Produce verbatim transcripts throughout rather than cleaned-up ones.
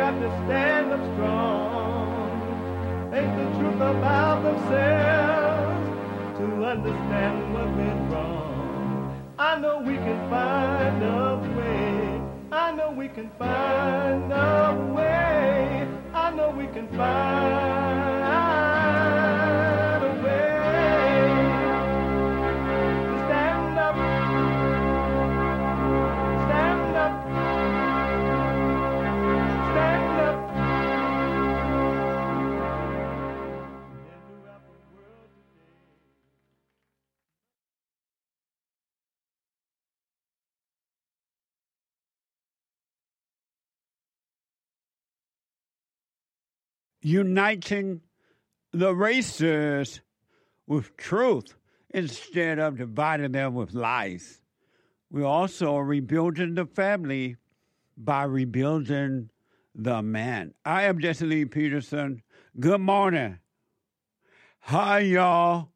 have to stand up strong, face the truth about themselves, to understand what went wrong. I know we can find a way. I know we can find a way. I know we can find a way to stand up, stand up, stand up. Uniting the races with truth instead of dividing them with lies. We're also rebuilding the family by rebuilding the man. I am Jesse Lee Peterson. Good morning. Hi, y'all.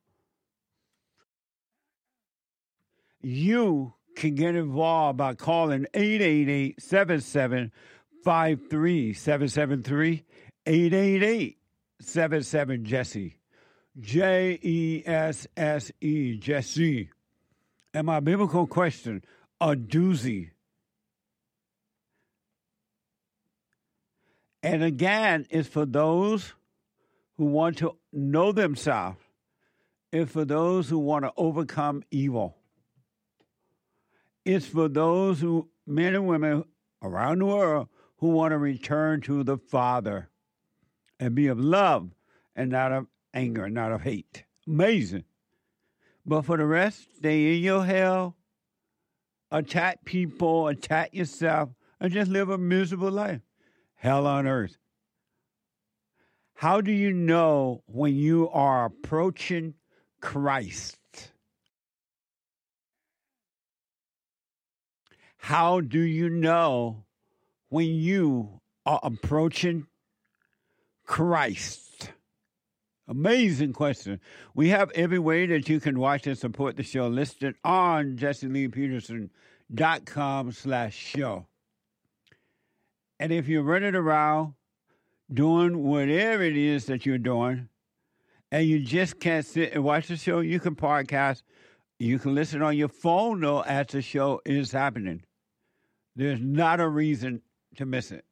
You can get involved by calling eight eight eight, seven seven five three, seven seven three, eight eight eight, seven seven, Jesse. J E S S E, Jesse. And my biblical question, a doozy. And again, it's for those who want to know themselves. It's for those who want to overcome evil. It's for those who, men and women around the world, who want to return to the Father and be of love and not of anger, not of hate. Amazing. But for the rest, stay in your hell, attack people, attack yourself, and just live a miserable life. Hell on earth. How do you know when you are approaching Christ? How do you know when you are approaching Christ? Amazing question. We have every way that you can watch and support the show listed on jesse lee peterson dot com slash show. And if you're running around doing whatever it is that you're doing, and you just can't sit and watch the show, you can podcast. You can listen on your phone, though, as the show is happening. There's not a reason to miss it.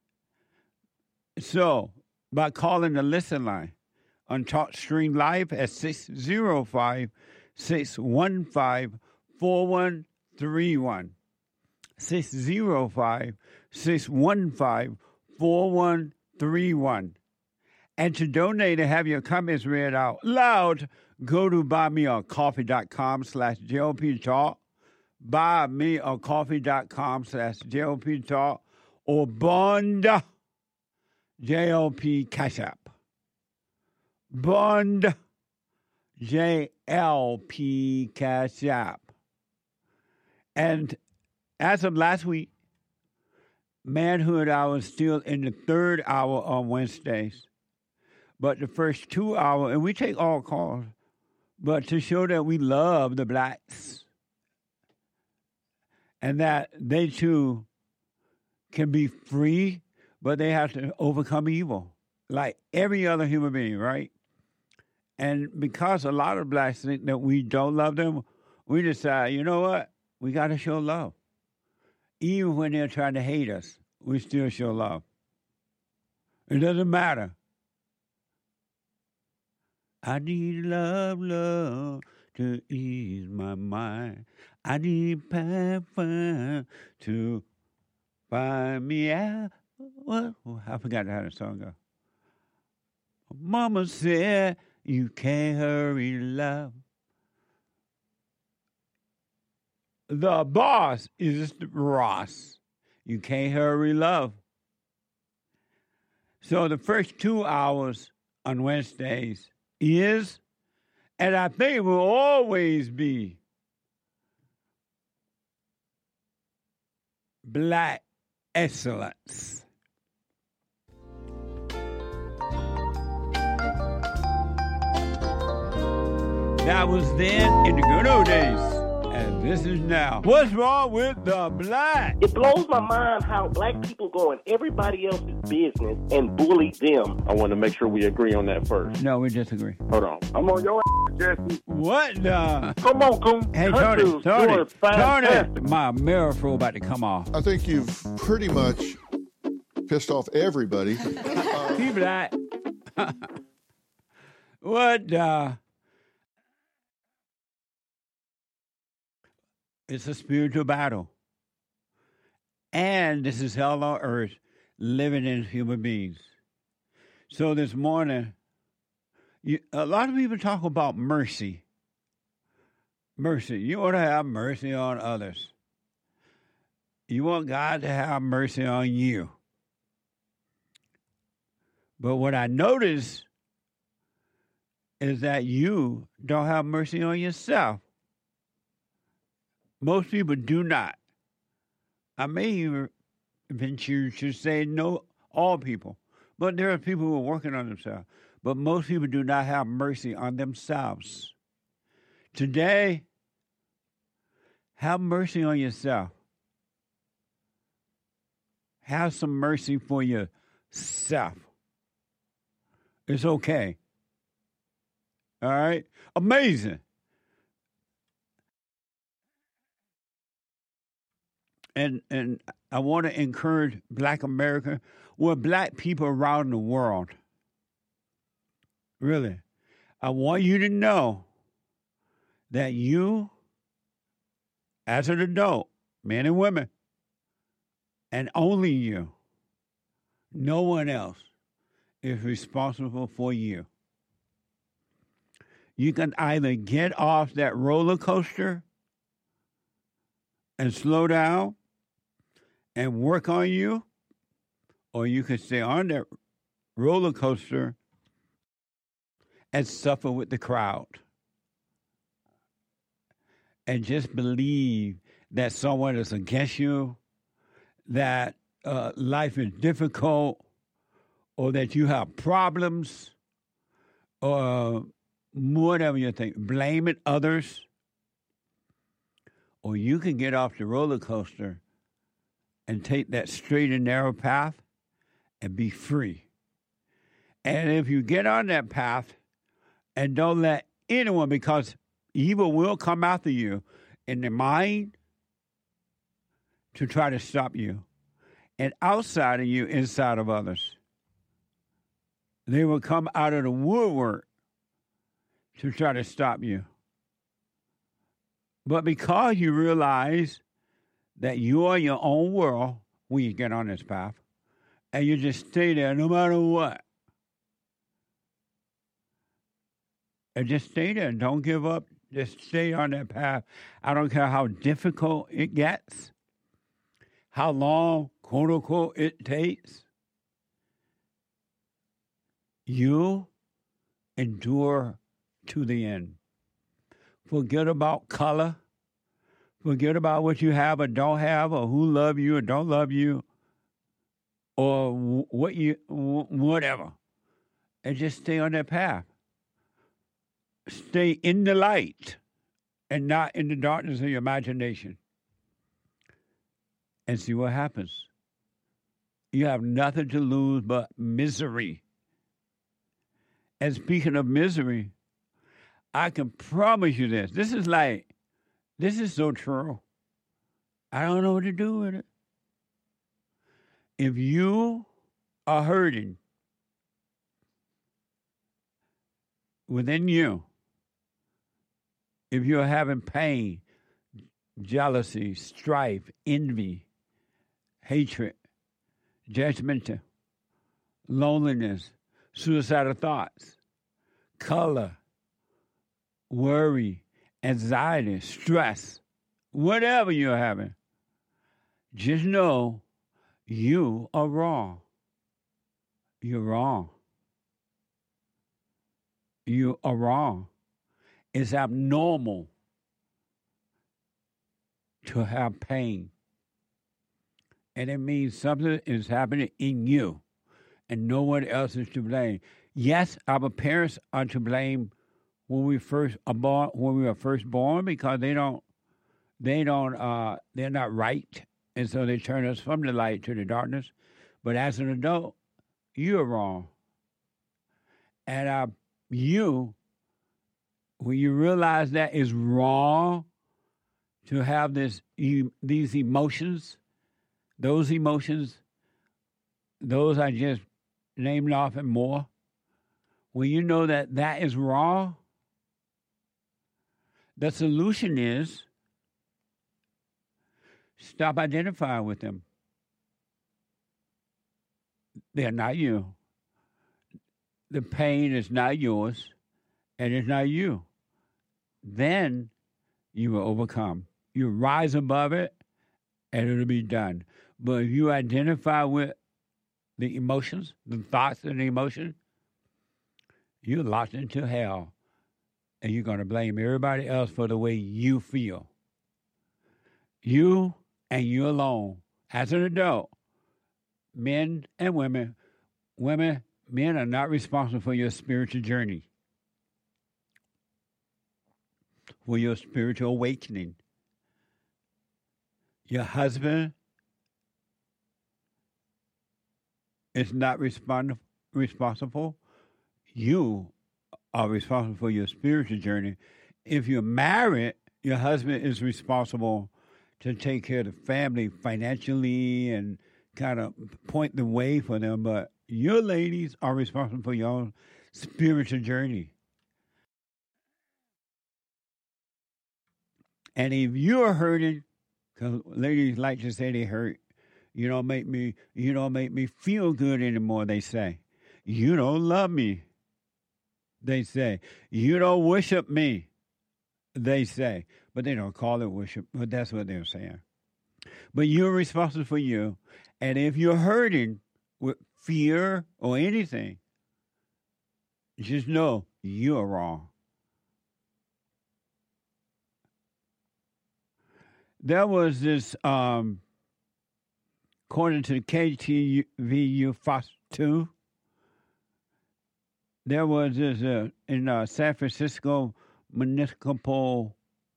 So, by calling the listen line on TalkStream Live at six oh five, six one five, four one three one. six oh five, six one five, four one three one. And to donate and have your comments read out loud, go to buymeacoffee.com slash JLP Talk, buymeacoffee.com slash JLP Talk, or Bond J L P Cash App. Bond J L P Cash App. And as of last week, Manhood Hour is still in the third hour on Wednesdays. But the first two hours, and we take all calls, but to show that we love the blacks and that they too can be free, but they have to overcome evil like every other human being, right? And because a lot of blacks think that we don't love them, we decide, you know what? We got to show love. Even when they're trying to hate us, we still show love. It doesn't matter. I need love, love to ease my mind. I need passion to find me out. What? Oh, I forgot how the song goes. Mama said you can't hurry love. The boss is Ross. You can't hurry love. So the first two hours on Wednesdays is, and I think it will always be, Black excellence. That was then in the good old days. And This is now. What's wrong with the black? It blows my mind how black people go in everybody else's business and bully them. I want to make sure we agree on that first. No, we disagree. Hold on. I'm on your ass, Jesse. What the? Come on, Coon. Hey, Country Tony, was Tony, doing fantastic. Tony. My mirror fro about to come off. I think you've pretty much pissed off everybody. Uh, He black. What the? It's a spiritual battle. And this is hell on earth, living in human beings. So this morning, you, a lot of people talk about mercy. Mercy. You want to have mercy on others. You want God to have mercy on you. But what I notice is that you don't have mercy on yourself. Most people do not. I may even venture to say no, all people. But there are people who are working on themselves. But most people do not have mercy on themselves. Today, have mercy on yourself. Have some mercy for yourself. It's okay. All right? Amazing. And and I want to encourage black America, well, black people around the world. Really. I want you to know that you, as an adult, men and women, and only you, no one else is responsible for you. You can either get off that roller coaster and slow down and work on you, or you can stay on that roller coaster and suffer with the crowd. And just believe that someone is against you, that uh, life is difficult, or that you have problems, or whatever you think. Blame it others. Or you can get off the roller coaster and take that straight and narrow path and be free. And if you get on that path and don't let anyone, because evil will come after you in the mind to try to stop you, and outside of you, inside of others. They will come out of the woodwork to try to stop you. But because you realize that you are your own world when you get on this path, and you just stay there no matter what. And just stay there. Don't give up. Just stay on that path. I don't care how difficult it gets, how long, quote unquote, it takes. You endure to the end. Forget about color. Forget about what you have or don't have, or who love you or don't love you, or what you, whatever. And just stay on that path. Stay in the light and not in the darkness of your imagination. And see what happens. You have nothing to lose but misery. And speaking of misery, I can promise you this. This is like, this is so true. I don't know what to do with it. If you are hurting within you, if you're having pain, jealousy, strife, envy, hatred, judgmental, loneliness, suicidal thoughts, color, worry, anxiety, stress, whatever you're having, just know you are wrong. You're wrong. You are wrong. It's abnormal to have pain. And it means something is happening in you, and no one else is to blame. Yes, our parents are to blame when we first are born, when we were first born, because they don't they don't, uh, they're not right. And so they turn us from the light to the darkness. But as an adult, you're wrong. And uh, you, when you realize that is wrong to have this, e- these emotions, those emotions, those I just named off and more, when you know that that is wrong, the solution is stop identifying with them. They're not you. The pain is not yours, and it's not you. Then you will overcome. You rise above it, and it'll be done. But if you identify with the emotions, the thoughts and the emotions, you're locked into hell, and you're going to blame everybody else for the way you feel. You and you alone, as an adult, men and women, women, men are not responsible for your spiritual journey, for your spiritual awakening. Your husband is not respond- responsible. You are responsible for your spiritual journey. If you're married, your husband is responsible to take care of the family financially and kind of point the way for them. But your ladies are responsible for your own spiritual journey. And if you're hurting, because ladies like to say they hurt, you don't make me, you don't make me feel good anymore, they say. You don't love me, they say. You don't worship me, they say. But they don't call it worship, but that's what they're saying. But you're responsible for you. And if you're hurting with fear or anything, just know you're wrong. There was this, um, according to K T V U Fox two, there was this uh, in uh, San Francisco municipal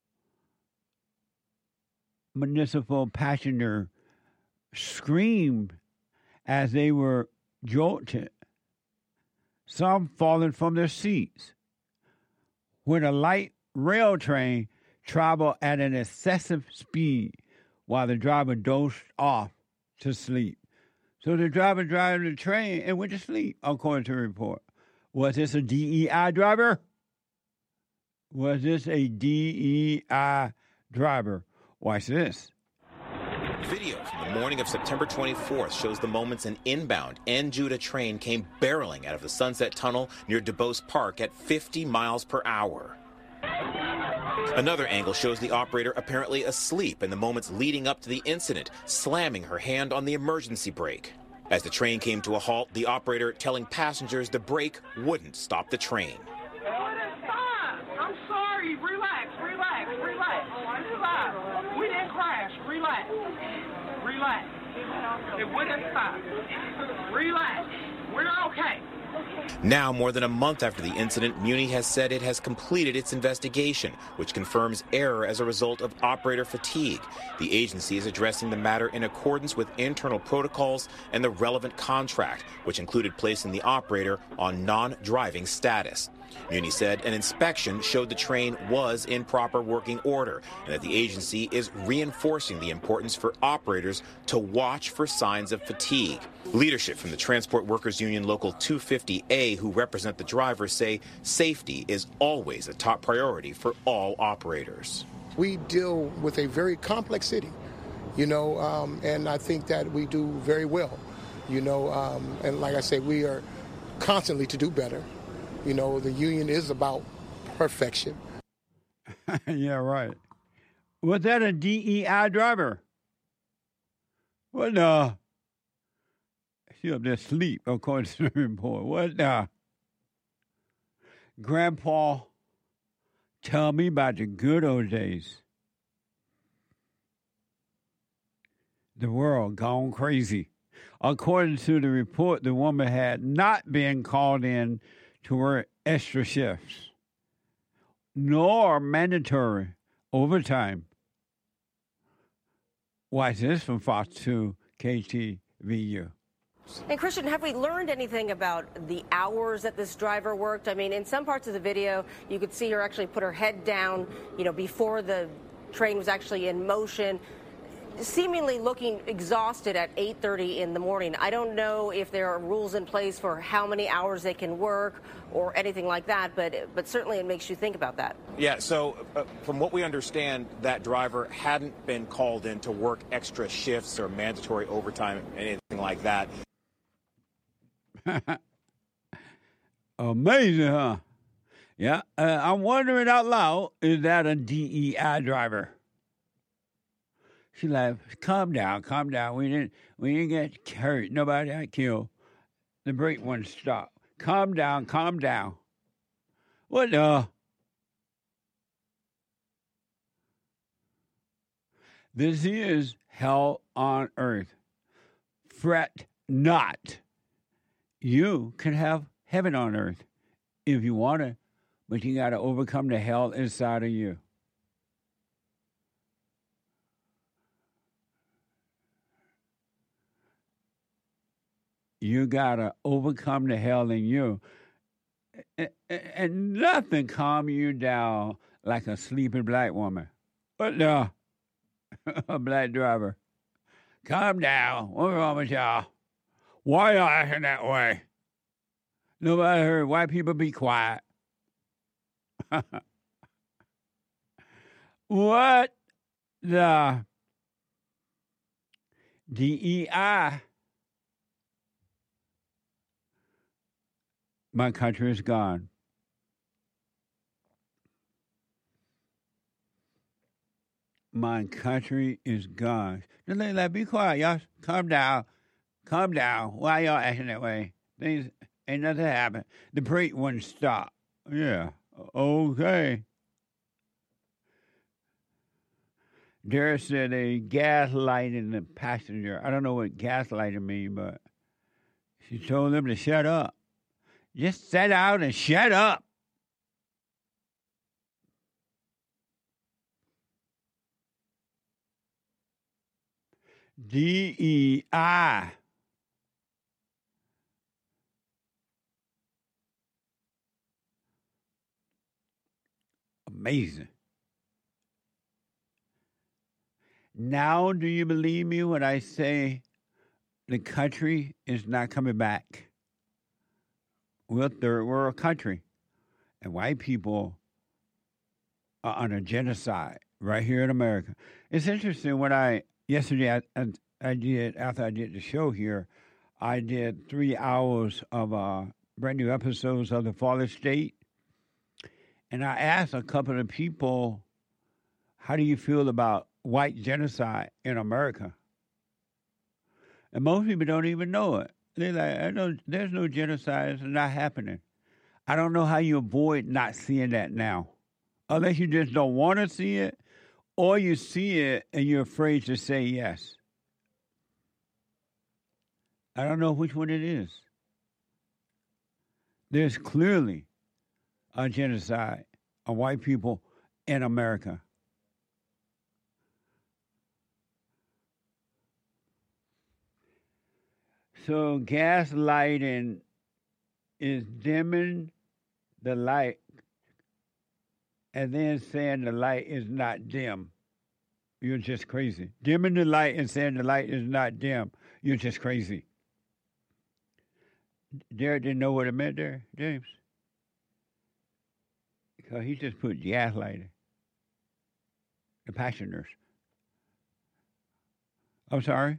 municipal passenger screamed as they were jolted, some falling from their seats, when a light rail train traveled at an excessive speed while the driver dozed off to sleep. So the driver drove the train and went to sleep, according to the report. Was this a D E I driver? Was this a D E I driver? Watch this. Video from the morning of September twenty-fourth shows the moments an inbound N Judah train came barreling out of the Sunset Tunnel near DuBose Park at fifty miles per hour. Another angle shows the operator apparently asleep in the moments leading up to the incident, slamming her hand on the emergency brake. As the train came to a halt, the operator telling passengers the brake wouldn't stop the train. It wouldn't stop. I'm sorry. Relax, relax, relax, relax. We didn't crash. Relax. Relax. It wouldn't stop. Relax. We're okay. Now, more than a month after the incident, Muni has said it has completed its investigation, which confirms error as a result of operator fatigue. The agency is addressing the matter in accordance with internal protocols and the relevant contract, which included placing the operator on non-driving status. Muni said an inspection showed the train was in proper working order and that the agency is reinforcing the importance for operators to watch for signs of fatigue. Leadership from the Transport Workers Union Local two fifty A, who represent the drivers, say safety is always a top priority for all operators. We deal with a very complex city, you know, um, and I think that we do very well, you know, um, and like I say, we are constantly to do better. You know, the union is about perfection. Yeah, right. Was that a D E I driver? What the? She up there asleep, according to the report. What the? Grandpa, tell me about the good old days. The world gone crazy. According to the report, the woman had not been called in to work extra shifts, nor mandatory overtime. Watch this from Fox two K T V U. And Christian, have we learned anything about the hours that this driver worked? I mean, in some parts of the video, you could see her actually put her head down, you know, before the train was actually in motion, seemingly looking exhausted at eight thirty in the morning. I don't know if there are rules in place for how many hours they can work or anything like that, but but certainly it makes you think about that. Yeah, so uh, from what we understand, that driver hadn't been called in to work extra shifts or mandatory overtime, anything like that. Amazing, huh? Yeah, uh, I'm wondering out loud, is that a D E I driver? She like, calm down, calm down. We didn't, we didn't get hurt. Nobody got killed. The brake wouldn't stop. Calm down, calm down. What the? This is hell on earth. Fret not. You can have heaven on earth if you want it, but you got to overcome the hell inside of you. You got to overcome the hell in you. And nothing calm you down like a sleeping black woman. But no, a black driver. Calm down. What's wrong with y'all? Why y'all acting that way? Nobody heard white people be quiet. What the D E I? My country is gone. My country is gone. Just like, like, be quiet, y'all. Calm down. Calm down. Why y'all acting that way? Things ain't nothing happened. The brake wouldn't stop. Yeah. Okay. Dare said they gaslighting the passenger. I don't know what gaslighting means, but she told them to shut up. Just sit out and shut up. D E I. Amazing. Now, do you believe me when I say the country is not coming back? We're a third world country, and white people are under genocide right here in America. It's interesting. When I yesterday I, I did after I did the show here, I did three hours of uh, brand new episodes of The Fallen State, and I asked a couple of people, "How do you feel about white genocide in America?" And most people don't even know it. They're like, I know there's no genocide. It's not happening. I don't know how you avoid not seeing that now. Unless you just don't want to see it, or you see it and you're afraid to say yes. I don't know which one it is. There's clearly a genocide of white people in America. So gaslighting is dimming the light and then saying the light is not dim. You're just crazy. Dimming the light and saying the light is not dim. You're just crazy. Derek didn't know what it meant there, James. Because he just put gaslighting. The passengers. I'm sorry?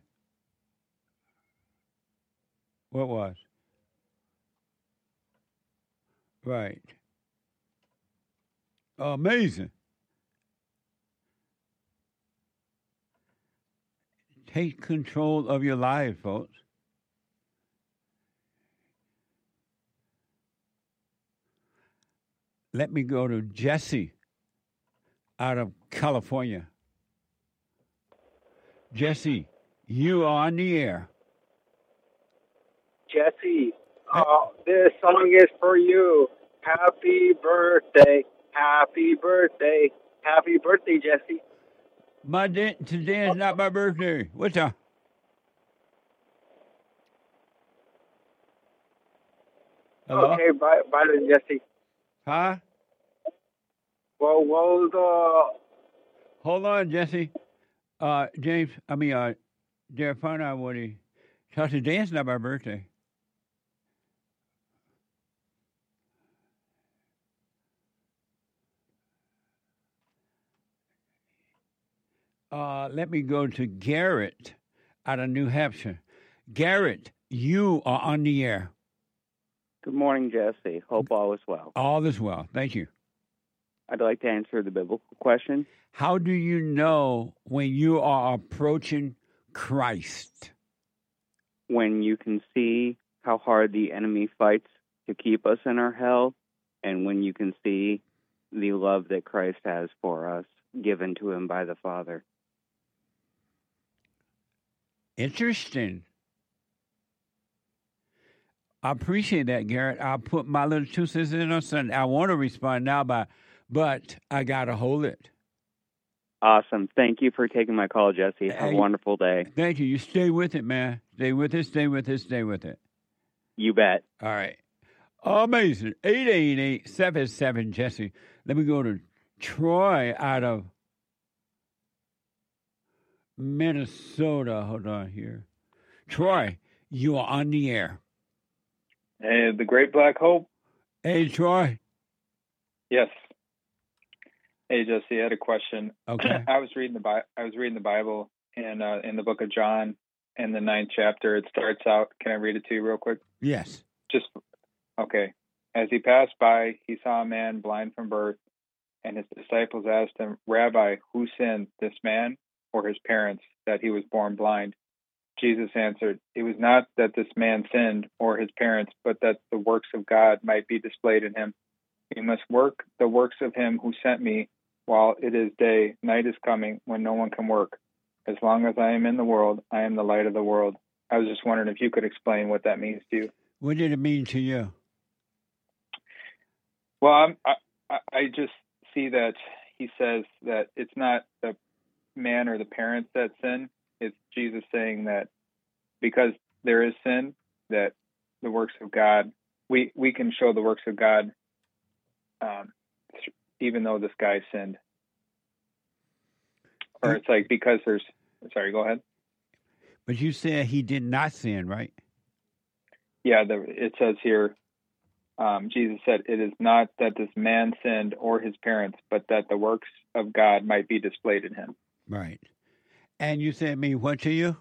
What was? Right. Amazing. Take control of your life, folks. Let me go to Jesse out of California. Jesse, you are on the air. Jesse, uh, this song is for you. Happy birthday, happy birthday, happy birthday, Jesse. My day, today is not my birthday. What's up? Hello? Okay, bye, bye then, Jesse. Huh? Well, well, uh, Hold on, Jesse. Uh, James, I mean, uh, Derek, find out what he... So today is not my birthday. Uh, let me go to Garrett out of New Hampshire. Garrett, you are on the air. Good morning, Jesse. Hope all is well. All is well. Thank you. I'd like to answer the biblical question. How do you know when you are approaching Christ? When you can see how hard the enemy fights to keep us in our hell, and when you can see the love that Christ has for us, given to him by the Father. Interesting. I appreciate that, Garrett. I'll put my little two cents in on Sunday. I want to respond now, by, but I got to hold it. Awesome. Thank you for taking my call, Jesse. Have Hey, a wonderful day. Thank you. You stay with it, man. Stay with it, stay with it, stay with it. You bet. All right. Amazing. eight eight eight, seven seven, Jesse. Let me go to Troy out of Minnesota. Hold on here. Troy, you are on the air. Hey, the Great Black Hope. Hey, Troy. Yes. Hey, Jesse, I had a question. Okay. I was reading the Bi- I was reading the Bible, and uh, in the book of John, in the ninth chapter, it starts out. Can I read it to you real quick? Yes. Just okay. As he passed by, he saw a man blind from birth, and his disciples asked him, "Rabbi, who sinned, this man or his parents, that he was born blind?" Jesus answered, "It was not that this man sinned or his parents, but that the works of God might be displayed in him. You must work the works of him who sent me while it is day. Night is coming when no one can work. As long as I am in the world, I am the light of the world." I was just wondering if you could explain what that means to you. What did it mean to you? Well, I'm, I, I I just see that he says that it's not the man or the parents that sin. It's Jesus saying that because there is sin, that the works of God, we, we can show the works of God um, even though this guy sinned. Or it's like because there's, sorry, go ahead. But you said he did not sin, right? Yeah, the, it says here, um, Jesus said, "It is not that this man sinned or his parents, but that the works of God might be displayed in him." Right. And you said me what to you?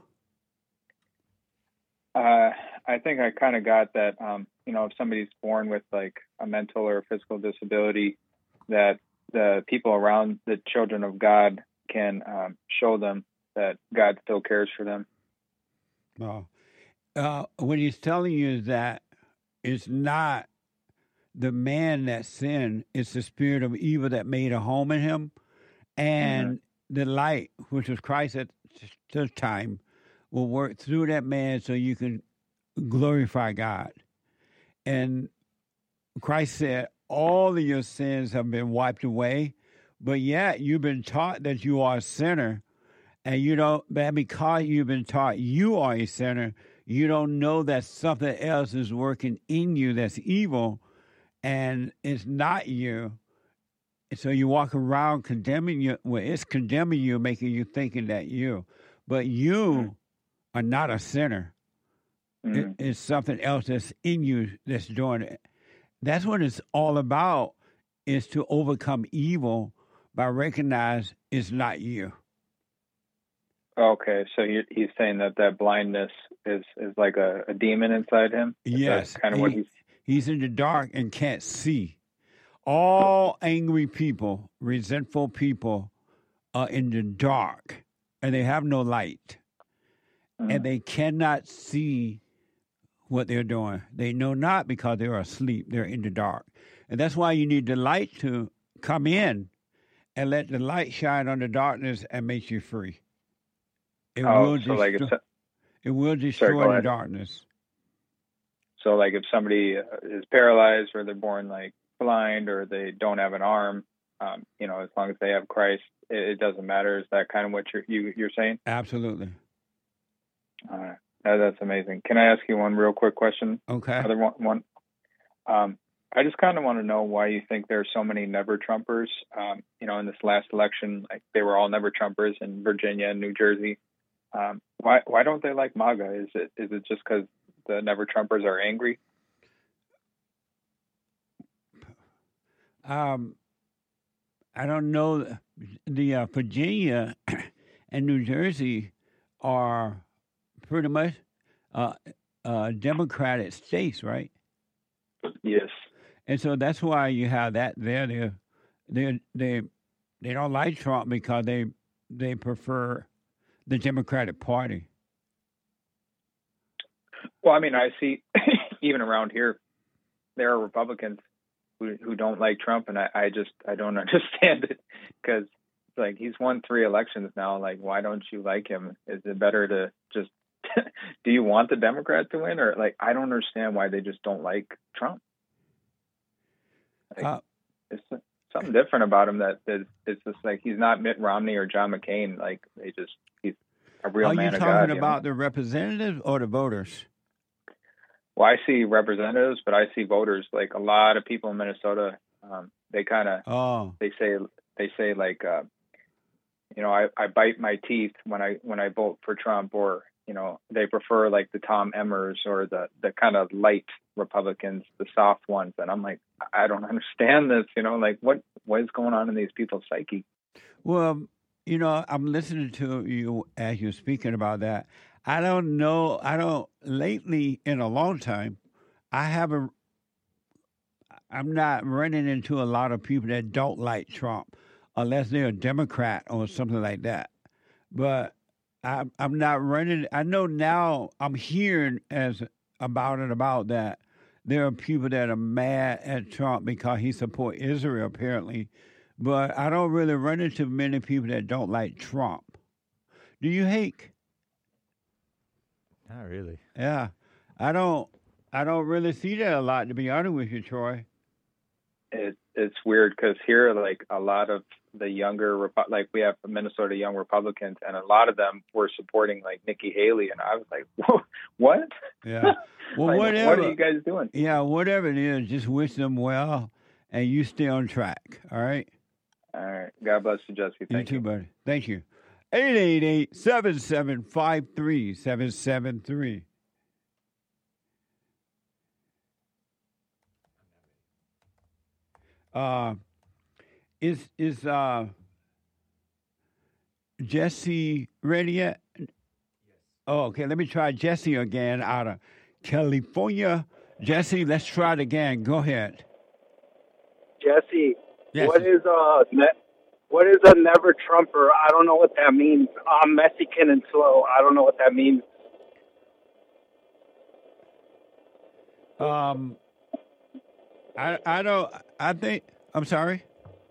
Uh, I think I kind of got that, um, you know, if somebody's born with like a mental or physical disability, that the people around the children of God can um, show them that God still cares for them. Well, uh, what he's telling you is that it's not the man that sinned, it's the spirit of evil that made a home in him. And mm-hmm. the light, which was Christ at the time, will work through that man so you can glorify God. And Christ said, all of your sins have been wiped away, but yet you've been taught that you are a sinner, and you don't, but because you've been taught you are a sinner, you don't know that something else is working in you that's evil, and it's not you. So you walk around condemning you. Well, it's condemning you, making you thinking that you, but you are not a sinner. Mm-hmm. It, it's something else that's in you that's doing it. That's what it's all about, is to overcome evil by recognizing it's not you. Okay, so he, he's saying that that blindness is, is like a, a demon inside him? Is yes. kind of he, what he's... he's in the dark and can't see. All angry people, resentful people are in the dark, and they have no light. Mm-hmm. And they cannot see what they're doing. They know not because they're asleep. They're in the dark. And that's why you need the light to come in and let the light shine on the darkness and make you free. It oh, will so destroy, like if, it will destroy sorry, the darkness. So like if somebody is paralyzed or they're born like blind or they don't have an arm, Um, you know, as long as they have Christ, it, it doesn't matter. Is that kind of what you're you, you're saying? Absolutely. All right, that, that's amazing. Can I ask you one real quick question? Okay. Other one. one um, I just kind of want to know why you think there are so many never Trumpers. Um, you know, in this last election, like they were all never Trumpers in Virginia and New Jersey. Um, why why don't they like MAGA? Is it is it just because the never Trumpers are angry? Um, I don't know. The uh, Virginia and New Jersey are pretty much uh, uh, Democratic states, right? Yes. And so that's why you have that there. They they they they don't like Trump because they they prefer the Democratic Party. Well, I mean, I see even around here, there are Republicans who who don't like Trump, and I, I just I don't understand it because like he's won three elections now. Like, why don't you like him? Is it better to just do you want the Democrat to win, or like I don't understand why they just don't like Trump? Like, uh, it's something different about him that, that it's just like he's not Mitt Romney or John McCain. Like they just he's a real are man you of God. talking you about know? the representatives or the voters? Well, I see representatives, but I see voters. Like a lot of people in Minnesota, um, they kind of oh. they say they say like uh, you know I, I bite my teeth when I when I vote for Trump, or you know they prefer like the Tom Emmers or the the kind of light Republicans, the soft ones, and I'm like, I don't understand this, you know, like what what is going on in these people's psyche? Well, you know, I'm listening to you as you're speaking about that. I don't know. I don't lately in a long time. I haven't. I'm not running into a lot of people that don't like Trump, unless they're a Democrat or something like that. But I, I'm not running. I know now. I'm hearing as about and about that there are people that are mad at Trump because he supports Israel, apparently. But I don't really run into many people that don't like Trump. Do you, Hake? Not really. Yeah. I don't I don't really see that a lot, to be honest with you, Troy. It, it's weird because here, like, a lot of the younger, like, we have Minnesota Young Republicans, and a lot of them were supporting, like, Nikki Haley, and I was like, what? Yeah. Well, like, whatever. What are you guys doing? Yeah, whatever it is, just wish them well, and you stay on track, all right? All right. God bless you, Jesse. Thank you. You too, buddy. Thank you. eight eight eight, seven seven five, three seven seven three. Uh, is is uh, Jesse ready yet? Yes. Oh, okay. Let me try Jesse again out of California. Jesse, let's try it again. Go ahead. Jesse, yes. what is uh ne- what is a never Trumper? I don't know what that means. I'm Mexican and slow. I don't know what that means. Um, I I don't. I think. I'm sorry.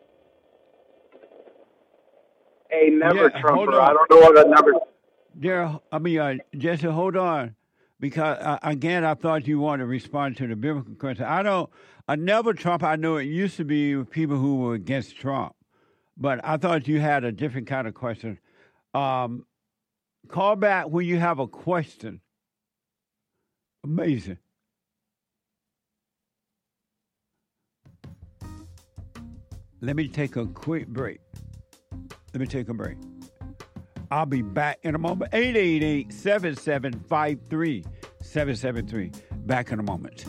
A never Yeah, Trumper. I don't know what a never. Yeah, I mean, uh, Jesse, hold on, because uh, again, I thought you wanted to respond to the biblical question. I don't. A never Trump. I know it used to be people who were against Trump, but I thought you had a different kind of question. Um, call back when you have a question. Amazing. Let me take a quick break. Let me take a break. I'll be back in a moment. eight eight eight, seven seven five, three seven seven three. Back in a moment.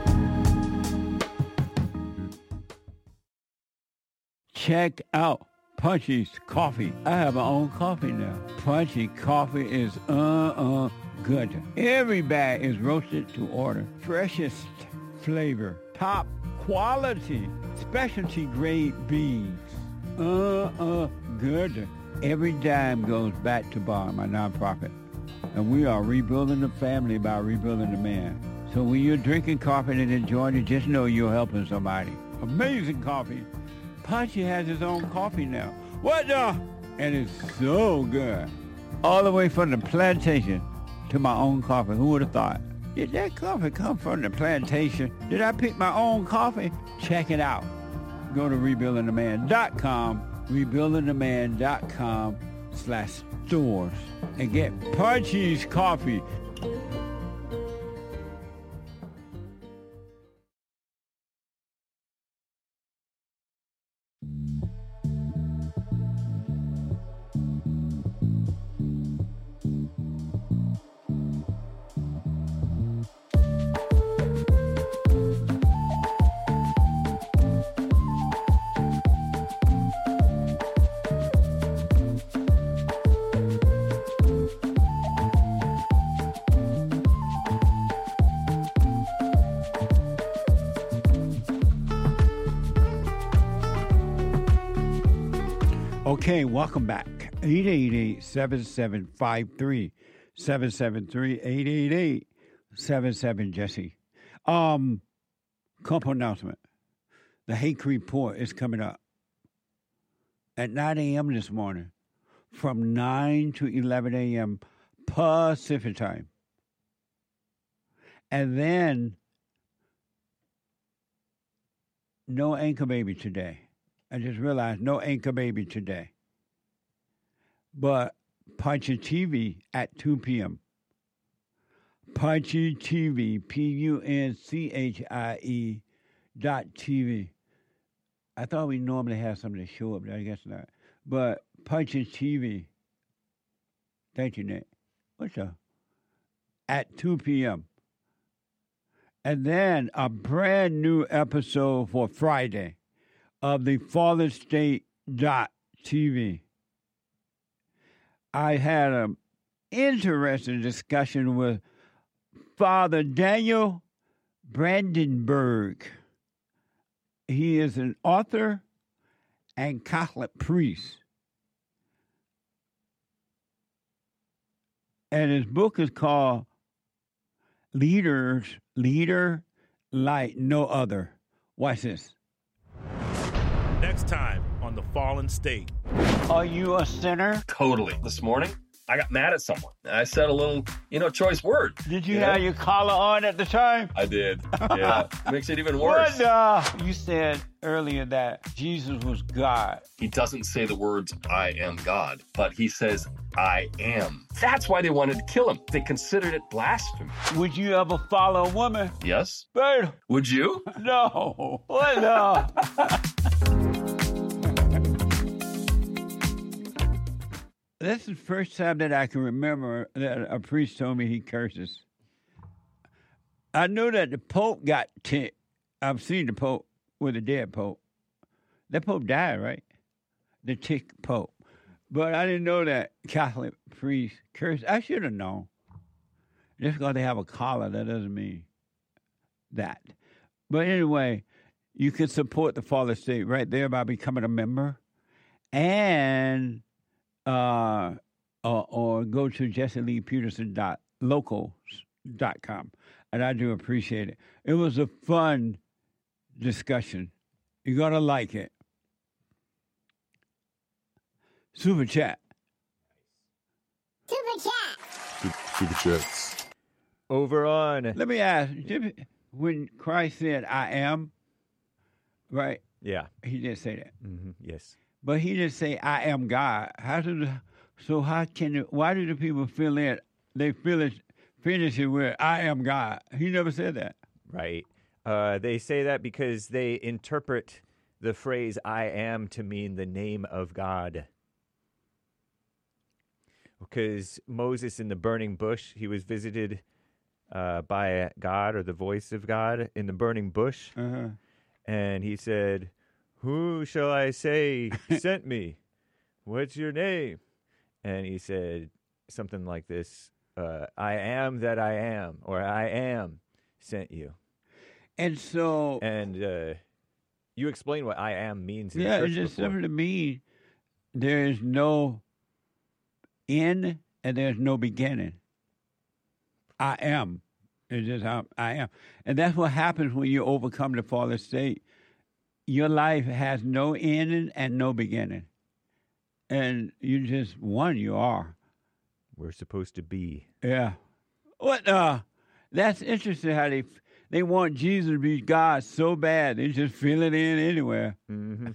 Check out Punchy's Coffee. I have my own coffee now. Punchy Coffee is uh-uh good. Every bag is roasted to order. Freshest flavor. Top quality. Specialty grade beans. Uh-uh good. Every dime goes back to Bar, my nonprofit. And we are rebuilding the family by rebuilding the man. So when you're drinking coffee and enjoying it, just know you're helping somebody. Amazing coffee. Punchy has his own coffee now. What the? And it's so good. All the way from the plantation to my own coffee. Who would have thought? Did that coffee come from the plantation? Did I pick my own coffee? Check it out. Go to rebuilding the man dot com, rebuilding the man dot com slash stores, and get Punchy's Coffee. Okay, welcome back. eight eight eight, seven seven five three, seven seven three, eight eight eight, seven seven Jesse. Um, couple announcement. The Hake Report is coming up at nine a.m. this morning from nine to eleven a.m. Pacific time. And then no Anchor Baby today. I just realized no Anchor Baby today. But Punchy T V at two p.m. Punchy T V, P U N C H I E dot T V. I thought we normally have something to show up there. I guess not. But Punchy T V. Thank you, Nick. What's up? At two p.m. And then a brand new episode for Friday of the Fallen State dot T V. I had an interesting discussion with Father Daniel Brandenburg. He is an author and Catholic priest. And his book is called Leaders, Leader Like No Other. Watch this. Next time on The Fallen State. Are you a sinner? Totally. This morning, I got mad at someone. I said a little, you know, choice word. Did you, you have know? your collar on at the time? I did. Yeah. Makes it even worse. What, uh, you said earlier that Jesus was God. He doesn't say the words, I am God, but he says, I am. That's why they wanted to kill him. They considered it blasphemy. Would you ever follow a woman? Yes. But would you? No. What the? This is the first time that I can remember that a priest told me he curses. I know that the Pope got ticked. I've seen the Pope with a dead Pope. That Pope died, right? The tick Pope. But I didn't know that Catholic priests curse. I should have known. Just because they have a collar, that doesn't mean that. But anyway, you can support the Fallen State right there by becoming a member. And... Uh, or, or go to jesse lee peterson dot locals dot com. And I do appreciate it. It was a fun discussion. You're going to like it. Super chat. Super chat. Super chats. Over on. Let me ask, when Christ said, I am, right? Yeah. He did say that. Mm-hmm. Yes. But he didn't say, I am God. How do the, so how can it, why do the people feel it? They feel it, finish it with, I am God. He never said that. Right. Uh, they say that because they interpret the phrase I am to mean the name of God. Because Moses in the burning bush, he was visited uh, by God or the voice of God in the burning bush. Uh-huh. And he said, who shall I say sent me? what's your name? And he said something like this, uh, I am that I am, or I am sent you. And so... And uh, you explain what I am means in Yeah, church it's just before. simply to mean there is no end and there's no beginning. I am. It's just I, I am. And that's what happens when you overcome the fallen state. Your life has no ending and no beginning. And you just one you are. We're supposed to be. Yeah. What uh that's interesting how they they want Jesus to be God so bad they just fill it in anywhere. Mm-hmm.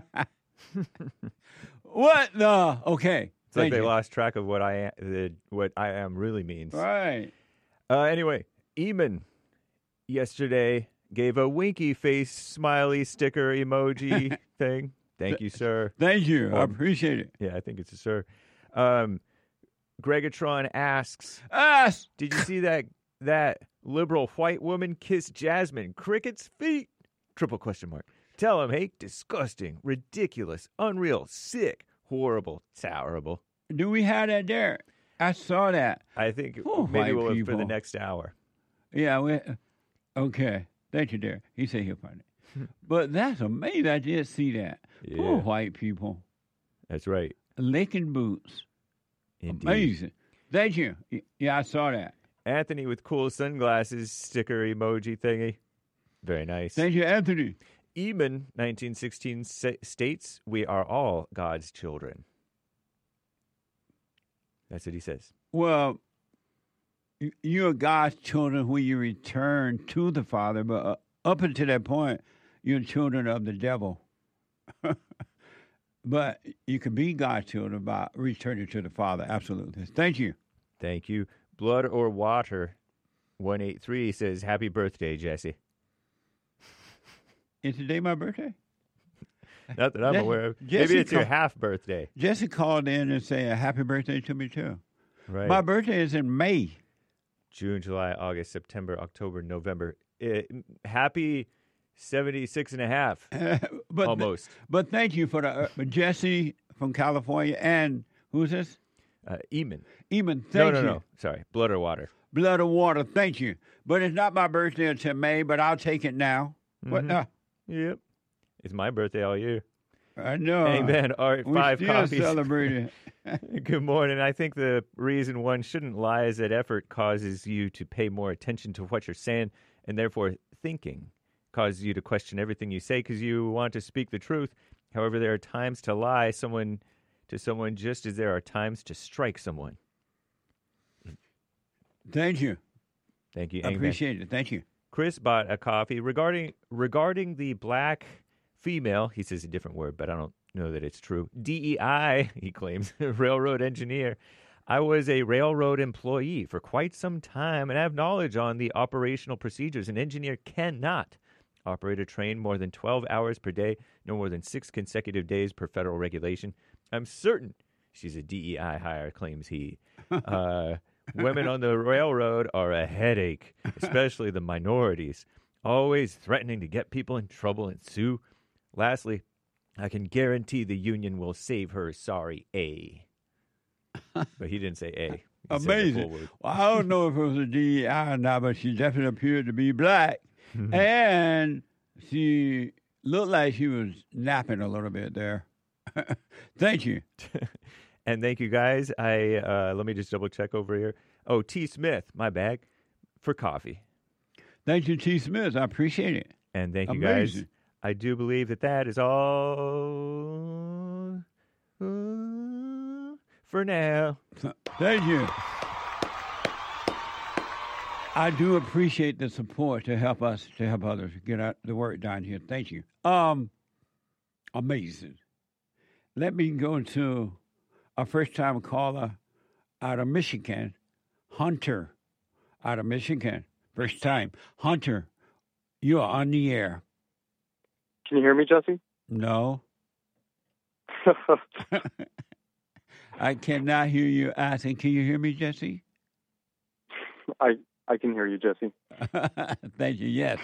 What the okay. It's like Thank they you. lost track of what I am, the, what I am really means. Right. Uh, anyway, Eamon yesterday gave a winky face smiley sticker emoji thing. Thank you, sir. Thank you. I Or- appreciate it. Yeah, I think it's a sir. Um, Gregatron asks, Ask. did you see that that liberal white woman kiss Jasmine Cricket's feet? Triple question mark. Tell him, hey, disgusting, ridiculous, unreal, sick, horrible, terrible. Do we have that there? I saw that. I think Oh, maybe white we'll for people. the next hour. Yeah, we, okay. Thank you, there. He said he'll find it. But that's amazing. I did see that. Yeah. Poor white people. That's right. Licking boots. Indeed. Amazing. Thank you. Y- Yeah, I saw that. Anthony with cool sunglasses sticker emoji thingy. Very nice. Thank you, Anthony. Eamon, nineteen sixteen, sa- states, we are all God's children. That's what he says. Well, y- you're God's children when you return to the Father, but uh, up until that point, you're children of the devil. But you can be God's children by returning to the Father. Absolutely. Thank you. Thank you. Blood or Water, one eight three says, happy birthday, Jesse. Is today my birthday? Not that I'm Jesse- aware of. Jesse Maybe it's your call- half birthday. Jesse called in and said a happy birthday to me, too. Right. My birthday is in May. June, July, August, September, October, November. It, happy seventy-six and a half. but Almost. But thank you for the uh, Jesse from California and who's this? Uh, Eamon. Eamon, thank no, no, you. no. Sorry. Blood or Water. Blood or Water, thank you. But it's not my birthday until May, but I'll take it now. What? Mhm. Uh, Yep. It's my birthday all year. I know. Amen. All right, We five still copies. celebrating. Good morning. I think the reason one shouldn't lie is that effort causes you to pay more attention to what you're saying, and therefore thinking causes you to question everything you say because you want to speak the truth. However, there are times to lie someone to someone just as there are times to strike someone. Thank you. Thank you. I Amen. appreciate it. Thank you. Chris bought a coffee regarding regarding the black female. He says a different word, but I don't know that it's true. D E I, he claims, railroad engineer. I was a railroad employee for quite some time and have knowledge on the operational procedures. An engineer cannot operate a train more than twelve hours per day, no more than six consecutive days per federal regulation. I'm certain she's a D E I hire, claims he. Uh, women on the railroad are a headache, especially the minorities, always threatening to get people in trouble and sue. Lastly, I can guarantee the union will save her. Sorry, A. But he didn't say A. He said the full Amazing. word. Well, I don't know if it was a D E I or not, but she definitely appeared to be black. And she looked like she was napping a little bit there. Thank you. And thank you, guys. I uh, let me just double check over here. Oh, T. Smith, my bag, for coffee. Thank you, T. Smith. I appreciate it. And thank you, guys. Amazing. I do believe that that is all uh, for now. Thank you. I do appreciate the support to help us, to help others get out the work done here. Thank you. Um, amazing. Let me go to a first-time caller out of Michigan, Hunter, out of Michigan. First time. Hunter, you are on the air. Can you hear me, Jesse? No. I cannot hear you asking. Can you hear me, Jesse? I I can hear you, Jesse. Thank you. Yes.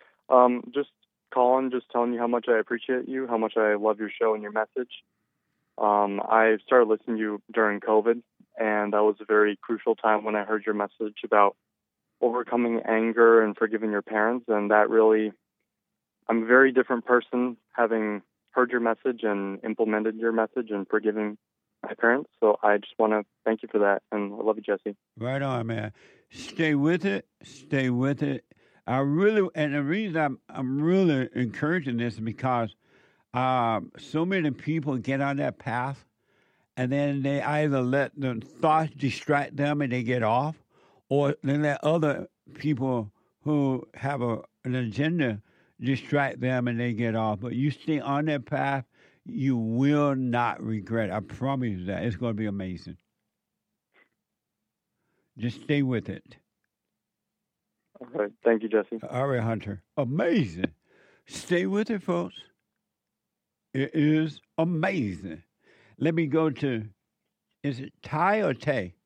Um, just calling, just telling you how much I appreciate you, how much I love your show and your message. Um, I started listening to you during COVID, and that was a very crucial time when I heard your message about overcoming anger and forgiving your parents. And that really, I'm a very different person having heard your message and implemented your message and forgiving my parents. So I just want to thank you for that. And I love you, Jesse. Right on, man. Stay with it. Stay with it. I really, and the reason I'm, I'm really encouraging this is because um, so many people get on that path and then they either let the thoughts distract them and they get off, or they let other people who have a, an agenda distract them and they get off. But you stay on that path, you will not regret. I promise you that. It's going to be amazing. Just stay with it. All right. Thank you, Jesse. All right, Hunter. Amazing. Stay with it, folks. It is amazing. Let me go to, is it Ty or Tay?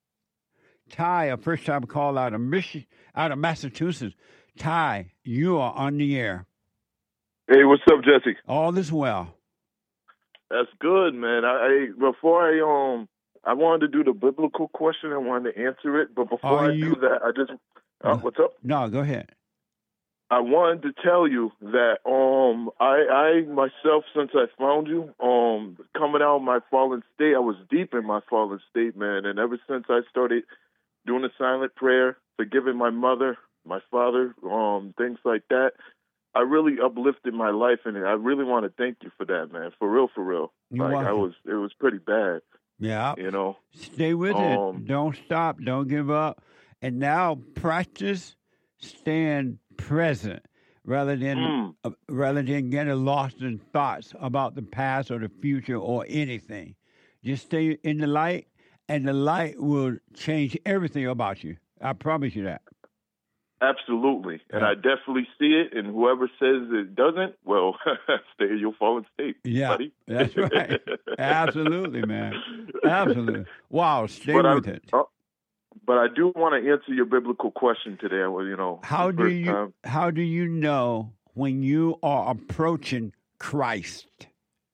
Ty, a first-time call out of Michigan, out of Massachusetts. Ty, you are on the air. Hey, what's up, Jesse? All is well. That's good, man. I, I before I um I wanted to do the biblical question. I wanted to answer it, but before Are I you- do that, I just uh, what's up? No, go ahead. I wanted to tell you that um I I myself, since I found you, um coming out of my fallen state, I was deep in my fallen state, man, and ever since I started doing the silent prayer, forgiving my mother, my father, um things like that, I really uplifted my life, and I really want to thank you for that, man. For real, for real. You're like I welcome. was, it was pretty bad. Yeah. You know. Stay with Um, it. Don't stop. Don't give up. And now practice staying present rather than Mm. uh, rather than getting lost in thoughts about the past or the future or anything. Just stay in the light, and the light will change everything about you. I promise you that. Absolutely. And I definitely see it. And whoever says it doesn't, well, stay in your fallen state, Yeah, buddy. that's right. Absolutely, man. Absolutely. Wow, stay But I- with it. uh, But I do want to answer your biblical question today. Well, you know, How the do first you time. how do you know when you are approaching Christ?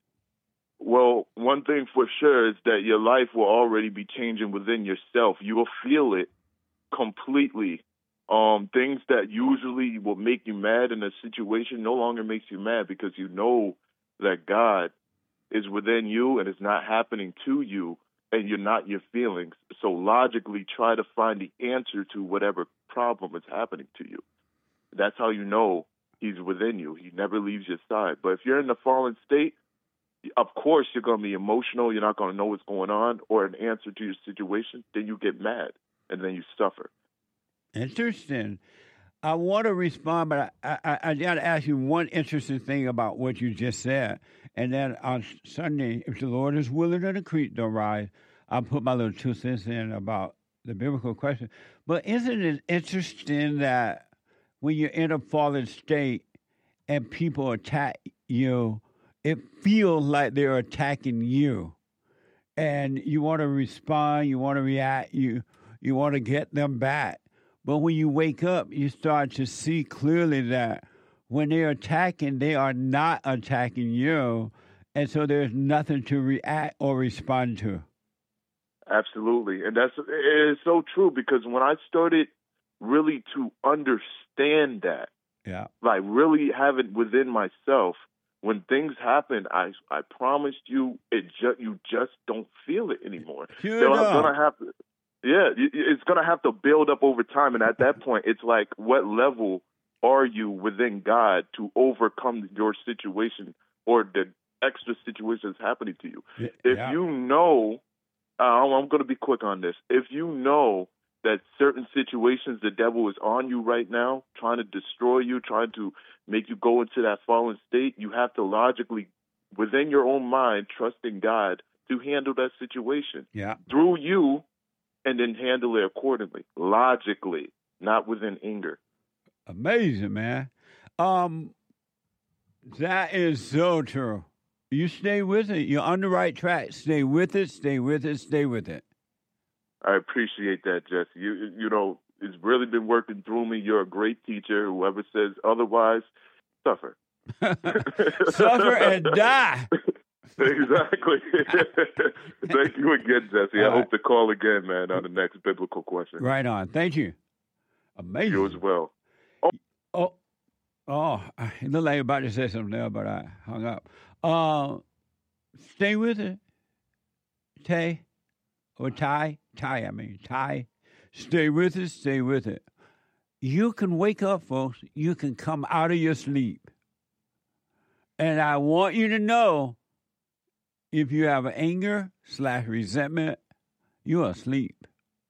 Well, one thing for sure is that your life will already be changing within yourself. You will feel it completely. Um, things that usually will make you mad in a situation no longer makes you mad because you know that God is within you and it's not happening to you, and you're not your feelings. So logically try to find the answer to whatever problem is happening to you. That's how you know he's within you. He never leaves your side. But if you're in the fallen state, of course you're going to be emotional. You're not going to know what's going on or an answer to your situation. Then you get mad and then you suffer. Interesting. I want to respond, but I, I, I got to ask you one interesting thing about what you just said. And then on Sunday, if the Lord is willing and the creek don't rise, I'll put my little two cents in about the biblical question. But isn't it interesting that when you're in a fallen state and people attack you, it feels like they're attacking you. And you want to respond, you want to react, you you want to get them back. But when you wake up, you start to see clearly that when they're attacking, they are not attacking you. And so there's nothing to react or respond to. Absolutely. And that's it is so true because when I started really to understand that, Yeah. like really have it within myself, when things happen, I I promised you, it ju- you just don't feel it anymore. Sure So I'm don't. gonna have to, yeah, it- it's gonna have to build up over time, and at that point, it's like, what level are you within God to overcome your situation or the extra situations happening to you? If yeah. you know, uh, I'm going to be quick on this. If you know that certain situations, the devil is on you right now, trying to destroy you, trying to make you go into that fallen state, you have to logically, within your own mind, trust in God to handle that situation Yeah. through you and then handle it accordingly, logically, not within anger. Amazing, man. Um, that is so true. You stay with it. You're on the right track. Stay with it. Stay with it. Stay with it. I appreciate that, Jesse. You you know, it's really been working through me. You're a great teacher. Whoever says otherwise, suffer. Suffer and die. Exactly. Thank you again, Jesse. All I hope to call again, man, on the next biblical question. Right on. Thank you. Amazing. You as well. Oh, oh, it looked like you were about to say something there, but I hung up. Uh, stay with it, Tay, or Ty. Ty, I mean, Ty. Stay with it, stay with it. You can wake up, folks. You can come out of your sleep. And I want you to know, if you have anger slash resentment, you're asleep.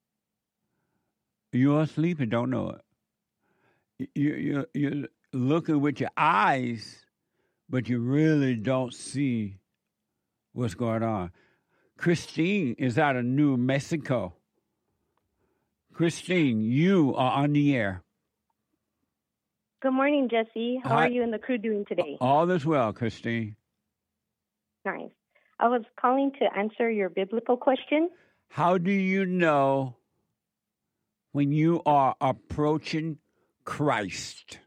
You're asleep and don't know it. You, you, you're looking with your eyes, but you really don't see what's going on. Christine is out of New Mexico. Christine, you are on the air. Good morning, Jesse. How Hi. are you and the crew doing today? All is well, Christine. Nice. I was calling to answer your biblical question. How do you know when you are approaching Christ?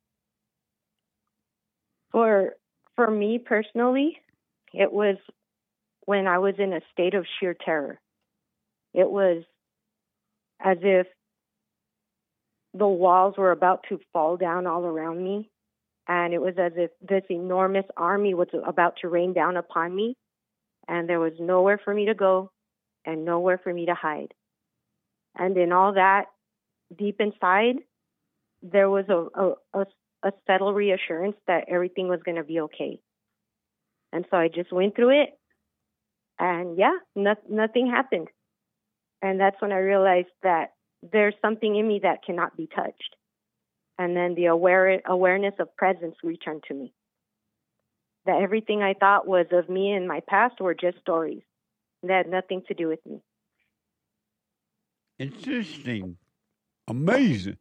For for me personally, it was when I was in a state of sheer terror. It was as if the walls were about to fall down all around me, and it was as if this enormous army was about to rain down upon me, and there was nowhere for me to go and nowhere for me to hide. And in all that, deep inside, there was a, a, a, a settled reassurance that everything was going to be okay. And so I just went through it, and yeah, no, nothing happened. And that's when I realized that there's something in me that cannot be touched. And then the aware, awareness of presence returned to me. That everything I thought was of me in my past were just stories. They had nothing to do with me. Interesting. Amazing.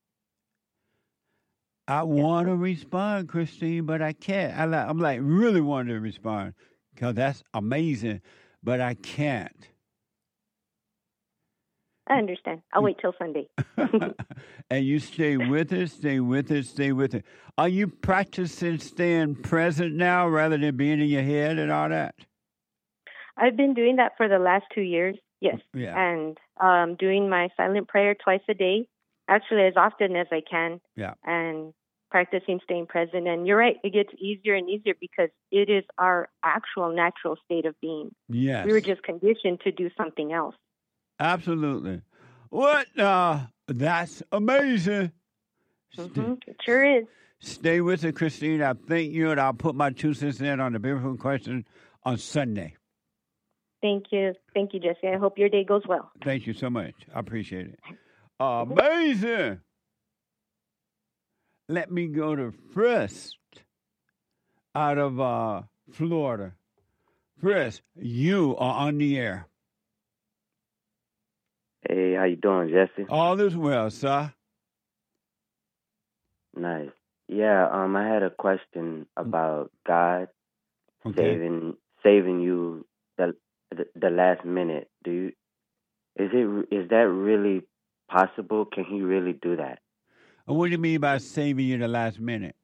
I want to respond, Christine, but I can't. I like, I'm like really wanting to respond because that's amazing, but I can't. I understand. I'll wait till Sunday. And you stay with it, stay with it, stay with it. Are you practicing staying present now rather than being in your head and all that? I've been doing that for the last two years, yes. Yeah. And um, doing my silent prayer twice a day, actually as often as I can. Yeah. And practicing staying present. And you're right, it gets easier and easier because it is our actual natural state of being. Yes. We were just conditioned to do something else. Absolutely. What? Uh, that's amazing. Mm-hmm. It sure is. Stay with it, Christine. I thank you, and I'll put my two cents in on the biblical question on Sunday. Thank you. Thank you, Jesse. I hope your day goes well. Thank you so much. I appreciate it. Amazing. Let me go to Frisk out of uh, Florida. Frisk, you are on the air. Hey, how you doing, Jesse? All is well, sir. Nice. Yeah, um, I had a question about God okay. saving saving you the, the the last minute. Do you is it is that really possible? Can He really do that? What do you mean by saving you the last minute?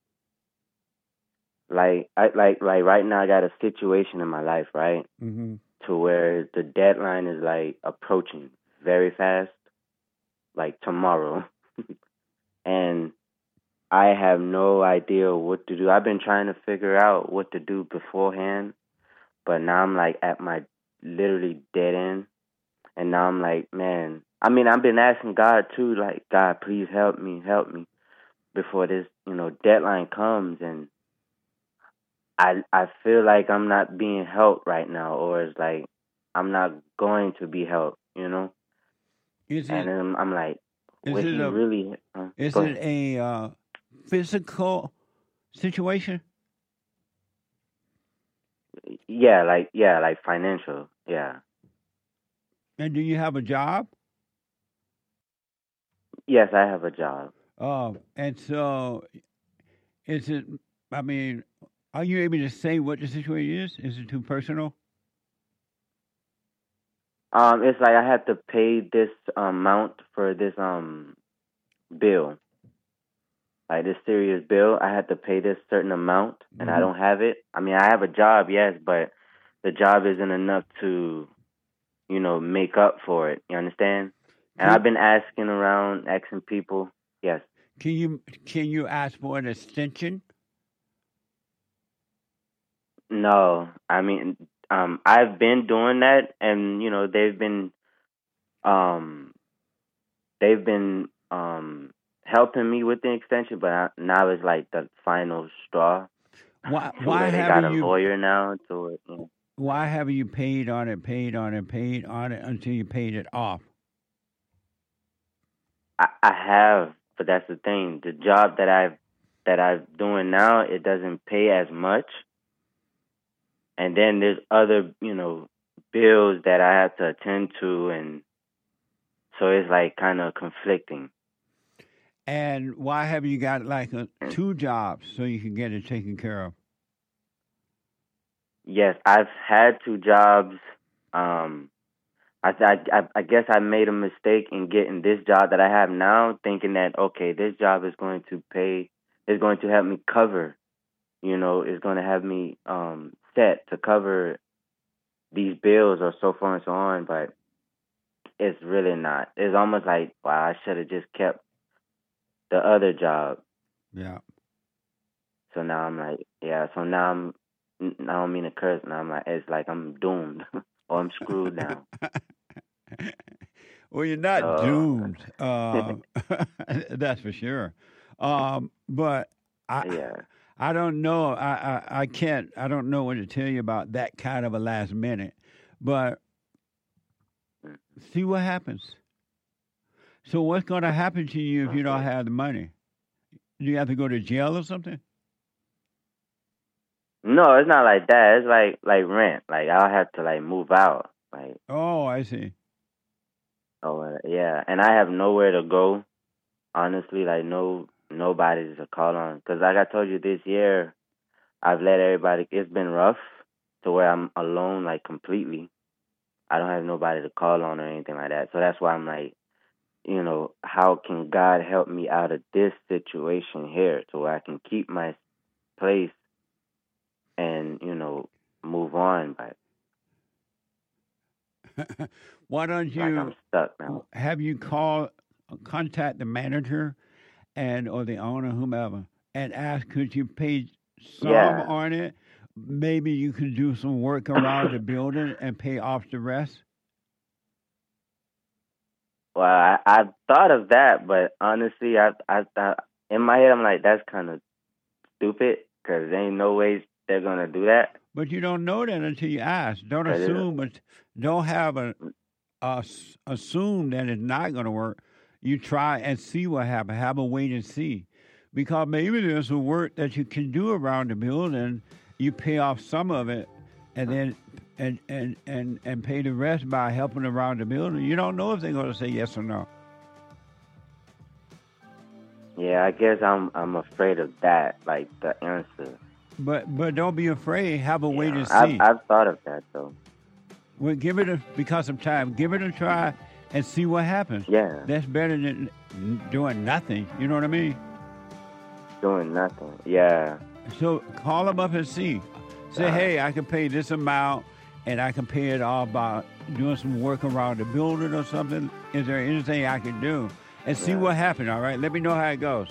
Like, I like like right now, I got a situation in my life, right, mm-hmm. to where the deadline is like approaching very fast, like tomorrow, and I have no idea what to do. I've been trying to figure out what to do beforehand, but now I'm like at my literally dead end, and now I'm like, man, I mean, I've been asking God too, like, God, please help me, help me before this, you know, deadline comes, and I I feel like I'm not being helped right now, or it's like I'm not going to be helped, you know? Is it, and then I'm like, is would it He a, really? Uh, is it a uh, physical situation? Yeah, like yeah, like financial, yeah. And do you have a job? Yes, I have a job. Oh, and so is it? I mean, are you able to say what the situation is? Is it too personal? Um, it's like I have to pay this amount for this um bill. like this serious bill. I had to pay this certain amount, and Mm-hmm. I don't have it. I mean, I have a job, yes, but the job isn't enough to, you know, make up for it. You understand? And I've been asking around, asking people. Yes. Can you can you ask for an extension? No, I mean, um, I've been doing that, and you know, they've been, um, they've been um helping me with the extension, but I, now it's like the final straw. Why to why where they got haven't a you lawyer now to it. You know. why haven't you paid on it, paid on it, paid on it until you paid it off? I, I have, but that's the thing. The job that I've that I'm doing now, it doesn't pay as much. And then there's other, you know, bills that I have to attend to, and so it's like kind of conflicting. And why haven't you got like a, two jobs so you can get it taken care of? Yes, I've had two jobs. Um, I, I I guess I made a mistake in getting this job that I have now, thinking that okay, this job is going to pay, is going to help me cover, you know, is going to have me um set to cover these bills or so far and so on, but it's really not. It's almost like, wow, I should have just kept the other job. Yeah. So now I'm like, yeah. So now I'm, I don't mean to curse. Now I'm like, it's like I'm doomed or I'm screwed now. Well, you're not Uh, doomed. Uh, that's for sure. Um, but I, Yeah. I don't know. I, I, I can't. I don't know what to tell you about that kind of a last minute. But see what happens. So what's going to happen to you if you don't have the money? Do you have to go to jail or something? No, it's not like that. It's like like rent. Like I'll have to like move out. Like Oh, I see. oh uh, yeah, and I have nowhere to go. Honestly, like no nobody to call on. Because like I told you, this year I've let everybody. It's been rough to where I'm alone, like completely. I don't have nobody to call on or anything like that. So that's why I'm like, you know, how can God help me out of this situation here to where I can keep my place and, you know, move on. But Why don't like you I'm stuck now. have you call contact the manager and or the owner, whomever, and ask could you pay some Yeah. on it? Maybe you could do some work around the building and pay off the rest. Well, I, I've thought of that, but honestly, I, I thought in my head, I'm like, that's kind of stupid because there ain't no way they're gonna do that. But you don't know that until you ask. Don't That is- assume it. Don't have a, a s- assume that it's not going to work. You try and see what happens. Have a wait and see, because maybe there's some work that you can do around the building. You pay off some of it, and then and and and and pay the rest by helping around the building. You don't know if they're going to say yes or no. Yeah, I guess I'm I'm afraid of that, like the answer. But but don't be afraid. Have a wait and see. I've I've thought of that though. Well, give it a because of time. Give it a try and see what happens. Yeah. That's better than doing nothing. You know what I mean? Doing nothing. Yeah. So call them up and see. Say, hey, I can pay this amount, and I can pay it off by doing some work around the building or something. Is there anything I can do? And see Yeah. what happens, all right? Let me know how it goes.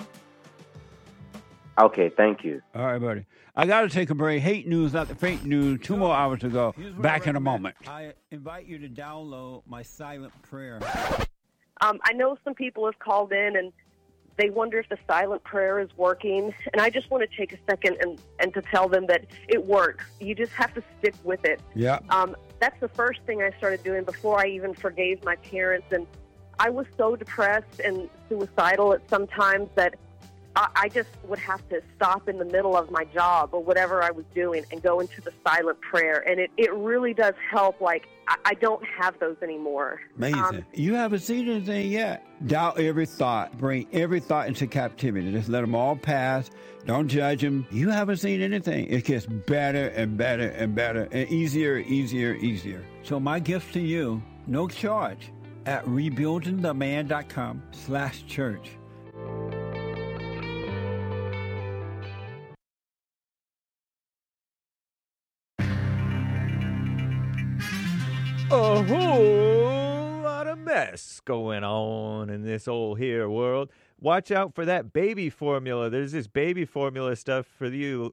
Okay, thank you. All right, buddy. I got to take a break. Hate news, not the fake news. Two more hours to go. Back in a moment. I invite you to download my silent prayer. Um, I know some people have called in and they wonder if the silent prayer is working. And I just want to take a second and, and to tell them that it works. You just have to stick with it. Yeah. Um, that's the first thing I started doing before I even forgave my parents. And I was so depressed and suicidal at some times that I, I just would have to stop in the middle of my job or whatever I was doing and go into the silent prayer. And it, it really does help. Like, I, I don't have those anymore. Amazing. Um, You haven't seen anything yet. Doubt every thought. Bring every thought into captivity. Just let them all pass. Don't judge them. You haven't seen anything. It gets better and better and better and easier, easier, easier. So my gift to you, no charge, at rebuildingtheman.com slash church. a whole lot of mess going on in this old here world. Watch out for that baby formula. There's this baby formula stuff for you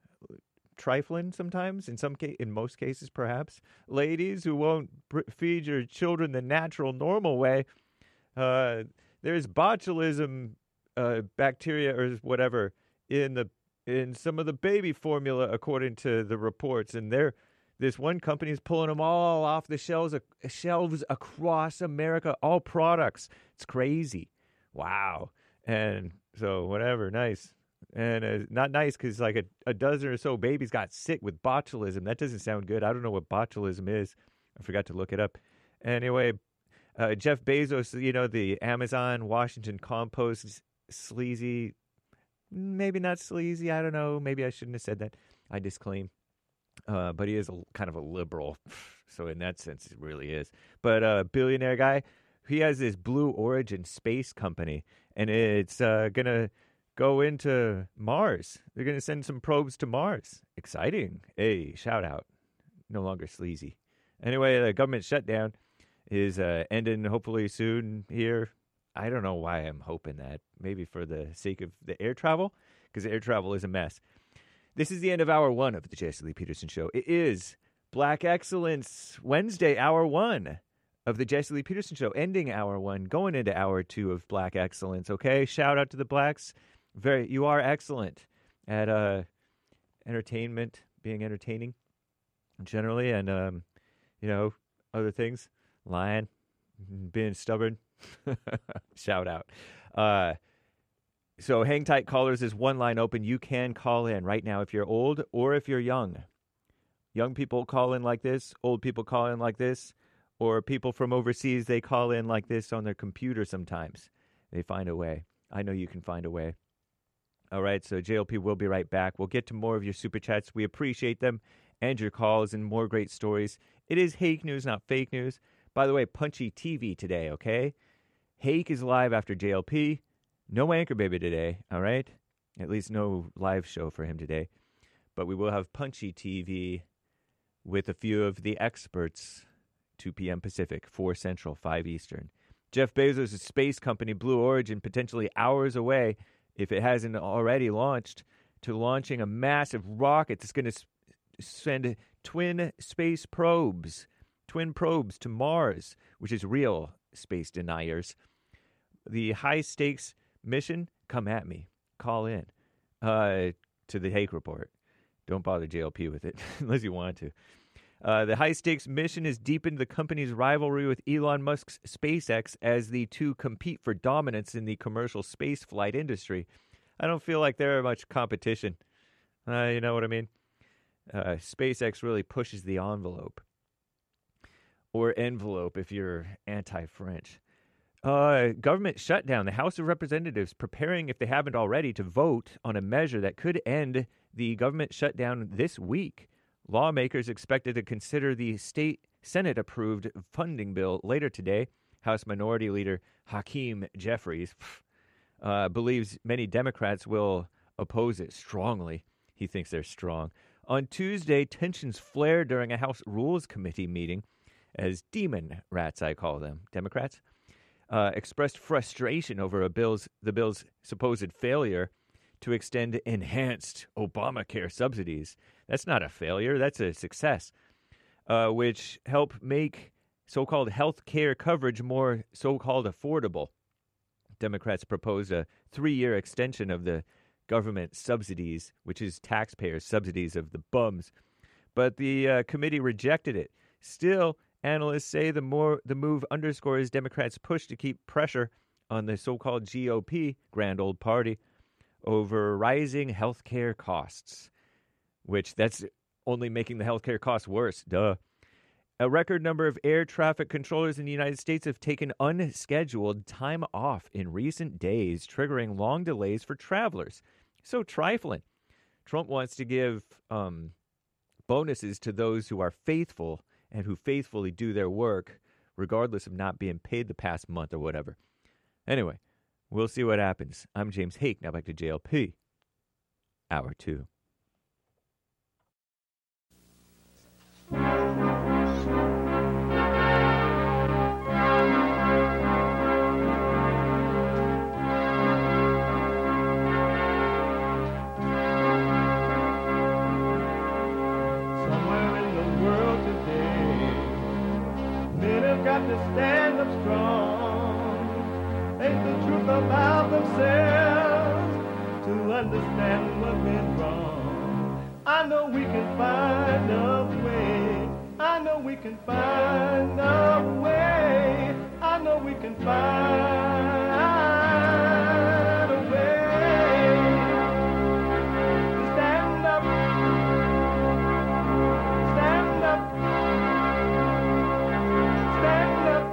trifling sometimes, in some ca- in most cases perhaps. Ladies who won't br- feed your children the natural, normal way. Uh, there's botulism uh, bacteria or whatever in the in some of the baby formula, according to the reports, and they're this one company is pulling them all off the shelves, uh, shelves across America, all products. It's crazy. Wow. And so whatever, nice. And uh, not nice because like a, a dozen or so babies got sick with botulism. That doesn't sound good. I don't know what botulism is. I forgot to look it up. Anyway, uh, Jeff Bezos, you know, the Amazon Washington compost, sleazy, maybe not sleazy. I don't know. Maybe I shouldn't have said that. I disclaim. Uh, but he is a, kind of a liberal, so in that sense, it really is. But a uh, billionaire guy, he has this Blue Origin space company, and it's uh, going to go into Mars. They're going to send some probes to Mars. Exciting. Hey, shout out. No longer sleazy. Anyway, the government shutdown is uh, ending hopefully soon here. I don't know why I'm hoping that. Maybe for the sake of the air travel, because air travel is a mess. This is the end of hour one of the Jesse Lee Peterson Show. It is Black Excellence Wednesday, hour one of the Jesse Lee Peterson Show, ending hour one, going into hour two of Black Excellence. Okay, shout out to the blacks. Very, you are excellent at uh, entertainment, being entertaining generally, and um, you know, other things, lying, being stubborn. Shout out. Uh, So hang tight, callers. There's one line open. You can call in right now if you're old or if you're young. Young people call in like this. Old people call in like this. Or people from overseas, they call in like this on their computer sometimes. They find a way. I know you can find a way. All right, so J L P will be right back. We'll get to more of your super chats. We appreciate them and your calls and more great stories. It is Hake News, not fake news. By the way, Punchy T V today, okay? Hake is live after J L P. No Anchor Baby today, all right? At least no live show for him today. But we will have Punchy T V with a few of the experts, two p.m. Pacific, four Central, five Eastern. Jeff Bezos' space company, Blue Origin, potentially hours away, if it hasn't already launched, to launching a massive rocket that's going to send twin space probes, twin probes to Mars, which is real, space deniers. The high-stakes mission, come at me. Call in uh, to the Hake Report. Don't bother J L P with it, unless you want to. Uh, the high-stakes mission has deepened the company's rivalry with Elon Musk's SpaceX as the two compete for dominance in the commercial space flight industry. I don't feel like there are much competition. Uh, you know what I mean? Uh, SpaceX really pushes the envelope. Or envelope if you're anti-French. Uh, government shutdown. The House of Representatives preparing, if they haven't already, to vote on a measure that could end the government shutdown this week. Lawmakers expected to consider the state Senate-approved funding bill later today. House Minority Leader Hakeem Jeffries uh, believes many Democrats will oppose it strongly. He thinks they're strong. On Tuesday, tensions flared during a House Rules Committee meeting as demon rats, I call them, Democrats, uh, expressed frustration over a bill's the bill's supposed failure to extend enhanced Obamacare subsidies. That's not a failure. That's a success, uh, which help make so-called health care coverage more so-called affordable. Democrats proposed a three-year extension of the government subsidies, which is taxpayers' subsidies of the bums. But the uh, committee rejected it. Still, analysts say the more the move underscores Democrats' push to keep pressure on the so-called G O P, grand old party, over rising health care costs, which that's only making the health care costs worse. Duh. A record number of air traffic controllers in the United States have taken unscheduled time off in recent days, triggering long delays for travelers. So trifling. Trump wants to give um, bonuses to those who are faithful and who faithfully do their work, regardless of not being paid the past month or whatever. Anyway, we'll see what happens. I'm James Hake. Now back to J L P. Hour two. to stand up strong. Face the truth about themselves to understand what's been wrong. I know we can find a way. I know we can find a way. I know we can find a way to stand up, stand up, stand up.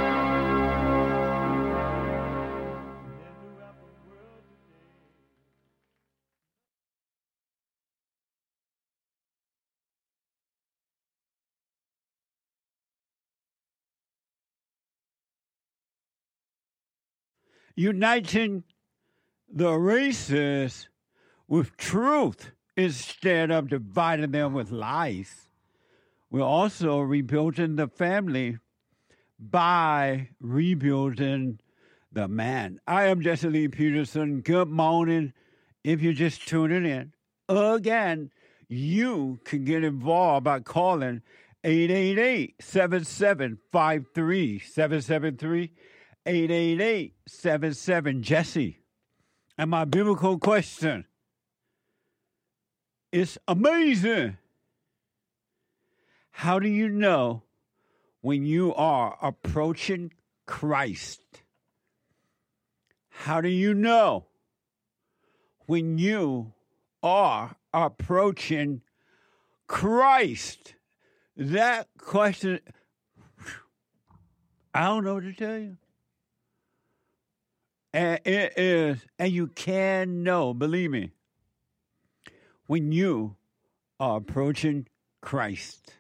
Uniting the races with truth instead of dividing them with lies. We're also rebuilding the family by rebuilding the man. I am Jesse Lee Peterson. Good morning. If you're just tuning in, again, you can get involved by calling eight eight eight, seven seven five three, seven seven three. eight eight eight, seven seven, Jesse. And my biblical question is amazing. How do you know when you are approaching Christ? How do you know when you are approaching Christ? That question, I don't know what to tell you. And it is, and you can know, believe me, when you are approaching Christ.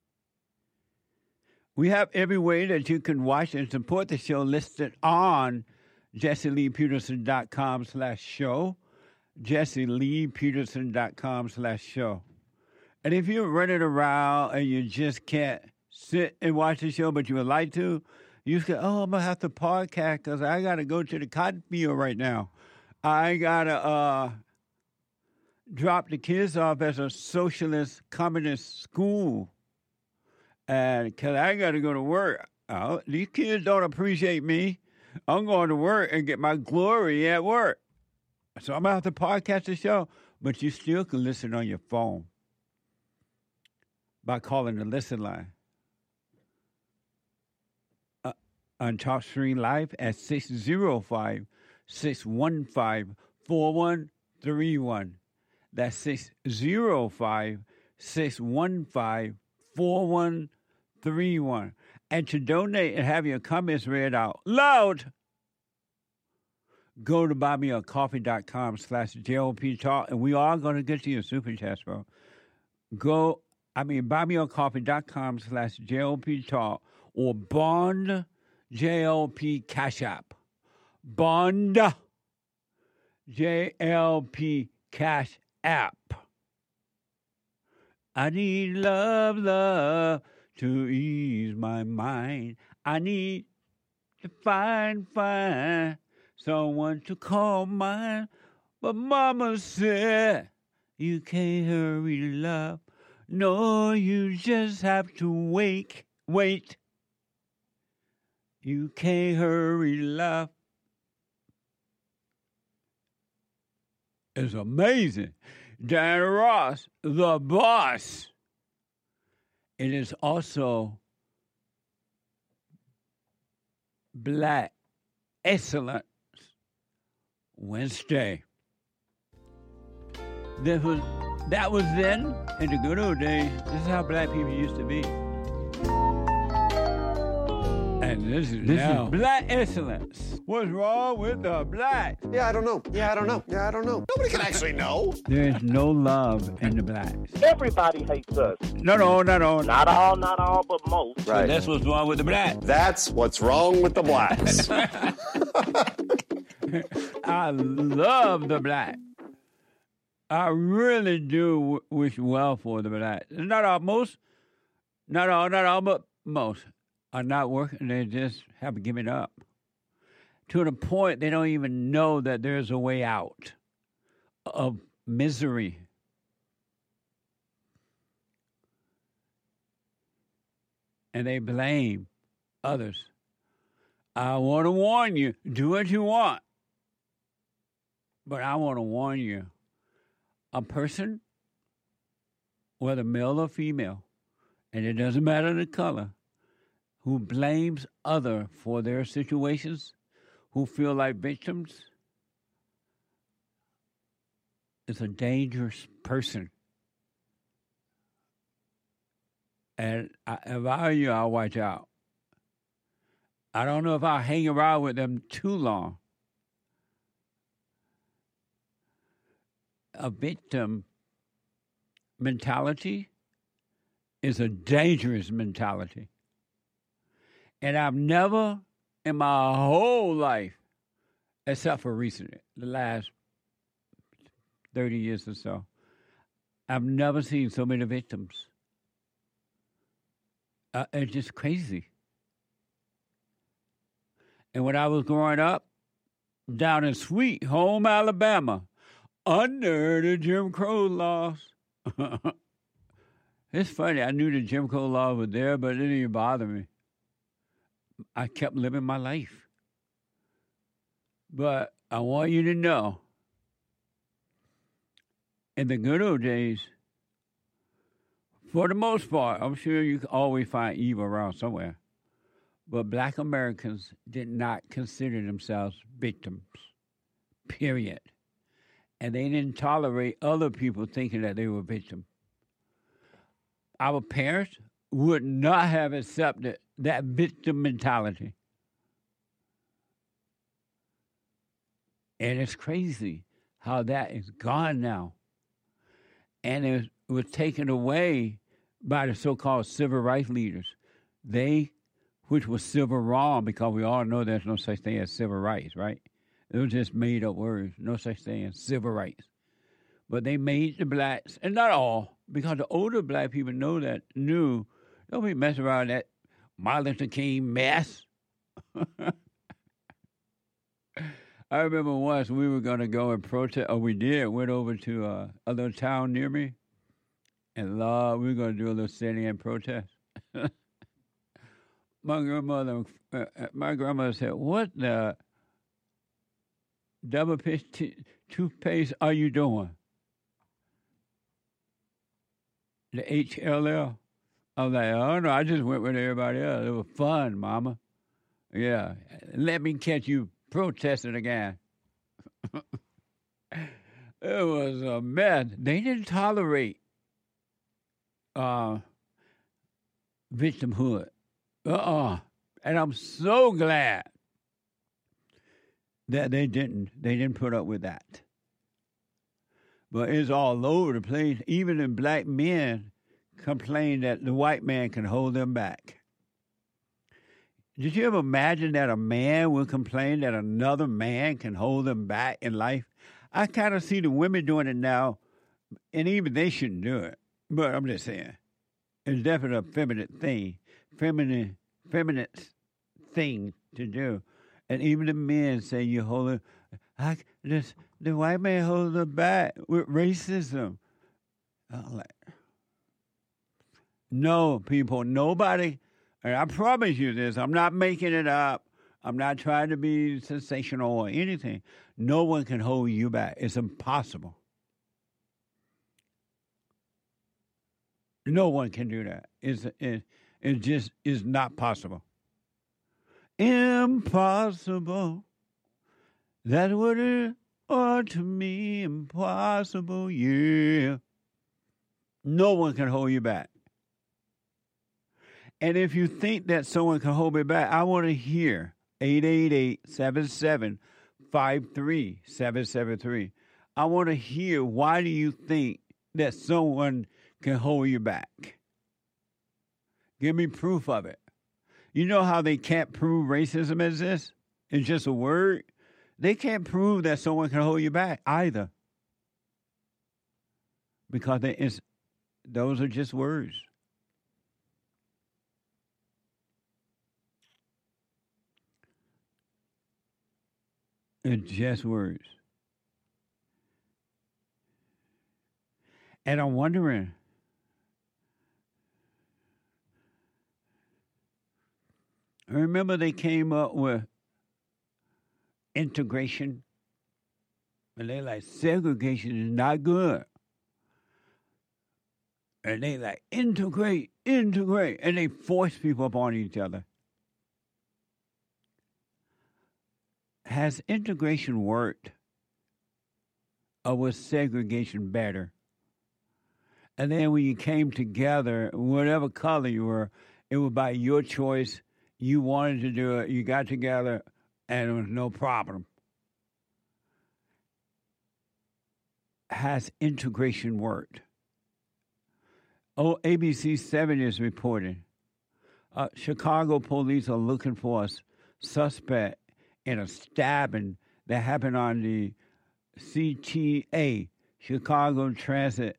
We have every way that you can watch and support the show listed on jesseleepeterson.com slash show, jesseleepeterson.com slash show. And if you're running around and you just can't sit and watch the show, but you would like to, you say, oh, I'm going to have to podcast because I got to go to the cotton field right now. I got to uh, drop the kids off at a socialist communist school. And because I got to go to work. Oh, these kids don't appreciate me. I'm going to work and get my glory at work. So I'm going to have to podcast the show. But you still can listen on your phone by calling the listen line. On TalkStream Live at six oh five, six one five, four one three one. That's six oh five, six one five, four one three one. And to donate and have your comments read out loud, go to buymeacoffee.com slash JLP Talk, and we are going to get to your super chats, bro. Go, I mean, buymeacoffee.com slash JLP Talk or bond J L P Cash App. Bond J L P Cash App. I need love, love to ease my mind. I need to find, find someone to call mine. But mama said, you can't hurry love. No, you just have to wait, wait. You can't hurry love. It's amazing. Diana Ross, the boss. It is also Black Excellence Wednesday. This was, that was then, in the good old days. This is how black people used to be. And this is this now. Is Black Excellence. What's wrong with the blacks? Yeah, I don't know. Yeah, I don't know. Yeah, I don't know. Nobody can actually know. There's no love in the blacks. Everybody hates us. No, no, no, no. Not all, not all, but most. Right. So that's what's wrong with the blacks. That's what's wrong with the blacks. I love the black. I really do w- wish well for the blacks. Not all, most, not all, not all, but most are not working. They just have given up. To the point they don't even know that there's a way out of misery. And they blame others. I want to warn you, do what you want. But I want to warn you, a person, whether male or female, and it doesn't matter the color, who blames other for their situations, who feel like victims, is a dangerous person. And I, if I were you, I'll watch out. I don't know if I'll hang around with them too long. A victim mentality is a dangerous mentality. And I've never in my whole life, except for recently, the last thirty years or so, I've never seen so many victims. Uh, it's just crazy. And when I was growing up, down in Sweet Home, Alabama, under the Jim Crow laws. It's funny, I knew the Jim Crow laws were there, but it didn't even bother me. I kept living my life. But I want you to know, in the good old days, for the most part, I'm sure you can always find evil around somewhere, but black Americans did not consider themselves victims, period. And they didn't tolerate other people thinking that they were victims. Our parents would not have accepted that victim mentality. And it's crazy how that is gone now. And it was taken away by the so-called civil rights leaders. They, which was civil wrong, because we all know there's no such thing as civil rights, right? It was just made up words, no such thing as civil rights. But they made the blacks, and not all, because the older black people know that, knew, don't be messing around that Martin Luther King mess. I remember once we were going to go and protest, or we did, went over to uh, a little town near me, and Lord, we were going to do a little sit-in protest. my grandmother, uh, my grandmother said, "What the double pitch t- toothpaste are you doing?" The H L L. I was like, "Oh no, I just went with everybody else. It was fun, Mama. Yeah, let me catch you protesting again." It was a mess. They didn't tolerate uh, victimhood. Uh-uh. And I'm so glad that they didn't. They didn't put up with that. But it's all over the place. Even the black men complain that the white man can hold them back. Did you ever imagine that a man would complain that another man can hold them back in life? I kind of see the women doing it now, and even they shouldn't do it. But I'm just saying, it's definitely a feminine thing, feminine, feminine thing to do. And even the men say you hold it. I, this, the white man holds them back with racism. I'm like, no, people, nobody. And I promise you this, I'm not making it up. I'm not trying to be sensational or anything. No one can hold you back. It's impossible. No one can do that. It's, it, it just is not possible. Impossible. That's what it ought to me. Impossible, yeah. No one can hold you back. And if you think that someone can hold me back, I want to hear eight eight eight, seven seven five three seven seven three. I want to hear, why do you think that someone can hold you back? Give me proof of it. You know how they can't prove racism exists? It's just a word. They can't prove that someone can hold you back either. Because they, it's, those are just words. It's just words. And I'm wondering, Remember they came up with integration? And they like, segregation is not good. And they like, integrate, integrate. And they force people upon each other. Has integration worked? Or was segregation better? And then when you came together, whatever color you were, it was by your choice. You wanted to do it. You got together, and it was no problem. Has integration worked? Oh, A B C seven is reporting. Uh, Chicago police are looking for a suspect in a stabbing that happened on the C T A, Chicago Transit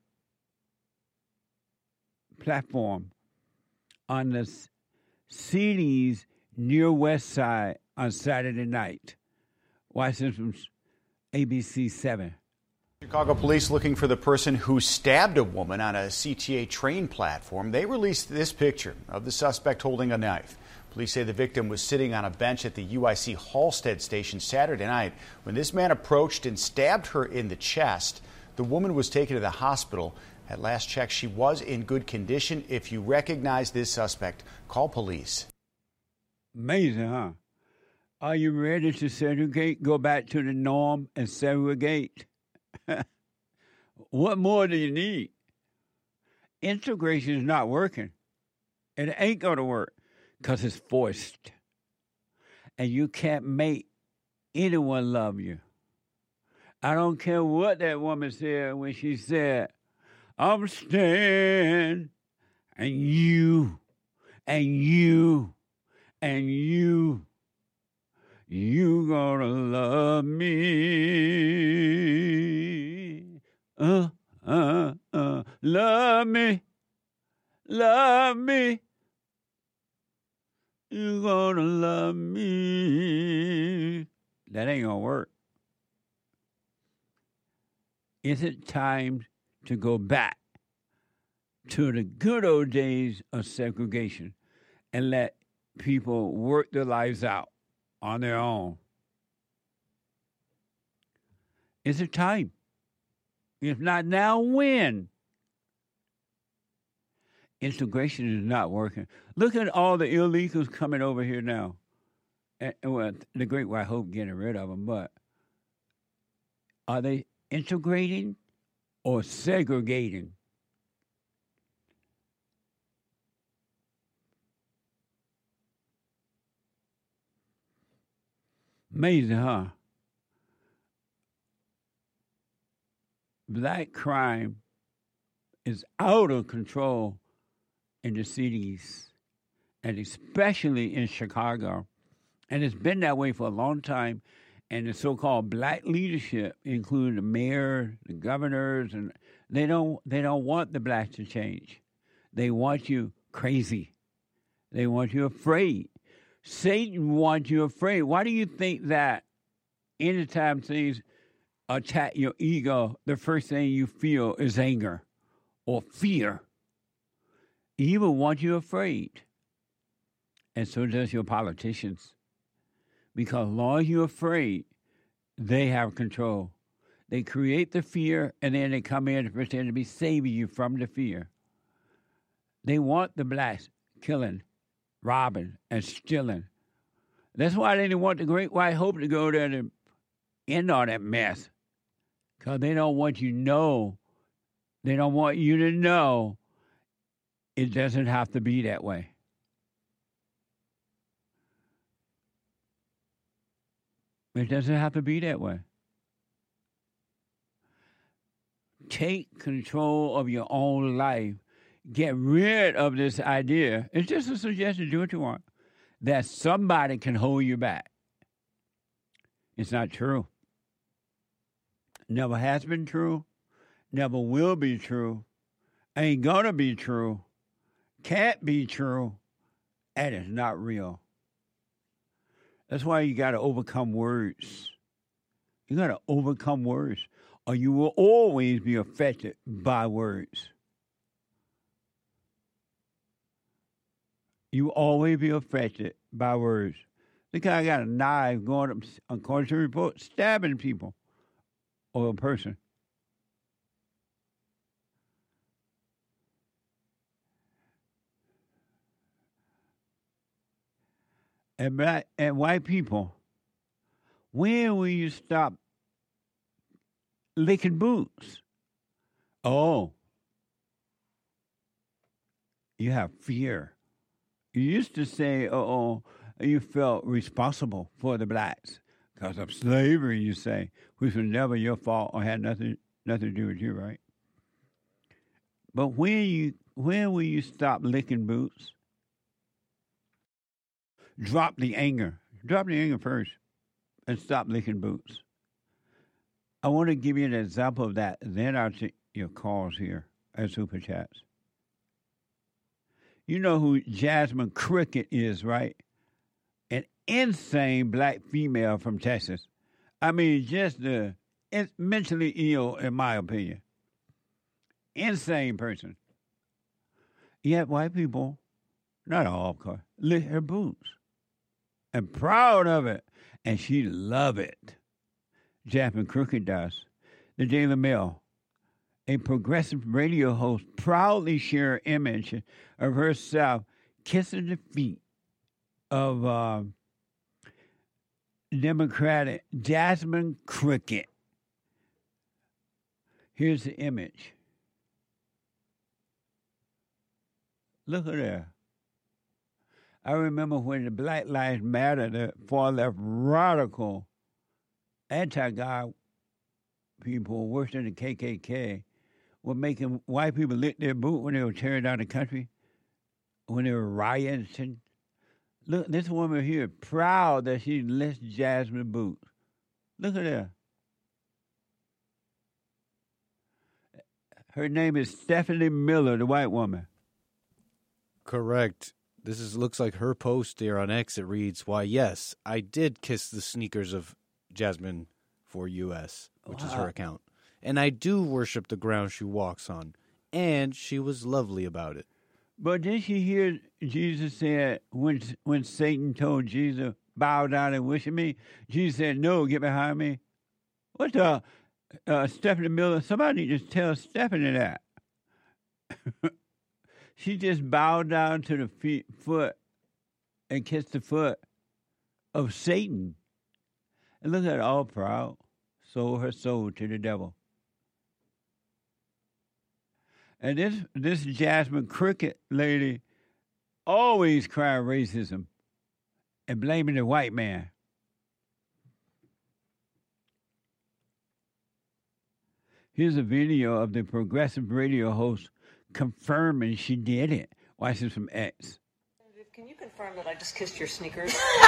platform on the city's near west side on Saturday night. Watch this from A B C seven. Chicago police looking for the person who stabbed a woman on a C T A train platform. They released this picture of the suspect holding a knife. Police say the victim was sitting on a bench at the U I C Halstead station Saturday night when this man approached and stabbed her in the chest. The woman was taken to the hospital. At last check, she was in good condition. If you recognize this suspect, call police. Amazing, huh? Are you ready to segregate? Go back to the norm and segregate. What more do you need? Integration is not working. It ain't going to work because it's forced. And you can't make anyone love you. I don't care what that woman said when she said, I'm staying, and you, and you, and you, you gonna love me. Uh, uh, uh, love me, love me. You gonna love me. That ain't gonna work. Is it time to go back to the good old days of segregation and let people work their lives out on their own? Is it time? If not now, when? Integration is not working. Look at all the illegals coming over here now. And, well, the Great White Hope getting rid of them, but are they integrating or segregating? Amazing, huh? Black crime is out of control in the cities, and especially in Chicago. And it's been that way for a long time. And the so-called black leadership, including the mayor, the governors, and they don't they don't want the blacks to change. They want you crazy. They want you afraid. Satan wants you afraid. Why do you think that anytime things attack your ego, the first thing you feel is anger or fear? Evil wants you afraid. And so does your politicians. Because as long as you're afraid, they have control. They create the fear, and then they come in and pretend to be saving you from the fear. They want the blacks killing, robbing, and stealing. That's why they didn't want the Great White Hope to go there to end all that mess. Because they don't want you to know, they don't want you to know it doesn't have to be that way. It doesn't have to be that way. Take control of your own life. Get rid of this idea. It's just a suggestion. Do what you want. That somebody can hold you back. It's not true. Never has been true. Never will be true. Ain't gonna be true. Can't be true. And it's not real. That's why you got to overcome words. You got to overcome words, or you will always be affected by words. You will always be affected by words. The guy got a knife going up, according to the report, stabbing people or a person. And black and white people, when will you stop licking boots? Oh, you have fear. You used to say, oh, you felt responsible for the blacks because of slavery, you say, which was never your fault or had nothing nothing to do with you, right? But when you when will you stop licking boots? Drop the anger. Drop the anger first and stop licking boots. I want to give you an example of that. Then I'll take your calls here as Super Chats. You know who Jasmine Cricket is, right? An insane black female from Texas. I mean, just the it's mentally ill, in my opinion. Insane person. Yet white people, not all, of course, lick her boots. And proud of it. And she love it. Jasmine Crooked does. The Daily Mail. A progressive radio host proudly shared an image of herself kissing the feet of uh, Democratic Jasmine Crooked. Here's the image. Look at that. I remember when the Black Lives Matter, the far-left radical anti-God people, worse than the K K K, were making white people lick their boot when they were tearing down the country, when they were rioting. Look, this woman here, proud that she licks Jasmine boot. Look at her. Her name is Stephanie Miller, the white woman. Correct. This is looks like her post there on X. It reads, "Why, yes, I did kiss the sneakers of Jasmine for U S, which wow. is her account. And I do worship the ground she walks on. And she was lovely about it." But did she hear Jesus said, when when Satan told Jesus, bow down and worship me, Jesus said, no, get behind me? What the? Uh, Stephanie Miller, somebody just tell Stephanie that. She just bowed down to the feet, foot and kissed the foot of Satan. And look at her, all proud, sold her soul to the devil. And this this Jasmine Cricket lady always crying racism and blaming the white man. Here's a video of the progressive radio host confirming she did it. Watch this from X. Can you confirm that I just kissed your sneakers?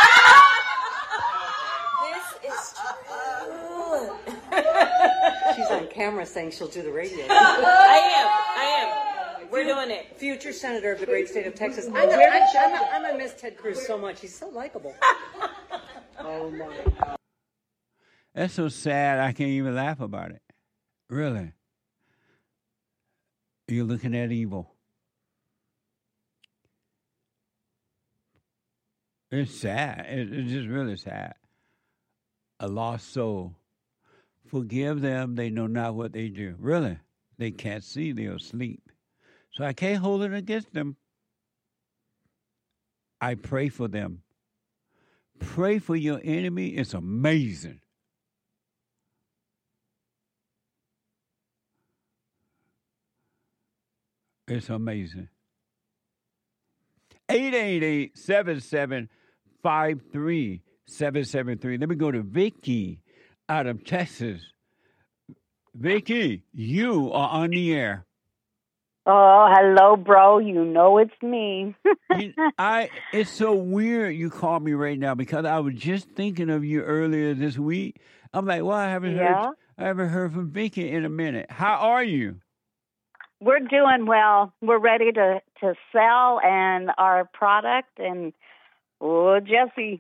This is true. She's on camera saying she'll do the radio. I am. I am. We're doing it. Future senator of the great state of Texas. I'm, I'm, I'm, I'm, I'm miss Ted Cruz so much. He's so likable. Oh, my God. That's so sad I can't even laugh about it. Really. You're looking at evil. It's sad. It's just really sad. A lost soul. Forgive them. They know not what they do. Really. They can't see. They're asleep. So I can't hold it against them. I pray for them. Pray for your enemy. It's amazing. It's amazing. eight eight eight, seven seven five three, seven seven three. Let me go to Vicky out of Texas. Vicky, you are on the air. Oh, hello, bro. You know it's me. you, I. It's so weird you called me right now because I was just thinking of you earlier this week. I'm like, well, I haven't yeah? heard. I haven't heard from Vicky in a minute. How are you? We're doing well. We're ready to, to sell and our product. And, oh, Jesse.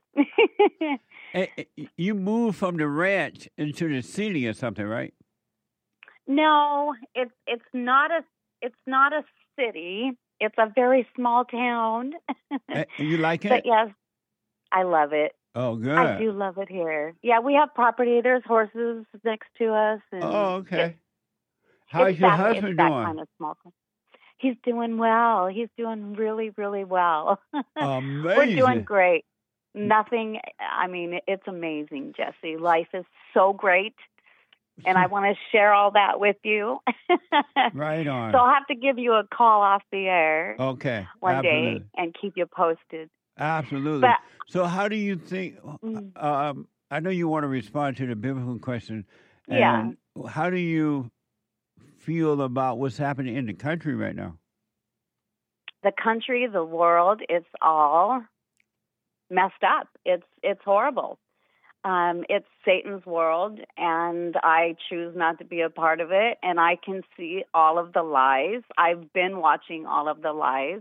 You moved from the ranch into the city or something, right? No, it's it's not a it's not a City. It's a very small town. Eh, you like it? But yes, I love it. Oh, good. I do love it here. Yeah, we have property. There's horses next to us. And Oh, okay. it- How's it's your that, husband it's that doing? kind of small town. He's doing well. He's doing really, really well. We're Amazing. doing great. Nothing, I mean, it's amazing, Jesse. Life is so great. And I want to share all that with you. Right on. So I'll have to give you a call off the air Okay. one Absolutely. day and keep you posted. Absolutely. But- so, how do you think? Um, I know you want to respond to the biblical question. Yeah. And how do you feel about what's happening in the country right now? The country, the world, it's all messed up. It's it's horrible. Um, it's Satan's world, and I choose not to be a part of it. And I can see all of the lies. I've been watching all of the lies.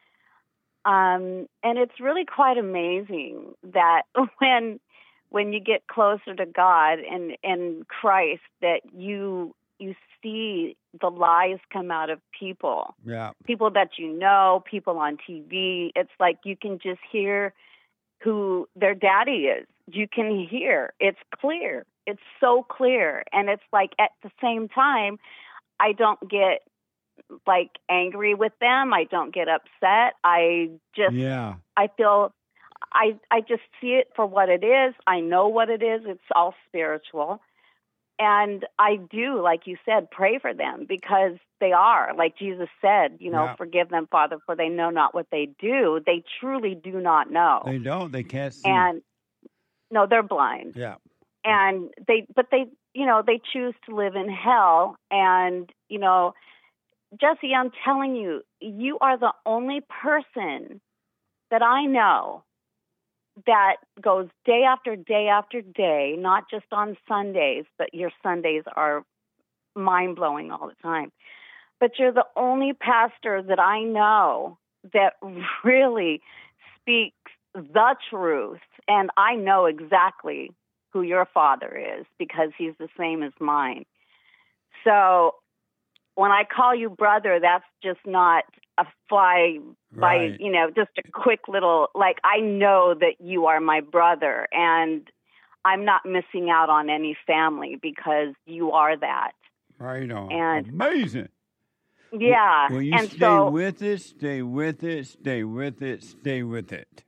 Um, and it's really quite amazing that when when you get closer to God and, and Christ, that you you see the lies come out of people. Yeah. People that you know, people on T V. It's like you can just hear who their daddy is. You can hear. It's clear. It's so clear. And it's like at the same time, I don't get like angry with them. I don't get upset. I just, Yeah. I feel, I, I just see it for what it is. I know what it is. It's all spiritual. And I do, like you said, pray for them because they are, like Jesus said, you know, Yeah. forgive them, Father, for they know not what they do. They truly do not know. They don't. They can't see. And no, they're blind. Yeah. And they, but they, you know, they choose to live in hell. And, you know, Jesse, I'm telling you, you are the only person that I know that goes day after day after day, not just on Sundays, but your Sundays are mind-blowing all the time. But you're the only pastor that I know that really speaks the truth. And I know exactly who your father is because he's the same as mine. So when I call you brother, that's just not a fly by, Right. you know, just a quick little, like, I know that you are my brother and I'm not missing out on any family because you are that. Right on. And- Amazing. Yeah. Well, you and stay so with it, stay with it, stay with it, stay with it.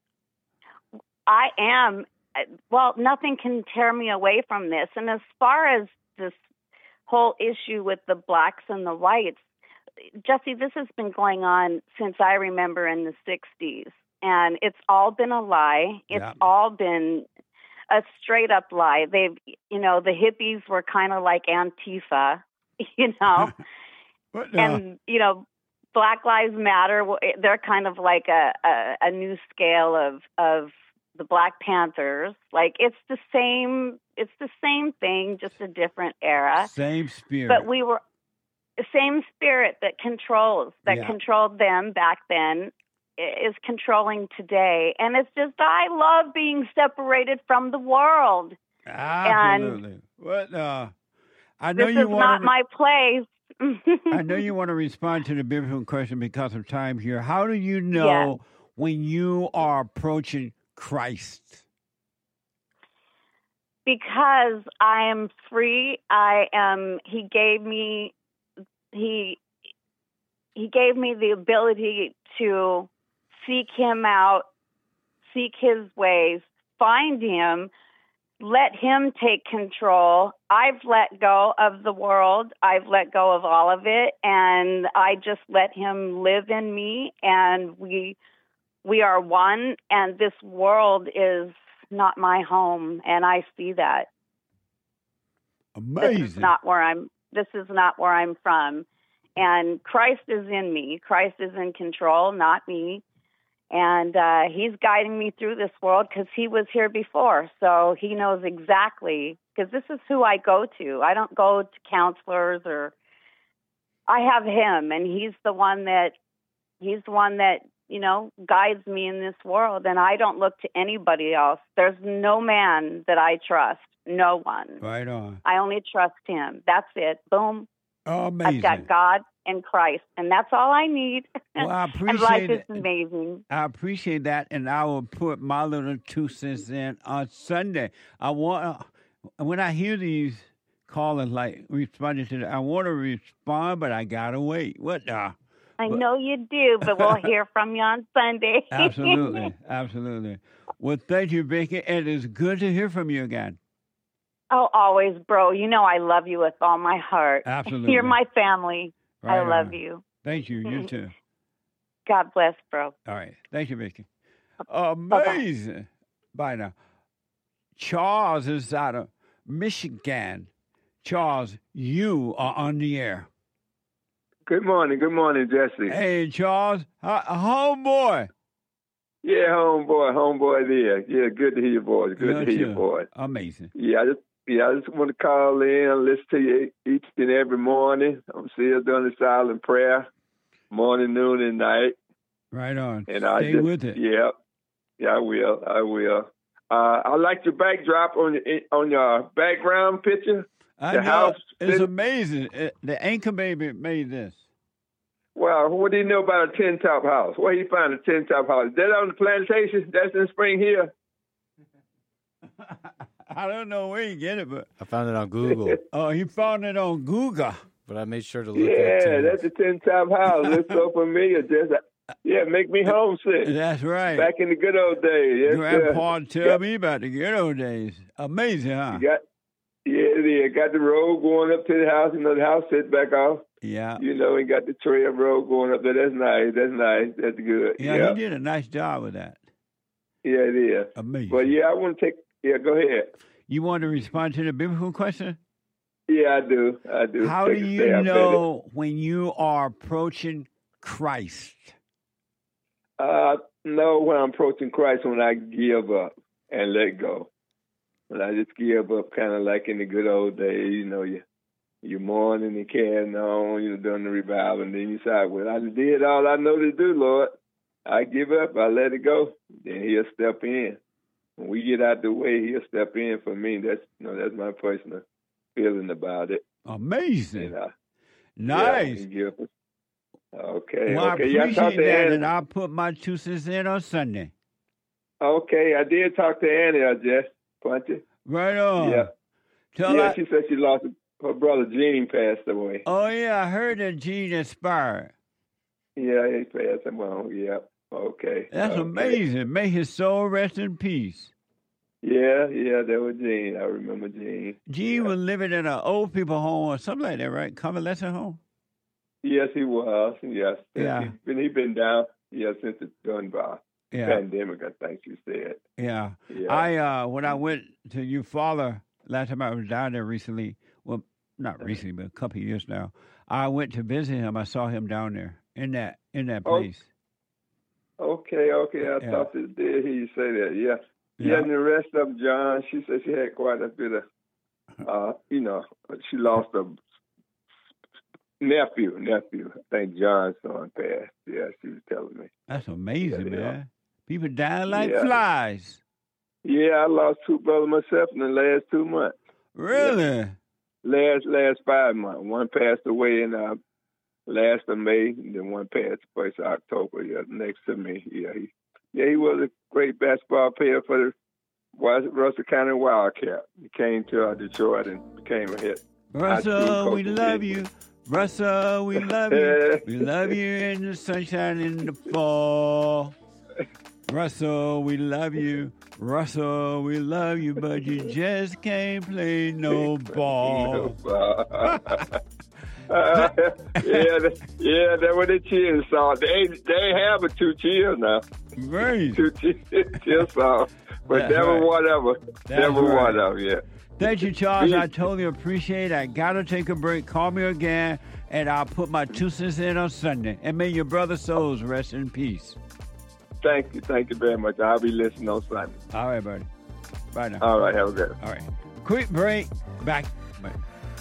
I am, well, nothing can tear me away from this. And as far as this whole issue with the blacks and the whites, Jesse, this has been going on since I remember in the sixties. And it's all been a lie. It's Yeah. all been a straight up lie. They've, you know, the hippies were kind of like Antifa, you know, What, uh, and, you know, Black Lives Matter, they're kind of like a, a, a new scale of, of the Black Panthers. Like it's the same, it's the same thing, just a different era. same spirit. But we were the same spirit that controls, that Yeah. controlled them back then i- is controlling today. And it's just, I love being separated from the world. Absolutely. What? Uh, I know This you is want not to. my place. I know you want to respond to the biblical question because of time here. How do you know when you are approaching Christ? Because I am free. I am, he gave me, he, he gave me the ability to seek him out, seek his ways, find him, let him take control. I've let go of the world. I've let go of all of it. And I just let him live in me. And we, we are one. And this world is not my home. And I see that. Amazing. This is not where I'm, this is not where I'm from. And Christ is in me. Christ is in control, not me. And uh, he's guiding me through this world because he was here before. So he knows exactly, because this is who I go to. I don't go to counselors or, I have him, and he's the one that, he's the one that, you know, guides me in this world. And I don't look to anybody else. There's no man that I trust. No one. Right on. I only trust him. That's it. Boom. Amazing. I've got God. in Christ, and that's all I need. Well, I and life appreciate is it. amazing. I appreciate that, and I will put my little two cents in on Sunday. I want when I hear these callers like responding to that, I want to respond, but I gotta wait. What the? I But- know you do, but we'll hear from you on Sunday. Absolutely, absolutely. Well, thank you, Vicky. It is good to hear from you again. Oh, always, bro. You know I love you with all my heart. Absolutely. You're my family. I Right love on. you. Thank you. You too. God bless, bro. All right. Thank you, Vicky. Amazing. Bye now. Charles is out of Michigan. Charles, you are on the air. Good morning. Good morning, Jesse. Hey, Charles. Hi- homeboy. Yeah, homeboy, homeboy there. Yeah, good to hear your voice. Good You to hear too. your voice. Amazing. Yeah, I just yeah, I just want to call in and listen to you each and every morning. I'm still doing the silent prayer, morning, noon, and night. Right on. And I Stay just, with it. Yeah, yeah, I will. I will. Uh, I like your backdrop on your on your background picture. I the know. house. It's amazing. It- the Anchor Baby made this. Wow, what do you know about a tin top house? Where you find a tin top house? Is that on the plantation? That's in Spring Hill. I don't know where you get it, but I found it on Google. oh, he found it on Google. But I made sure to look Yeah, at it. that's a tin top house. It's so familiar. Just yeah, make me homesick. That's right. Back in the good old days. Yes, Grandpa sir. tell me about the good old days. Amazing, huh? You got yeah, yeah, got the road going up to the house. You know, the house sits back off. Yeah. You know, and got the trail road going up there. That's nice. That's nice. That's good. Yeah, Yeah, he did a nice job with that. yeah, it is. Amazing. But yeah, I want to take. Yeah, go ahead. You want to respond to the biblical question? Yeah, I do. I do. How Take do a you stab at it. know when you are approaching Christ? Uh, know when I'm approaching Christ when I give up and let go. When I just give up, kind of like in the good old days, you know, you you mourning and carrying on, you know, during the revival, and then you say, well, I did all I know to do, Lord. I give up, I let it go. Then He'll step in. When we get out the way, He'll step in for me. That's you know, that's my personal feeling about it. Amazing. You know, Nice. yeah, give up. Okay, Well, okay. I Yeah, I appreciate talked to that, Annie. and I'll put my two cents in on Sunday. Okay, I did talk to Annie, I just punchy. Right on. Yeah. Tell yeah, her- she said she lost her brother. Gene passed away. Oh, yeah, I heard that Gene expired. Yeah, he passed away. Yeah. Okay. That's okay. amazing. May his soul rest in peace. Yeah, yeah, that was Gene. I remember Gene. Gene was living in an old people home or something like that, right? Convalescent home? Yes, he was. Yes. Yeah. He's been, he been down, yeah, since the Dunbar Yeah. pandemic, I think you said. Yeah. Yeah. I uh when I went to your father last time I was down there recently, well not recently, but a couple of years now, I went to visit him. I saw him down there in that in that Oh, place. Okay, okay. I Yeah. thought that did hear you say that. Yeah. Yeah. Yeah, and the rest of them, John, she said she had quite a bit of, uh, you know, she lost a nephew, nephew. I think John's son passed. Yeah, she was telling me. That's amazing, Yeah, yeah. man. People dying like Yeah. flies. Yeah, I lost two brothers myself in the last two months. Really? Last last five months. One passed away in uh, last of May, and then one passed first of October. Yeah, next to me. Yeah, he yeah he was a great basketball player for the West- Russell County Wildcat. He came to uh, Detroit and became a hit. Russell, we love you. Russell, we love you. We love you in the sunshine in the fall. Russell, we love you. Russell, we love you, but you just can't play no ball. Uh, yeah, that, yeah, that was the cheer song. They they ain't have a two cheers now. Right. Two cheer, cheer song. But That's never right. one of them. That's Never right. one of them, yeah. Thank you, Charles. I totally appreciate it. I got to take a break. Call me again, and I'll put my two cents in on Sunday. And may your brother's souls rest in peace. Thank you. Thank you very much. I'll be listening on Sunday. All right, buddy. Bye now. All right. Have a good one. All right. Quick break. Back. Bye.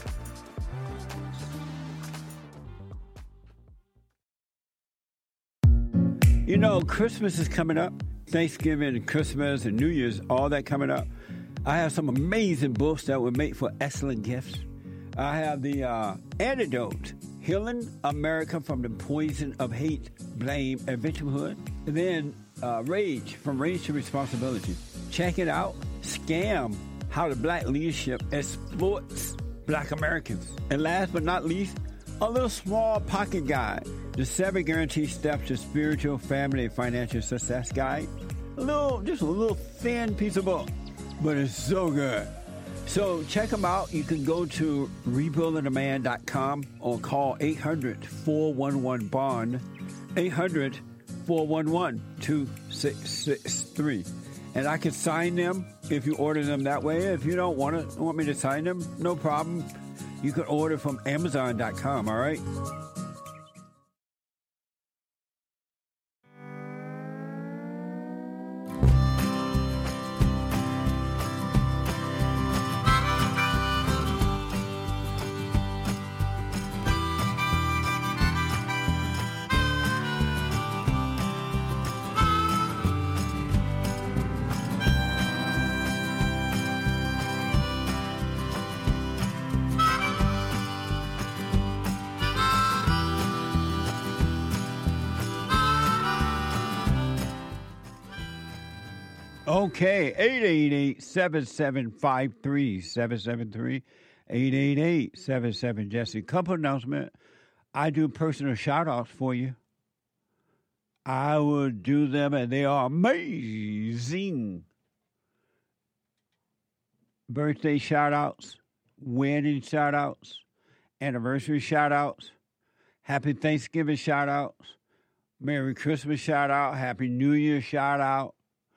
You know, Christmas is coming up. Thanksgiving and Christmas and New Year's, all that coming up. I have some amazing books that would make for excellent gifts. I have the uh, Antidote, Healing America from the Poison of Hate, Blame, and Victimhood. And then uh, Rage, From Rage to Responsibility. Check it out. Scam, How the Black Leadership Exploits Black Americans. And last but not least, a little small pocket guide. The seven guaranteed steps to spiritual, family, and financial success guide. A little, just a little thin piece of book, but it's so good. So check them out. You can go to rebuilding a man dot com or call eight hundred, four one one, bond, eight hundred, four one one, two six six three. And I can sign them if you order them that way. If you don't want to want me to sign them, no problem. You can order from amazon dot com, all right? Okay, eight eight eight, seven seven five three, seven seven three, eight eight eight, seven seven, Jesse. Couple announcement. I do personal shout-outs for you. I will do them, and they are amazing. Birthday shout-outs, wedding shout-outs, anniversary shout-outs, happy Thanksgiving shout-outs, Merry Christmas shout-out, Happy New Year shout-out,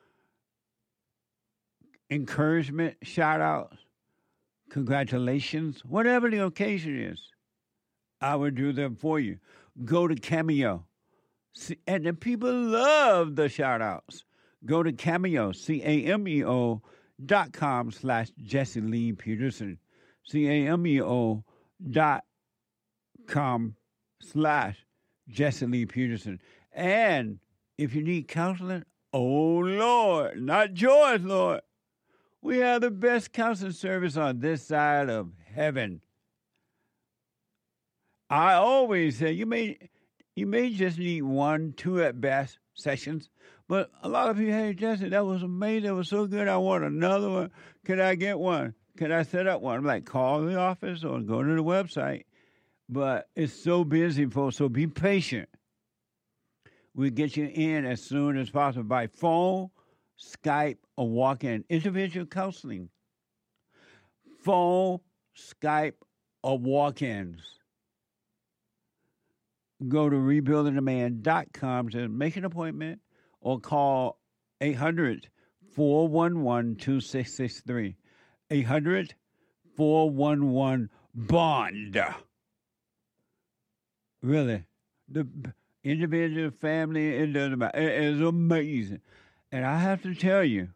encouragement shout-outs, congratulations, whatever the occasion is, I will do them for you. Go to Cameo. See, and the people love the shout-outs. Go to Cameo, C A M E O dot com slash Jesse Lee Peterson, C A M E O dot com slash Jesse Lee Peterson. And if you need counseling, oh, Lord, not yours, Lord. We have the best counseling service on this side of heaven. I always say you may you may just need one, two at best sessions, but a lot of people, hey, Jesse, that was amazing. That was so good. I want another one. Can I get one? Can I set up one? I'm like, call the office or go to the website. But it's so busy, folks, so be patient. We'll get you in as soon as possible by phone, Skype, or walk-in. Individual counseling. Phone, Skype, or walk-ins. Go to rebuilding a man dot com to make an appointment or call eight hundred, four one one, two six six three. eight hundred, four one one, bond. Really. The individual, family, it doesn't matter. It is amazing. And I have to tell you,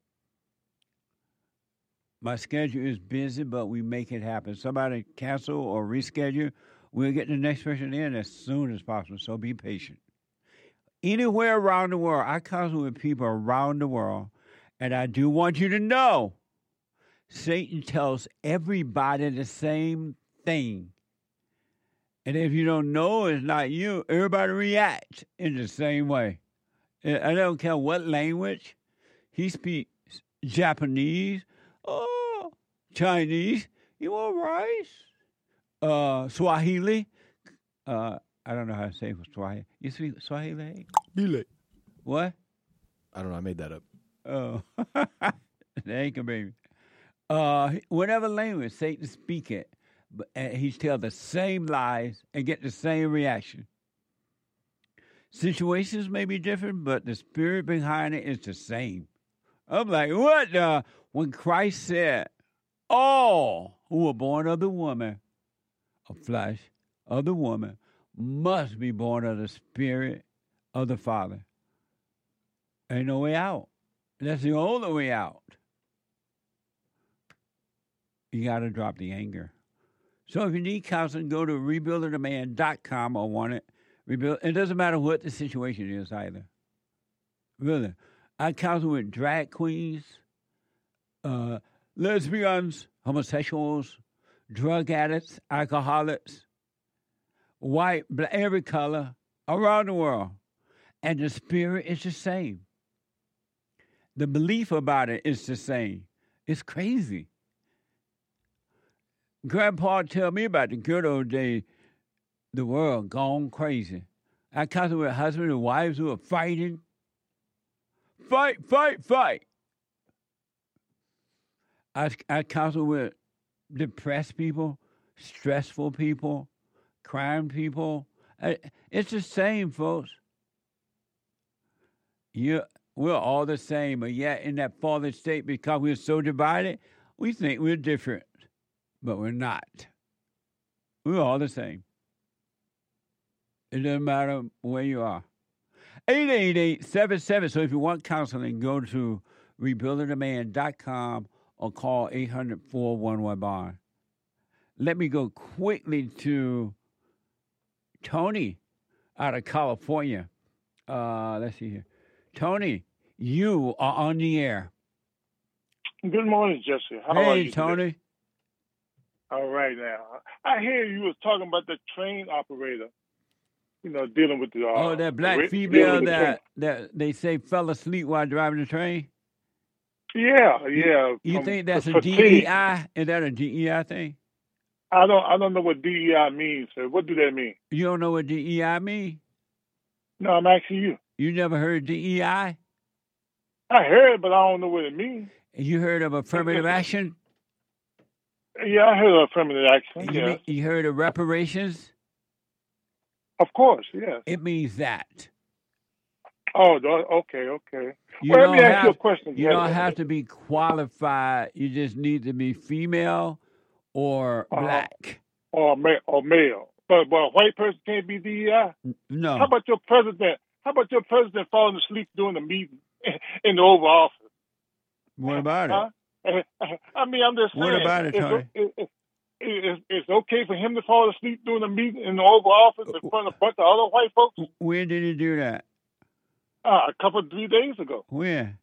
my schedule is busy, but we make it happen. Somebody cancel or reschedule, we'll get the next person in as soon as possible, so be patient. Anywhere around the world, I counsel with people around the world, and I do want you to know, Satan tells everybody the same thing. And if you don't know it's not you, everybody reacts in the same way. I don't care what language. He speaks Japanese, oh, Chinese, you want rice? Uh, Swahili. Uh, I don't know how to say Swahili. You speak Swahili? Swahili. What? I don't know. I made that up. Oh, thank you, baby. Uh, whatever language Satan speak it, but uh, he tell the same lies and get the same reaction. Situations may be different, but the spirit behind it is the same. I'm like, what the? When Christ said, all who are born of the woman, of flesh, of the woman, must be born of the Spirit of the Father. Ain't no way out. That's the only way out. You got to drop the anger. So if you need counseling, go to rebuilding a man dot com or want it. Rebuild. It doesn't matter what the situation is either. Really. I counsel with drag queens, uh, lesbians, homosexuals, drug addicts, alcoholics, white, black, every color around the world. And the spirit is the same. The belief about it is the same. It's crazy. Grandpa tell me about the good old days, the world gone crazy. I counted with husbands and wives who were fighting. Fight, fight, fight. I, I counseled with depressed people, stressful people, crime people. It's the same, folks. You, we're all the same, but yet in that fallen state, because we're so divided, we think we're different, but we're not. We're all the same. It doesn't matter where you are. eight eight eight, seven seven. So if you want counseling, go to rebuilding a man dot com or call eight hundred, four one one, bond. Let me go quickly to Tony out of California. Uh, let's see here. Tony, you are on the air. Good morning, Jesse. How hey, are you Tony. Today? All right, now. I hear you was talking about the train operator, you know, dealing with the... Uh, oh, that black the, female that, that they say fell asleep while driving the train? Yeah, yeah. You um, think that's a fatigue. D E I? Is that a D E I thing? I don't I don't know what D E I means, sir. What do that mean? You don't know what D E I means? No, I'm asking you. You never heard D E I? I heard, but I don't know what it means. You heard of affirmative action? Yeah, I heard of affirmative action, You, yeah. mean- you heard of reparations? Of course, yeah. It means that. Oh, do- okay, okay. You well, let don't me ask have, you a question. You Jesse. don't have to be qualified. You just need to be female or Uh-huh. black. Or, ma- or male. But, but a white person can't be D E I? No. How about your president? How about your president falling asleep during the meeting in the Oval Office? What about it? Huh? I mean, I'm just saying. What about it, it's, Tony? it- it- it's, it's okay for him to fall asleep during the meeting in the Oval Office in front of a bunch of other white folks? When did he do that? Uh, a couple, three days ago. When?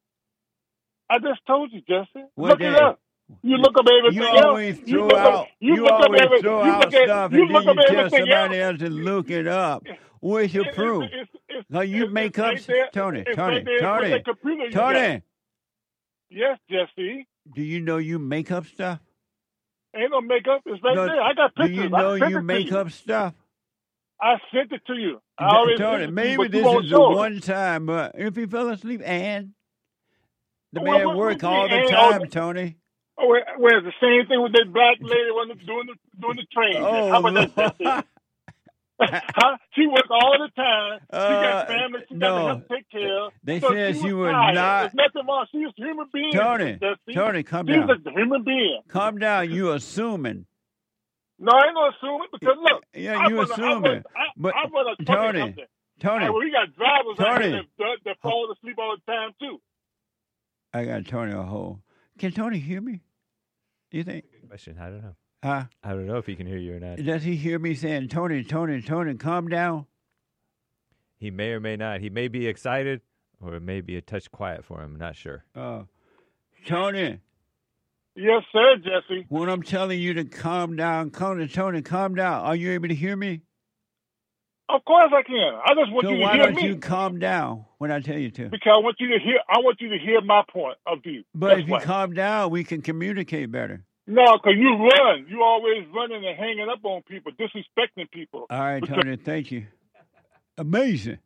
I just told you, Jesse. What look day? it up. You look up everything You else. always you throw look out, up, you you look up always every, throw you out look at, stuff you and look then up you tell everything somebody else. else to look it up. Where's your proof? It's, it's, Now you it's, make it's up, right there. Tony, It's Tony, right there with Tony, that computer you Tony. got. Yes, Jesse. Do you know you make up stuff? Ain't no makeup. It's right No, there. I got do pictures. you know I sent you it to make you. up stuff? I sent it to you. I already Tony, sent it to maybe you, but you this won't is the show it. one time, but if he fell asleep, and the Well, man what- work what- all the and- time, oh, Tony. Oh, where, where's the same thing with that black lady when doing the doing the train? Oh, How about Lord. that, Jesse? Huh? She works all the time. She Uh, got family. She got no. to help take care of. They so said she she was was tired. not- There's nothing wrong. She's a human being. Tony, Jesse. Tony, calm She's down. a human being. Calm down. You assuming? No, I ain't gonna assume it because look. Yeah, I you run a- I assuming. run- I, But I run a trucking Tony, company. Tony, Hey, well, we got drivers out Tony. here that, that fall asleep all the time too. I got Tony a hole. Can Tony hear me? Do you think? Good question. I don't know. Huh? I don't know if he can hear you or not. Does he hear me saying, Tony, Tony, Tony, calm down? He may or may not. He may be excited, or it may be a touch quiet for him. I'm not sure. Uh, Tony. Yes, sir, Jesse. When I'm telling you to calm down, Tony, Tony, calm down. Are you able to hear me? Of course I can. I just want So you to why hear don't me. you calm down when I tell you to? Because I want you to hear. I want you to hear my point of view. But That's if you why. calm down, we can communicate better. No, because you run. You always running and hanging up on people, disrespecting people. All right, Because- Tony, thank you. Amazing.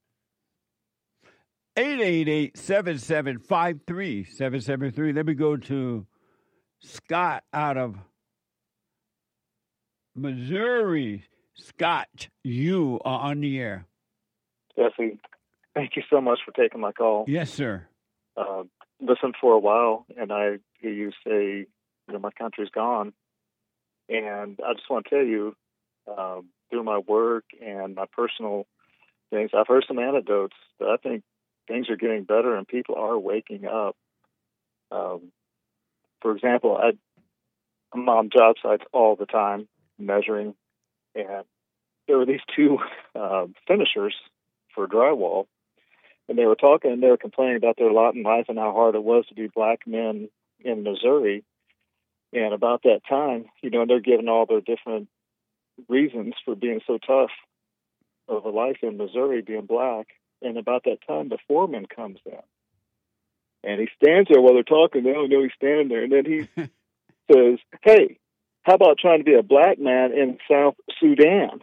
eight eight eight, seven seven five three, seven seven three. Let me go to Scott out of Missouri. Scott, you are on the air. Jesse, thank you so much for taking my call. Yes, sir. Uh, listened for a while, and I hear you say, you know, my country's gone. And I just want to tell you, um, through my work and my personal things, I've heard some anecdotes that I think things are getting better and people are waking up. Um, for example, I, I'm on job sites all the time, measuring, and there were these two uh, finishers for drywall, and they were talking and they were complaining about their lot in life and how hard it was to be black men in Missouri. And about that time, you know, they're giving all their different reasons for being so tough of a life in Missouri, being black. And about that time, the foreman comes in. And he stands there while they're talking. They don't know he's standing there. And then he says, hey, how about trying to be a black man in South Sudan?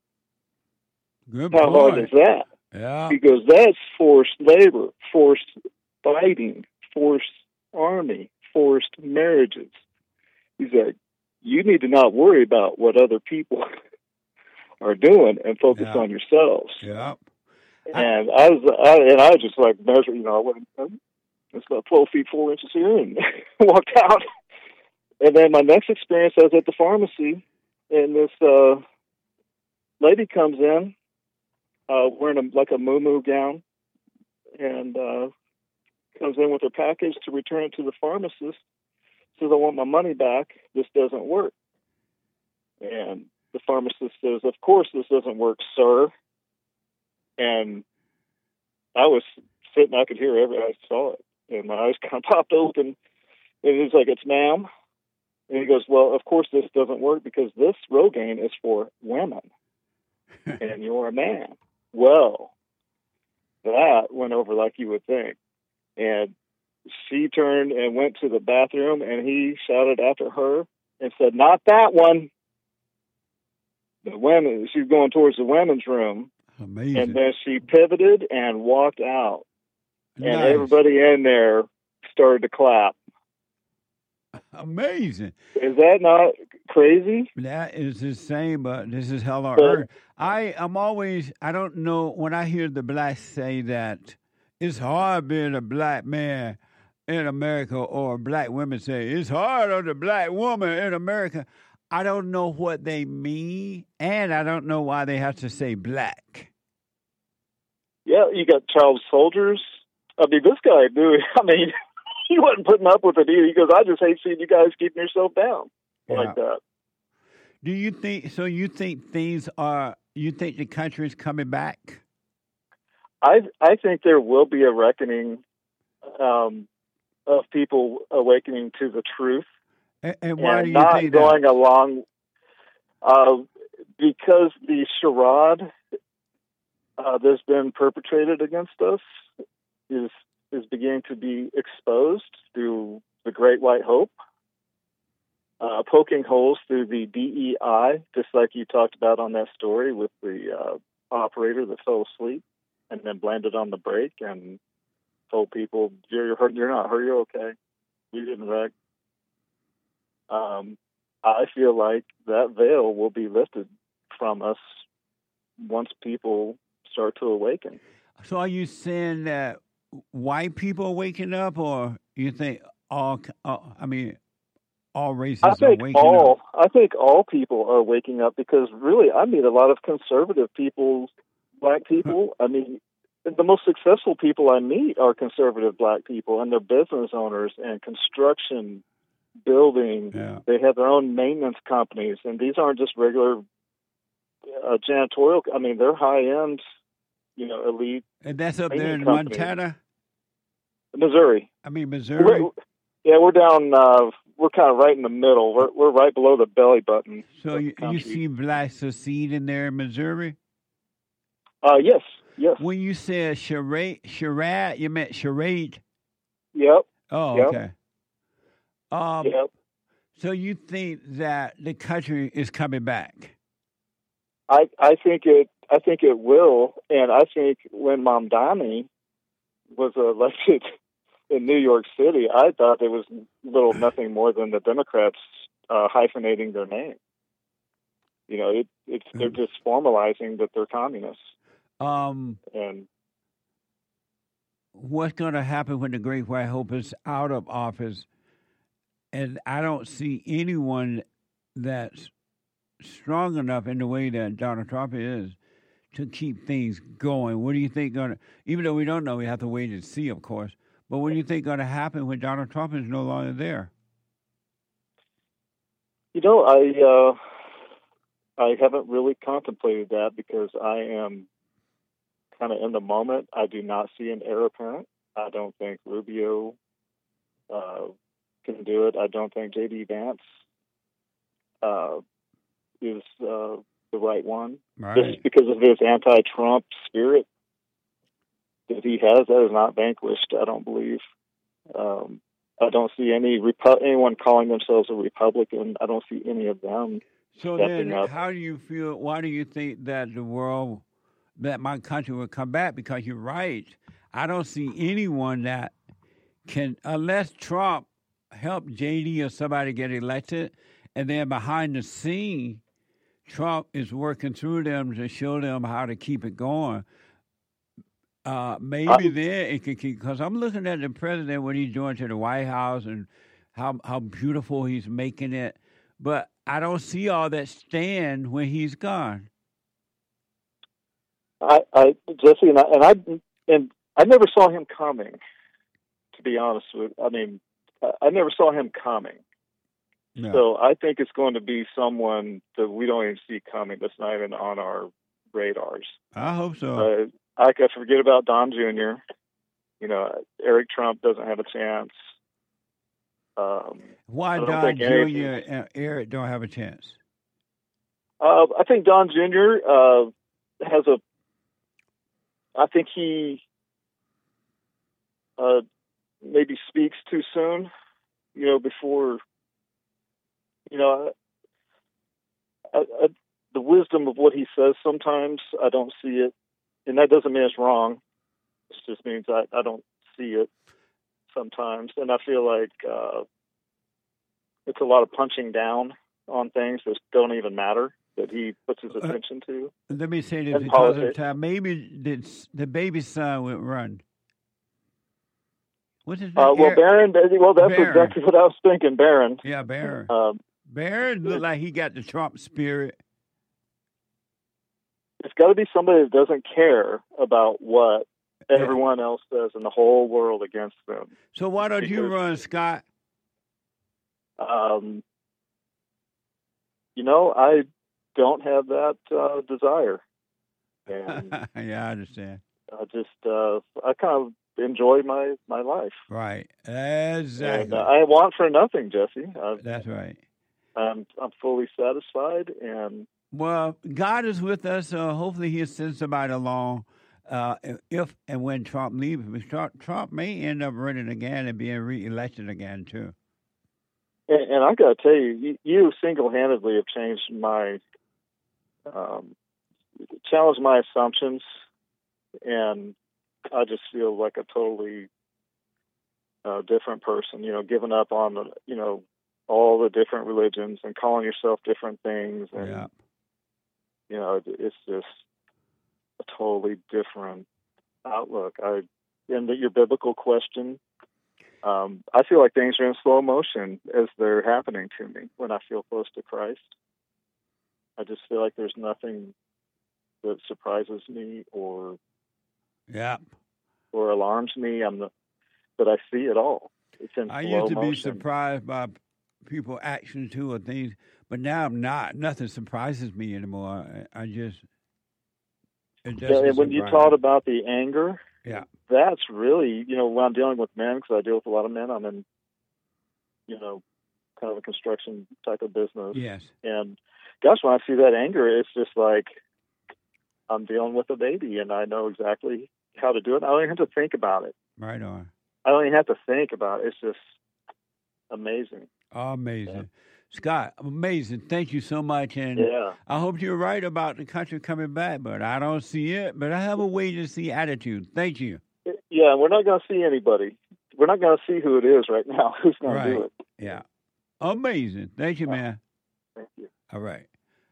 Good How point. hard is that? Yeah. Because that's forced labor, forced fighting, forced army, forced marriages. He's like, you need to not worry about what other people are doing and focus Yeah. on yourselves. Yeah. And I was, I, and I was just like measure, you know, I went, it's about twelve feet four inches here, and walked out. And then my next experience, I was at the pharmacy, and this uh, lady comes in, uh, wearing a, like a muumuu gown, and uh, comes in with her package to return it to the pharmacist. Says, I want my money back. This doesn't work. And the pharmacist says, of course this doesn't work, sir. And I was sitting, I could hear every, I saw it. And my eyes kind of popped open. And he's like, it's ma'am. And he goes, well, of course this doesn't work because this Rogaine is for women. And you're a man. Well, that went over like you would think. And she turned and went to the bathroom, and he shouted after her and said, not that one. The women, she's going towards the women's room. Amazing. And then she pivoted and walked out. And Nice. everybody in there started to clap. Amazing. Is that not crazy? That is the same, but this is hell on But- earth. I am always, I don't know, when I hear the blacks say that it's hard being a black man in America, or black women say it's hard on the black woman in America, I don't know what they mean, and I don't know why they have to say black. Yeah, you got child soldiers. I mean, this guy knew, I mean, he wasn't putting up with it either. He goes, I just hate seeing you guys keeping yourself down like that. Do you think, so you think things are, you think the country is coming back? I I think there will be a reckoning um, of people awakening to the truth. And, and why and do you not think going that? along uh, because the charade uh, that's been perpetrated against us is is beginning to be exposed through the Great White Hope, uh, poking holes through the D E I, just like you talked about on that story with the uh, operator that fell asleep and then blamed it on the brake and told people, "You're hurt. You're not hurt. You're okay. We didn't wreck." Um, I feel like that veil will be lifted from us once people start to awaken. So are you saying that white people are waking up, or you think all, all I mean, all races I are think waking all. up? I think all people are waking up because really, I meet a lot of conservative people, black people. I mean, the most successful people I meet are conservative black people, and they're business owners and construction, building. Yeah. They have their own maintenance companies, and these aren't just regular uh, janitorial. I mean, they're high end, you know, elite. And that's up there in maintenance companies. Montana? Missouri. I mean, Missouri? We're, yeah, we're down. Uh, we're kind of right in the middle. We're we're right below the belly button. So you, you country. see black secede in there in Missouri? Uh, yes, yes. When you said charade, charade, you meant charade? Yep. Oh, Yep. okay. Um, Yep. So you think that the country is coming back? I I think it I think it will, and I think when Mamdani was elected in New York City, I thought it was little nothing more than the Democrats uh, hyphenating their name. You know, it it's they're just formalizing that they're communists. Um, and what's going to happen when the Great White Hope is out of office? And I don't see anyone that's strong enough in the way that Donald Trump is to keep things going. What do you think going to, even though we don't know, we have to wait and see, of course, but what do you think going to happen when Donald Trump is no longer there? You know, I uh, I haven't really contemplated that because I am kind of in the moment. I do not see an heir apparent. I don't think Rubio uh, can do it. I don't think J D Vance uh, is uh, the right one. Right. Just because of his anti-Trump spirit that he has, that is not vanquished, I don't believe. Um, I don't see any Repu- anyone calling themselves a Republican. I don't see any of them So stepping then, up. how do you feel? Why do you think that the world, that my country will come back? Because you're right. I don't see anyone that can, unless Trump helped J D or somebody get elected, and then behind the scene, Trump is working through them to show them how to keep it going. Uh, maybe I, then it could keep, because I'm looking at the president, what he's doing to the White House and how how beautiful he's making it. But I don't see all that stand when he's gone. I, I Jesse, and I, and I, and I never saw him coming, to be honest with I mean, I, I never saw him coming. No. So I think it's going to be someone that we don't even see coming, that's not even on our radars. I hope so. Uh, I could forget about Don Junior You know, Eric Trump doesn't have a chance. Um, Why I don't Don think anything- Junior and Eric don't have a chance? Uh, I think Don Junior Uh, has a. I think he uh, maybe speaks too soon. You know, before. You know, I, I, the wisdom of what he says sometimes I don't see it, and that doesn't mean it's wrong. It just means I, I don't see it sometimes, and I feel like uh, it's a lot of punching down on things that don't even matter that he puts his attention to. Let me say this And because of politics. time. Maybe the, the baby son would run. What's his name? Uh, well, Eric- Barron. Well, that's Barron. exactly what I was thinking, Barron. Yeah, Barron. Um, Barron looked like he got the Trump spirit. it's got to be somebody that doesn't care about what everyone else says in the whole world against them. So why don't you Because- run, Scott? Um, you know, I don't have that uh, desire, and Yeah, I understand. I just uh, I kind of enjoy my my life. Right. And Exactly. uh, I want for nothing, Jesse. I, That's right. I'm I'm fully satisfied, and Well, God is with us, so hopefully he'll send somebody along uh, if and when Trump leaves. Because Trump, Trump may end up running again and being reelected again, too. and, and I got to tell you, you, you single-handedly have changed my um, challenged my assumptions, and I just feel like a totally uh, different person. You know, giving up on the you know all the different religions and calling yourself different things, and Yeah. you know, it's just a totally different outlook. I, and the, your biblical question, um, I feel like things are in slow motion as they're happening to me when I feel close to Christ. I just feel like there's nothing that surprises me or Yeah. or alarms me. I'm the, but I see it all. It's in I slow used to be motion. surprised by people actions too or things, but now I'm not. Nothing surprises me anymore. I, I just it Yeah, doesn't and when you surprise talked me. about the anger, Yeah. that's really, you know, when I'm dealing with men, because I deal with a lot of men, I'm in, you know, kind of a construction type of business. Yes. And gosh, when I see that anger, it's just like I'm dealing with a baby, and I know exactly how to do it. I don't even have to think about it. Right on. I don't even have to think about it. It's just amazing. Amazing. Scott, amazing. Thank you so much. And Yeah. I hope you're right about the country coming back, but I don't see it. But I have a wait to see attitude. Thank you. Yeah, we're not going to see anybody. We're not going to see who it is right now. Who's going Right. to do it? Yeah. Amazing. Thank you, man. Thank you. All right.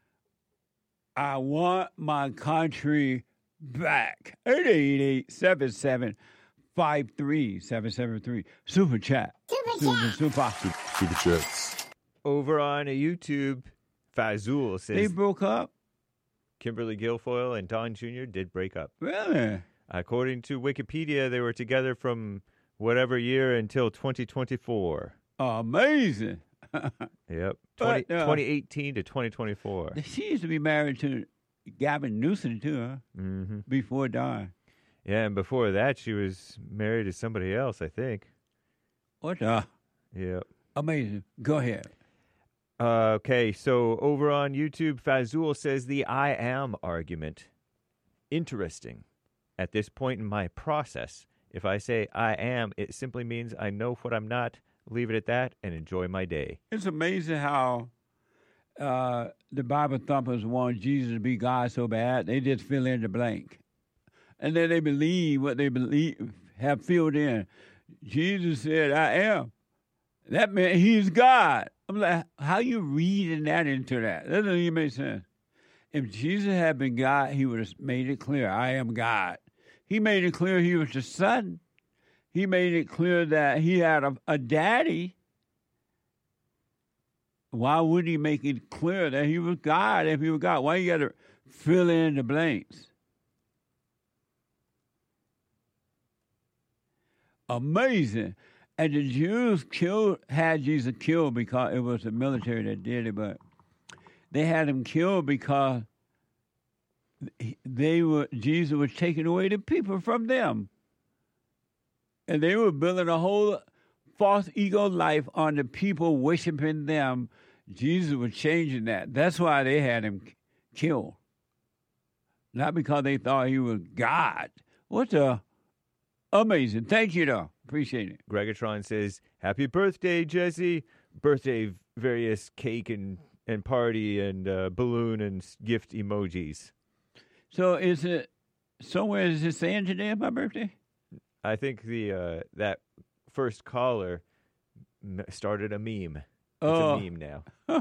I want my country back. eight eight eight, seven seven five three, seven seven three. Super chat. Super, super. Super chats. Over on YouTube, Fazul says They broke up? Kimberly Guilfoyle and Don Junior did break up. Really? According to Wikipedia, they were together from whatever year until twenty twenty-four. Amazing. Yep. But, twenty, uh, twenty eighteen to twenty twenty-four. She used to be married to Gavin Newsom, too, huh? Mm-hmm. Before Don. Yeah, and before that, she was married to somebody else, I think. What the? Yep. Amazing. Go ahead. Uh, okay, so over on YouTube, Fazul says the I am argument. Interesting. At this point in my process, if I say I am, it simply means I know what I'm not, leave it at that, and enjoy my day. It's amazing how uh, the Bible thumpers want Jesus to be God so bad, they just fill in the blank. And then they believe what they believe, have filled in. Jesus said, I am. That meant he's God. I'm like, how you reading that into that? That doesn't even make sense. If Jesus had been God, he would have made it clear, I am God. He made it clear he was the son. He made it clear that he had a, a daddy. Why would he make it clear that he was God if he was God? Why you got to fill in the blanks? Amazing. And the Jews killed, had Jesus killed because it was the military that did it, but they had him killed because they were Jesus was taking away the people from them. And they were building a whole false ego life on the people worshiping them. Jesus was changing that. That's why they had him killed. Not because they thought he was God. What a amazing. Thank you, though. Appreciate it. Gregatron says, happy birthday, Jesse. Birthday, various cake and, and party and uh, balloon and gift emojis. So is it, somewhere is it saying today is my birthday? I think the uh, that first caller m- started a meme. It's Oh. a meme now.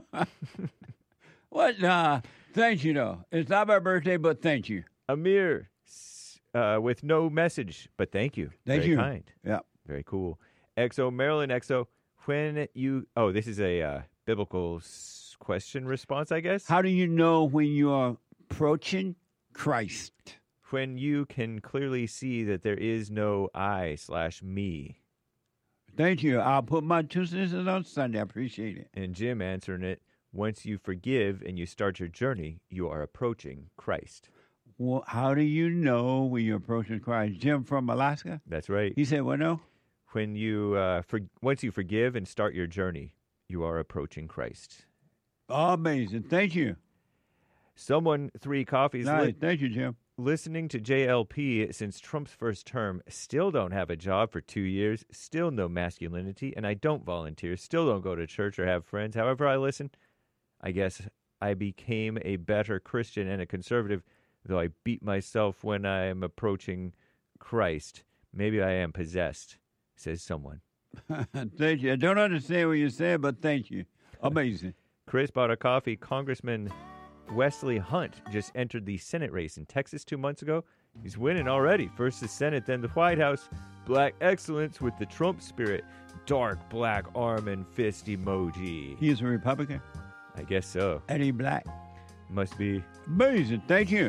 What? Uh, thank you, though. It's not my birthday, but thank you. Amir, uh, with no message, but thank you. Thank Very you. kind. Yeah. Very cool. Exo, Maryland Exo, when you, oh, this is a uh, biblical s- question response, I guess. How do you know when you are approaching Christ? When you can clearly see that there is no I slash me. Thank you. I'll put my two cents in on Sunday. I appreciate it. And Jim answering it, once you forgive and you start your journey, you are approaching Christ. Well, how do you know when you're approaching Christ? Jim from Alaska? That's right. He said, what no? When you, uh, for, once you forgive and start your journey, you are approaching Christ. Amazing. Thank you. Someone, three coffees. Nice. Li- Thank you, Jim. Listening to J L P since Trump's first term, still don't have a job for two years, still no masculinity, and I don't volunteer, still don't go to church or have friends. However I listen, I guess I became a better Christian and a conservative, though I beat myself when I am approaching Christ. Maybe I am possessed, says someone. Thank you. I don't understand what you're saying, but thank you. Amazing. Chris bought a coffee. Congressman Wesley Hunt just entered the Senate race in Texas two months ago. He's winning already. First the Senate, then the White House. Black excellence with the Trump spirit. Dark black arm and fist emoji. He is a Republican? I guess so. And he black? Must be. Amazing. Thank you.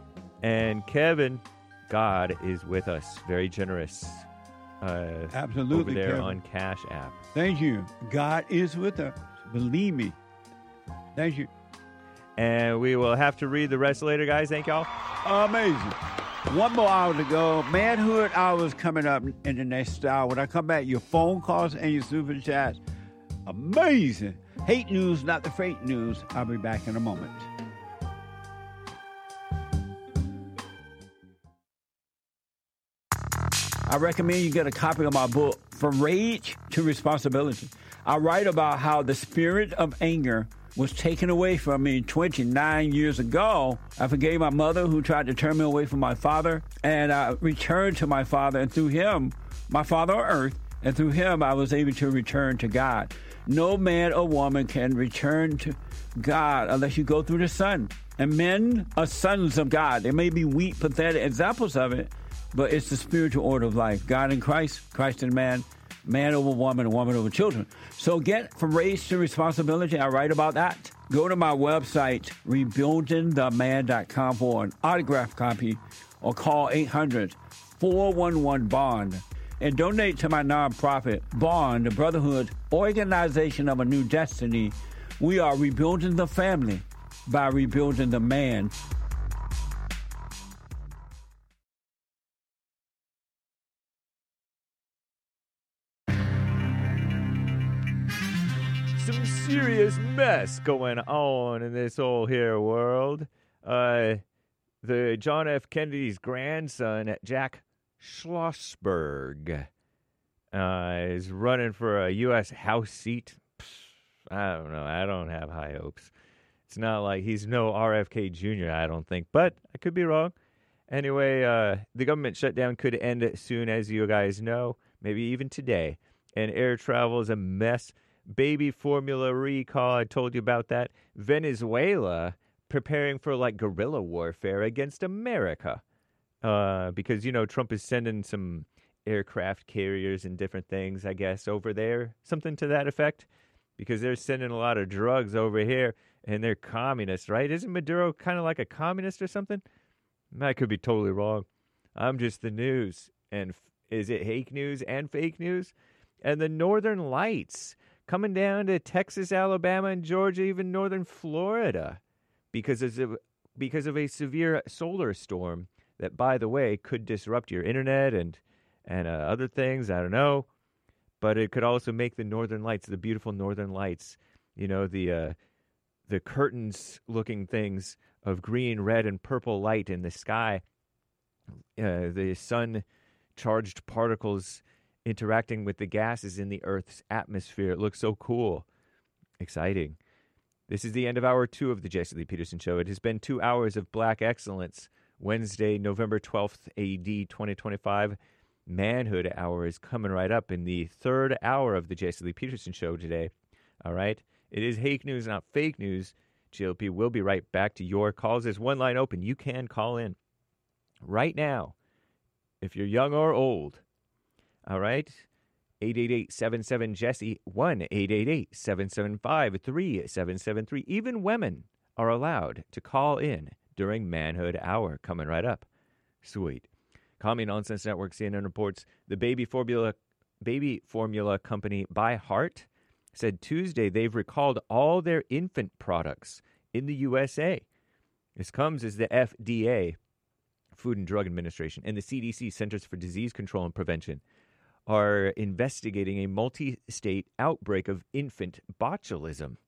And Kevin, God is with us. Very generous. Uh, Absolutely, over there Kevin. on Cash App. Thank you. God is with us. Believe me. Thank you. And we will have to read the rest later, guys. Thank y'all. Amazing. One more hour to go. Manhood hours coming up in the next hour. When I come back, your phone calls and your super chats. Amazing. Hate news, not the fake news. I'll be back in a moment. I recommend you get a copy of my book, From Rage to Responsibility. I write about how the spirit of anger was taken away from me twenty-nine years ago. I forgave my mother who tried to turn me away from my father, and I returned to my father, and through him, my father on earth, and through him, I was able to return to God. No man or woman can return to God unless you go through the Son. And men are sons of God. There may be weak, pathetic examples of it, but it's the spiritual order of life. God in Christ, Christ in man, man over woman, and woman over children. So get From Rage to Responsibility. I write about that. Go to my website, rebuilding the man dot com for an autographed copy, or call eight hundred, four one one, BOND. And donate to my nonprofit, BOND, the Brotherhood Organization of a New Destiny. We are rebuilding the family by rebuilding the man. some serious mess going on in this whole here world. Uh, the John F. Kennedy's grandson, Jack Schlossberg, uh, is running for a U S House seat. I don't know. I don't have high hopes. It's not like he's no R F K Junior, I don't think, but I could be wrong. Anyway, uh, the government shutdown could end soon, as you guys know, maybe even today. And air travel is a mess. Baby formula recall, I told you about that. Venezuela preparing for like guerrilla warfare against America. Uh, because, you know, Trump is sending some aircraft carriers and different things, I guess, over there. Something to that effect. Because they're sending a lot of drugs over here, and they're communists, right? Isn't Maduro kind of like a communist or something? I could be totally wrong. I'm just the news. And f- is it fake news and fake news? And the Northern Lights coming down to Texas, Alabama, and Georgia, even northern Florida, because of, because of a severe solar storm that, by the way, could disrupt your internet and, and uh, other things. I don't know. But it could also make the Northern Lights, the beautiful Northern Lights, you know, the uh, the curtains-looking things of green, red, and purple light in the sky, uh, the sun-charged particles interacting with the gases in the Earth's atmosphere. It looks so cool. Exciting. This is the end of hour two of the Jesse Lee Peterson Show. It has been two hours of black excellence. Wednesday, November twelfth, A D twenty twenty-five. Manhood Hour is coming right up in the third hour of the Jesse Lee Peterson Show today. All right? It is hake news, not fake news. G L P will be right back to your calls. There's one line open. You can call in right now if you're young or old. All right? eight eight eight, seven seven, Jesse, one eight eight eight, seven seven five, three seven seven three. Even women are allowed to call in during Manhood Hour. Coming right up. Sweet. Commie Nonsense Network C N N reports the baby formula baby formula company By Heart said Tuesday they've recalled all their infant products in the U S A. This comes as the F D A, Food and Drug Administration, and the C D C, Centers for Disease Control and Prevention, are investigating a multi-state outbreak of infant botulism.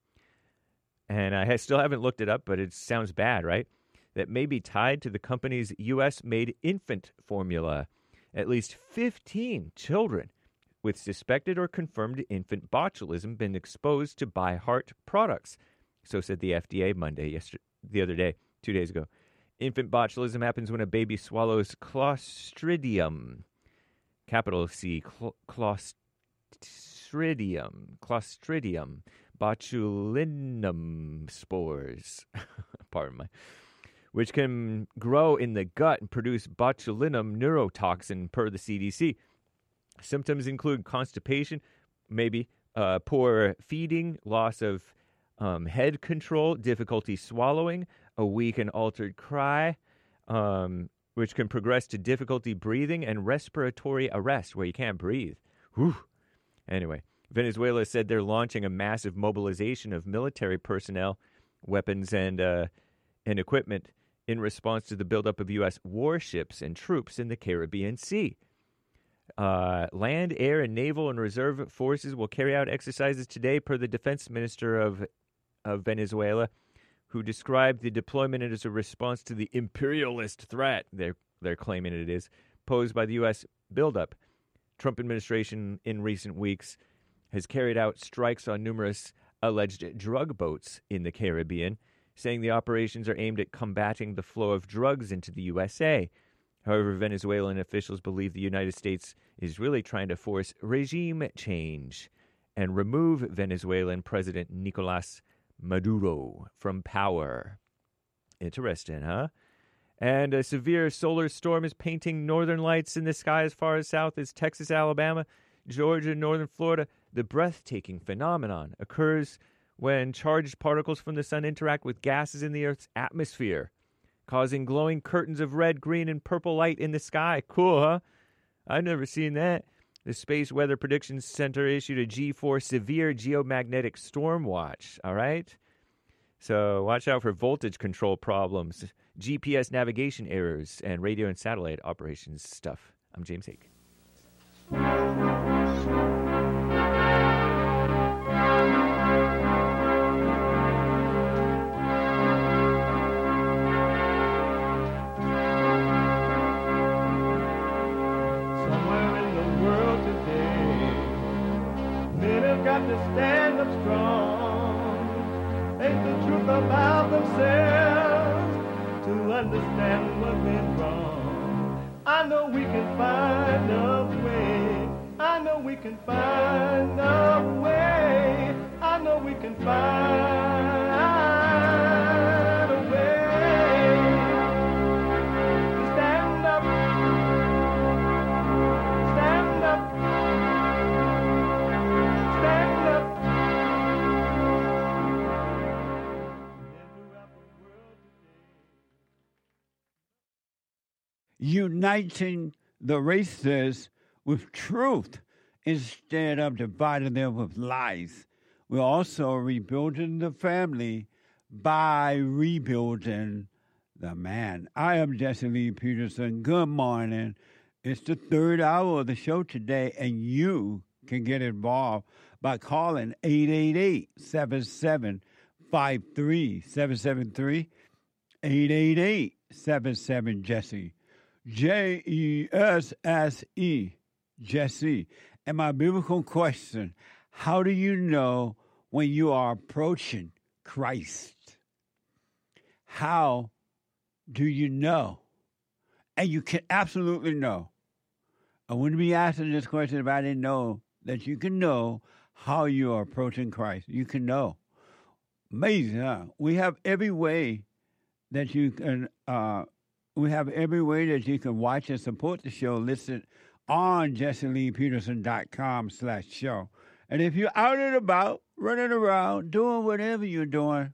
And I still haven't looked it up, but it sounds bad, right? That may be tied to the company's U S-made infant formula. At least fifteen children with suspected or confirmed infant botulism been exposed to By Heart products. So said the F D A Monday, yesterday, the other day, two days ago. Infant botulism happens when a baby swallows Clostridium, capital C, cl- Clostridium, Clostridium botulinum spores. Pardon my... which can grow in the gut and produce botulinum neurotoxin per the C D C. Symptoms include constipation, maybe uh, poor feeding, loss of um, head control, difficulty swallowing, a weak and altered cry, um, which can progress to difficulty breathing and respiratory arrest, where you can't breathe. Whew. Anyway, Venezuela said they're launching a massive mobilization of military personnel, weapons, and uh, and equipment in response to the buildup of U S warships and troops in the Caribbean Sea. Uh, land, air, and naval and reserve forces will carry out exercises today, per the defense minister of of Venezuela, who described the deployment as a response to the imperialist threat, they're, they're claiming it is, posed by the U S buildup. Trump administration in recent weeks has carried out strikes on numerous alleged drug boats in the Caribbean, saying the operations are aimed at combating the flow of drugs into the U S A. However, Venezuelan officials believe the United States is really trying to force regime change and remove Venezuelan President Nicolas Maduro from power. Interesting, huh? And a severe solar storm is painting northern lights in the sky as far as south as Texas, Alabama, Georgia, northern Florida. The breathtaking phenomenon occurs when charged particles from the sun interact with gases in the Earth's atmosphere, causing glowing curtains of red, green, and purple light in the sky. Cool, huh? I've never seen that. The Space Weather Predictions Center issued a G four Severe Geomagnetic Storm Watch, all right? So watch out for voltage control problems, G P S navigation errors, and radio and satellite operations stuff. I'm James Hake. Thank you. to stand up strong, face the truth about themselves, to understand what's been wrong. I know we can find a way. I know we can find a way. I know we can find a way to stand up, stand up, stand up. Uniting the races with truth instead of dividing them with lies. We're also rebuilding the family by rebuilding the man. I am Jesse Lee Peterson. Good morning. It's the third hour of the show today, and you can get involved by calling eight eight eight, seven seven five three, seven seven three, eight eight eight, seven seven, Jesse. J E S S E, Jesse. And my biblical question, how do you know when you are approaching Christ? How do you know? And you can absolutely know. I wouldn't be asking this question if I didn't know that you can know how you are approaching Christ. You can know. Amazing, huh? We have every way that you can uh, We have every way that you can watch and support the show listed on jesse lee peterson dot com slash show. And if you're out and about, running around, doing whatever you're doing,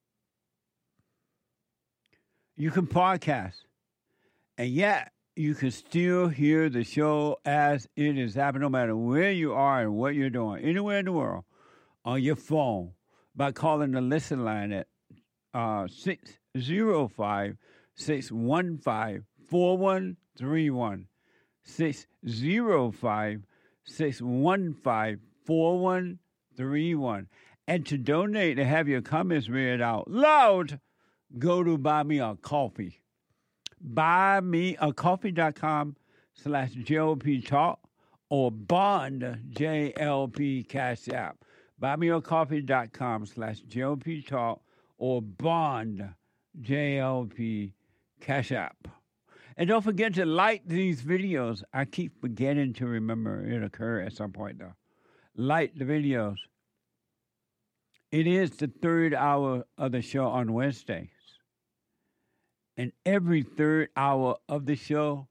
you can podcast. And yet, you can still hear the show as it is happening, no matter where you are and what you're doing, anywhere in the world, on your phone, by calling the listen line at uh, six oh five, six one five, four one three one. six oh five, six one five, four one three one. And to donate and have your comments read out loud, go to Buy Me a Coffee. buy me a coffee dot com slash J L P Talk or Bond J L P Cash App. buy me a coffee dot com slash J L P Talk or Bond J L P Cash App. And don't forget to like these videos. I keep forgetting to remember it occurred at some point, though. Like the videos. It is the third hour of the show on Wednesdays. And every third hour of the show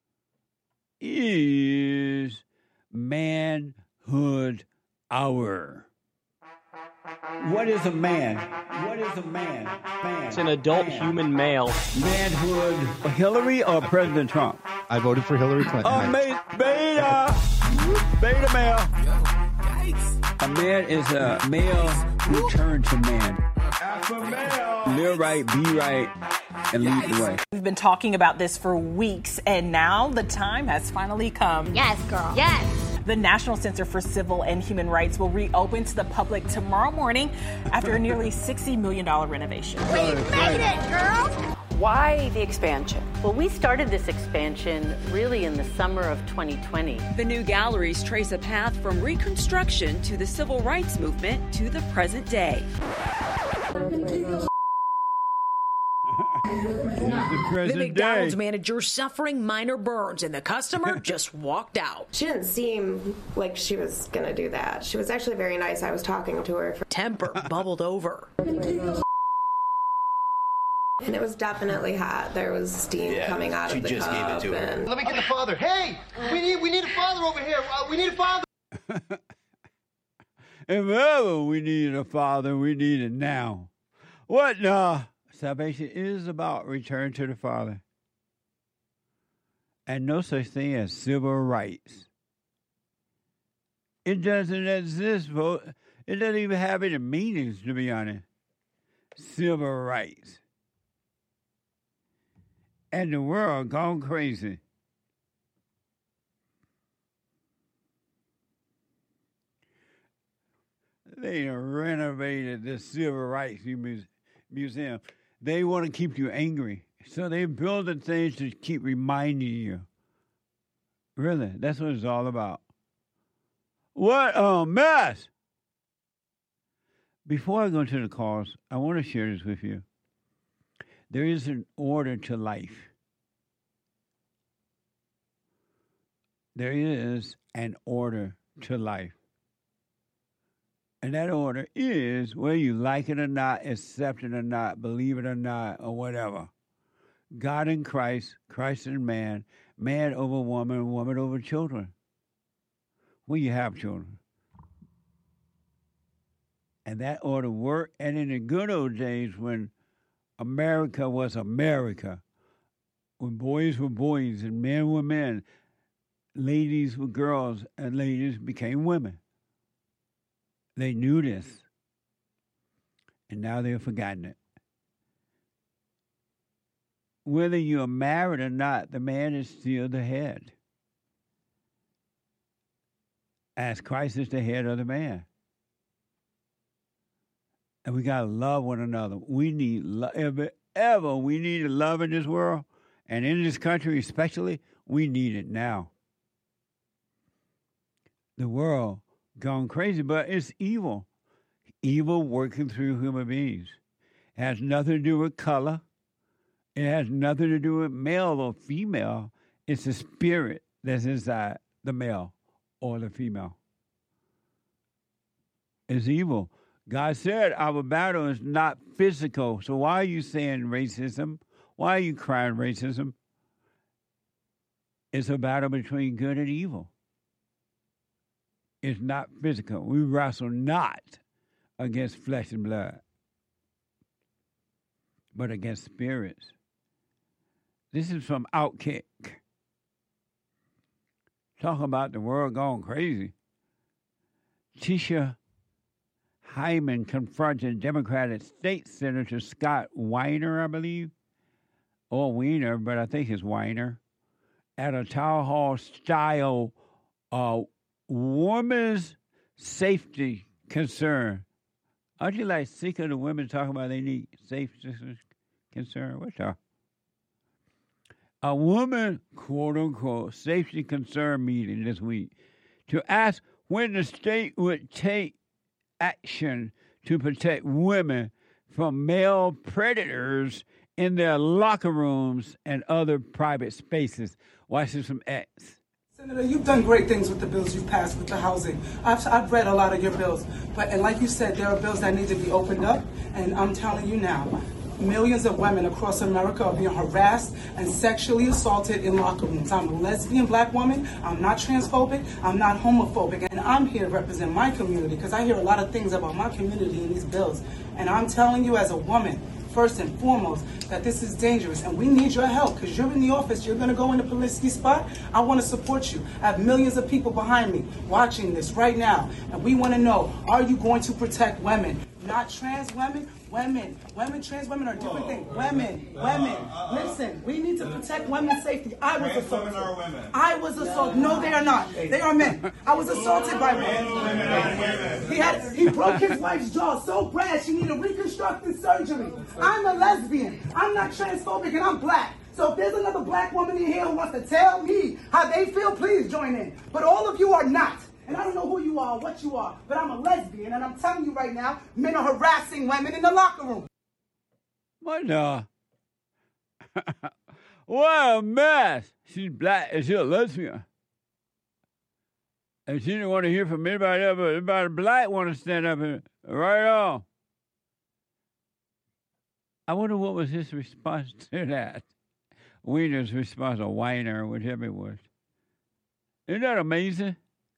is Manhood Hour. What is a man? What is a man? Man. It's an adult man. human male. Manhood. Hillary or President Trump? I voted for Hillary Clinton. Oh, ma- beta. Beta male. A man is a male who turns to man. Alpha male. Live right, be right, and lead the way. We've been talking about this for weeks, and now the time has finally come. Yes, girl. Yes. The National Center for Civil and Human Rights will reopen to the public tomorrow morning after a nearly sixty million dollars renovation. We made it, girls! Why the expansion? Well, we started this expansion really in the summer of twenty twenty. The new galleries trace a path from Reconstruction to the Civil Rights Movement to the present day. The McDonald's manager suffering minor burns, and the customer just walked out. She didn't seem like she was going to do that. She was actually very nice. I was talking to her. For- Temper bubbled over. And it was definitely hot. There was steam Yeah, coming out she of the just gave it cup to her. and- Let me get the father. Hey, we need we need a father over here. Uh, we need a father. If ever we need a father, we need it now. What now? Salvation is about return to the Father. And no such thing as civil rights. It doesn't exist, folks. It doesn't even have any meanings, to be honest. Civil rights. And the world gone crazy. They renovated the Civil Rights Museum. They want to keep you angry. So they build the things to keep reminding you. Really, that's what it's all about. What a mess! Before I go to the calls, I want to share this with you. There is an order to life. There is an order to life. And that order is, whether you like it or not, accept it or not, believe it or not, or whatever. God in Christ, Christ in man, man over woman, woman over children. When you have children. And that order worked. And in the good old days when America was America, when boys were boys and men were men, ladies were girls and ladies became women. They knew this. And now they've forgotten it. Whether you're married or not, the man is still the head. As Christ is the head of the man. And we got to love one another. We need love. Ever, ever we need love in this world. And in this country especially, we need it now. The world gone crazy, but it's evil. Evil working through human beings. It has nothing to do with color. It has nothing to do with male or female. It's the spirit that's inside the male or the female. It's evil. God said our battle is not physical. So why are you saying racism? Why are you crying racism? It's a battle between good and evil. It's not physical. We wrestle not against flesh and blood, but against spirits. This is from Outkick. Talk about the world going crazy. Tisha Hyman confronted Democratic State Senator Scott Weiner, I believe, or Weiner, but I think it's Weiner, at a town hall style uh, women's safety concern. Aren't you like sick of the women talking about they need safety concern? What's up? A woman, quote unquote, safety concern meeting this week to ask when the state would take action to protect women from male predators in their locker rooms and other private spaces. Watch this from X. Senator, you've done great things with the bills you've passed with the housing. I've, I've read a lot of your bills, but and like you said, there are bills that need to be opened up, and I'm telling you now, millions of women across America are being harassed and sexually assaulted in locker rooms. I'm a lesbian black woman. I'm not transphobic. I'm not homophobic. And I'm here to represent my community because I hear a lot of things about my community in these bills. And I'm telling you as a woman, first and foremost, that this is dangerous and we need your help because you're in the office. You're going to go in the Polisky spot. I want to support you. I have millions of people behind me watching this right now. And we want to know, are you going to protect women? Not trans women, women. Women, trans women are different things. Women, women. Listen, we need to protect women's safety. I was assaulted. I was assaulted. No, they are not. They are men. I was assaulted by men. He had he broke his wife's jaw so bad she needed reconstructive surgery. I'm a lesbian. I'm not transphobic and I'm black. So if there's another black woman in here who wants to tell me how they feel, please join in. But all of you are not. And I don't know who you are, what you are, but I'm a lesbian, and I'm telling you right now, men are harassing women in the locker room. What the? What a mess. She's black and she's a lesbian. And she didn't want to hear from anybody else, but everybody black want to stand up and right on. I wonder what was his response to that. Weiner's response, or Weiner, whichever it was. Isn't that amazing?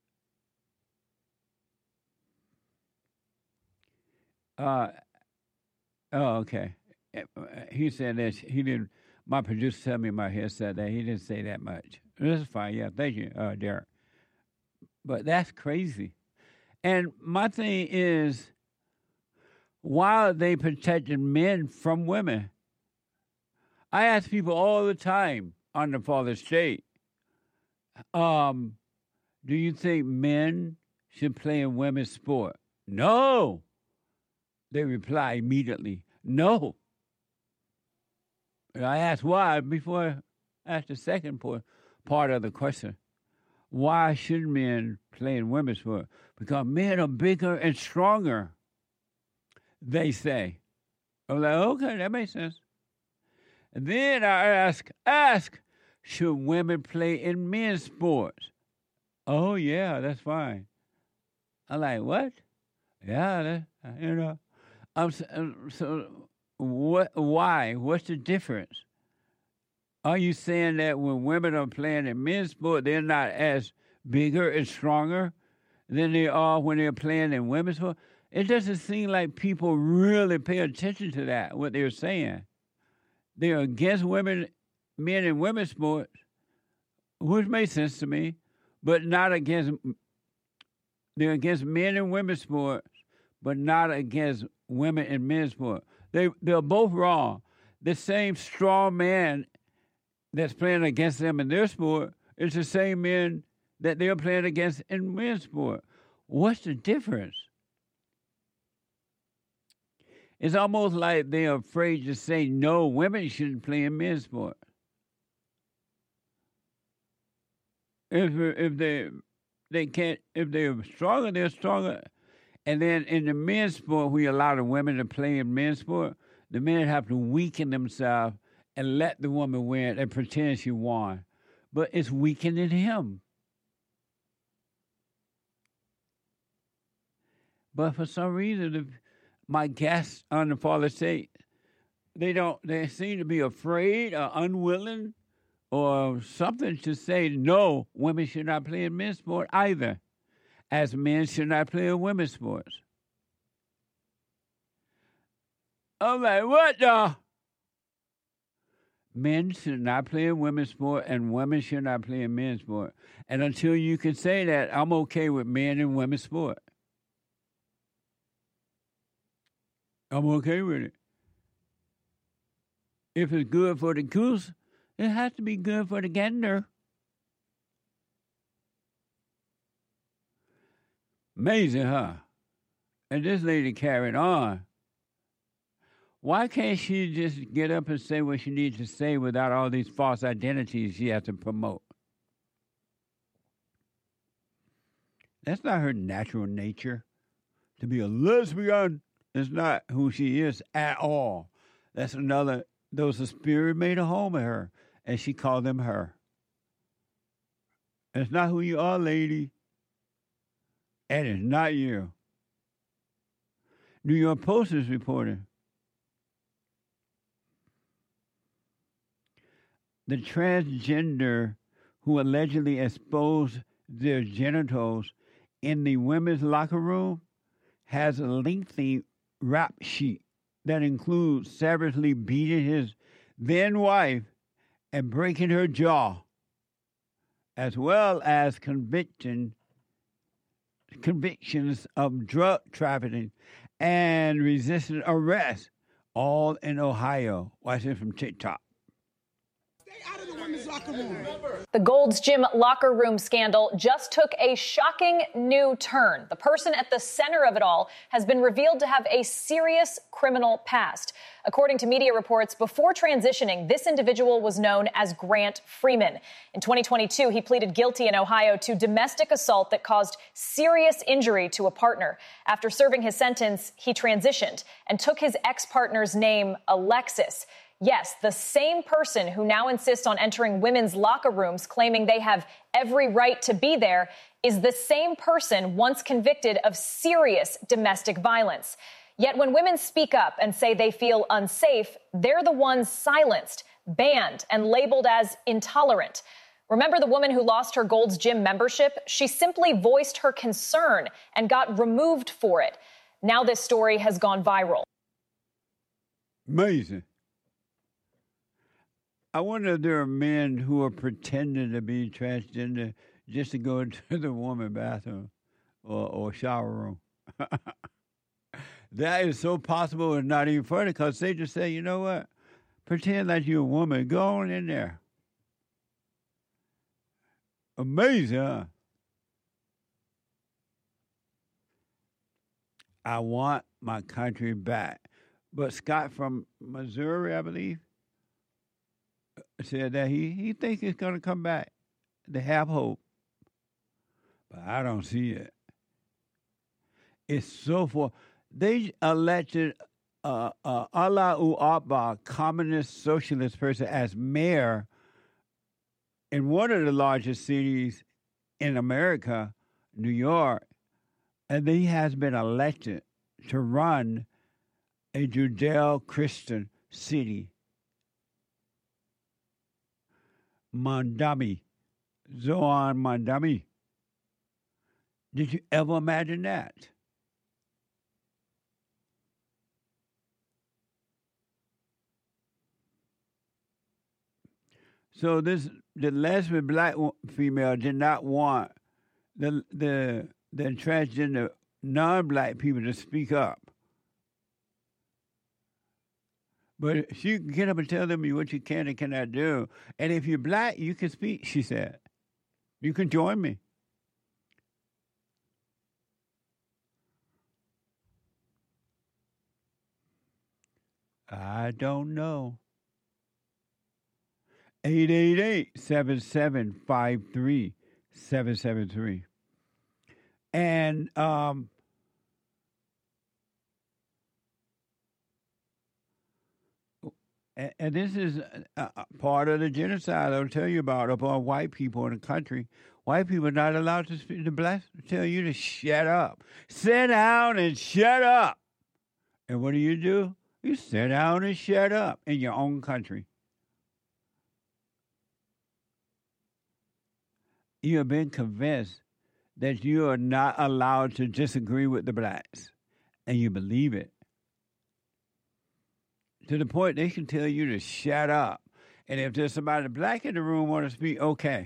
Uh, oh, okay. He said this. He didn't. My producer told me in my head said that he didn't say that much. This is fine. Yeah, thank you, uh, Derek. But that's crazy. And my thing is, why are they protecting men from women? I ask people all the time on the Father State, um, do you think men should play in women's sport? No. They reply immediately, no. And I asked why before I asked the second part of the question. Why should men play in women's sport? Because men are bigger and stronger. they say. I'm like, okay, that makes sense. And then I ask, ask, should women play in men's sports? Oh, yeah, that's fine. I'm like, what? Yeah, that, you know. I'm so, so what? Why? What's the difference? Are you saying that when women are playing in men's sport, they're not as bigger and stronger than they are when they're playing in women's sport? It doesn't seem like people really pay attention to that, what they're saying. They're against women, men in women's sports, which makes sense to me, but not against, they're against men in women's sports, but not against women in men's sport. They, they're both wrong. The same strong man that's playing against them in their sport is the same men that they're playing against in men's sport. What's the difference? It's almost like they're afraid to say, no, women shouldn't play in men's sport. If if they they can't, if they're stronger, they're stronger. And then in the men's sport, we allow the women to play in men's sport. The men have to weaken themselves and let the woman win and pretend she won. But it's weakening him. But for some reason, the, my guests on the Father State, they don't, they seem to be afraid or unwilling or something to say, no, women should not play in men's sport either, as men should not play in women's sports. I'm like, what the? Men should not play in women's sport, and women should not play in men's sport. And until you can say that, I'm okay with men and women's sport. I'm okay with it. If it's good for the goose, it has to be good for the gander. Amazing, huh? And this lady carried on. Why can't she just get up and say what she needs to say without all these false identities she has to promote? That's not her natural nature. To be a lesbian is not who she is at all. That's another, those the spirit made a home in her, and she called them her. It's not who you are, lady. And it's not you. New York Post is reporting. The transgender who allegedly exposed their genitals in the women's locker room has a lengthy rap sheet that includes savagely beating his then wife and breaking her jaw, as well as conviction, convictions of drug trafficking and resisting arrest, all in Ohio. Watch it from TikTok. The Gold's Gym locker room scandal just took a shocking new turn. The person at the center of it all has been revealed to have a serious criminal past. According to media reports, before transitioning, this individual was known as Grant Freeman. In twenty twenty-two, he pleaded guilty in Ohio to domestic assault that caused serious injury to a partner. After serving his sentence, he transitioned and took his ex-partner's name, Alexis. Yes, the same person who now insists on entering women's locker rooms claiming they have every right to be there is the same person once convicted of serious domestic violence. Yet when women speak up and say they feel unsafe, they're the ones silenced, banned, and labeled as intolerant. Remember the woman who lost her Gold's Gym membership? She simply voiced her concern and got removed for it. Now this story has gone viral. Amazing. I wonder if there are men who are pretending to be transgender just to go into the woman's bathroom or, or shower room. That is so possible and not even funny because they just say, you know what? Pretend like you're a woman. Go on in there. Amazing, huh? I want my country back. But Scott from Missouri, I believe, said that he, he thinks it's going to come back. They have hope. But I don't see it. It's so for They elected uh, uh, Allahu Akbar, communist socialist person, as mayor in one of the largest cities in America, New York, and he has been elected to run a Judeo-Christian city. Mandami, Zohan Mandami. Did you ever imagine that? So this the lesbian black female did not want the the the transgender non-black people to speak up, but she can get up and tell them what you can and cannot do. And if you're black, you can speak. She said, "You can join me." I don't know. eight eight eight, seven seven five three, seven seven three. And um, and, and this is a, a part of the genocide I'll tell you about upon white people in the country. White people are not allowed to speak. The blacks tell you to shut up. Sit down and shut up. And what do you do? You sit down and shut up in your own country. You have been convinced that you are not allowed to disagree with the blacks, and you believe it. To the point they can tell you to shut up. And if there's somebody black in the room want to speak, okay.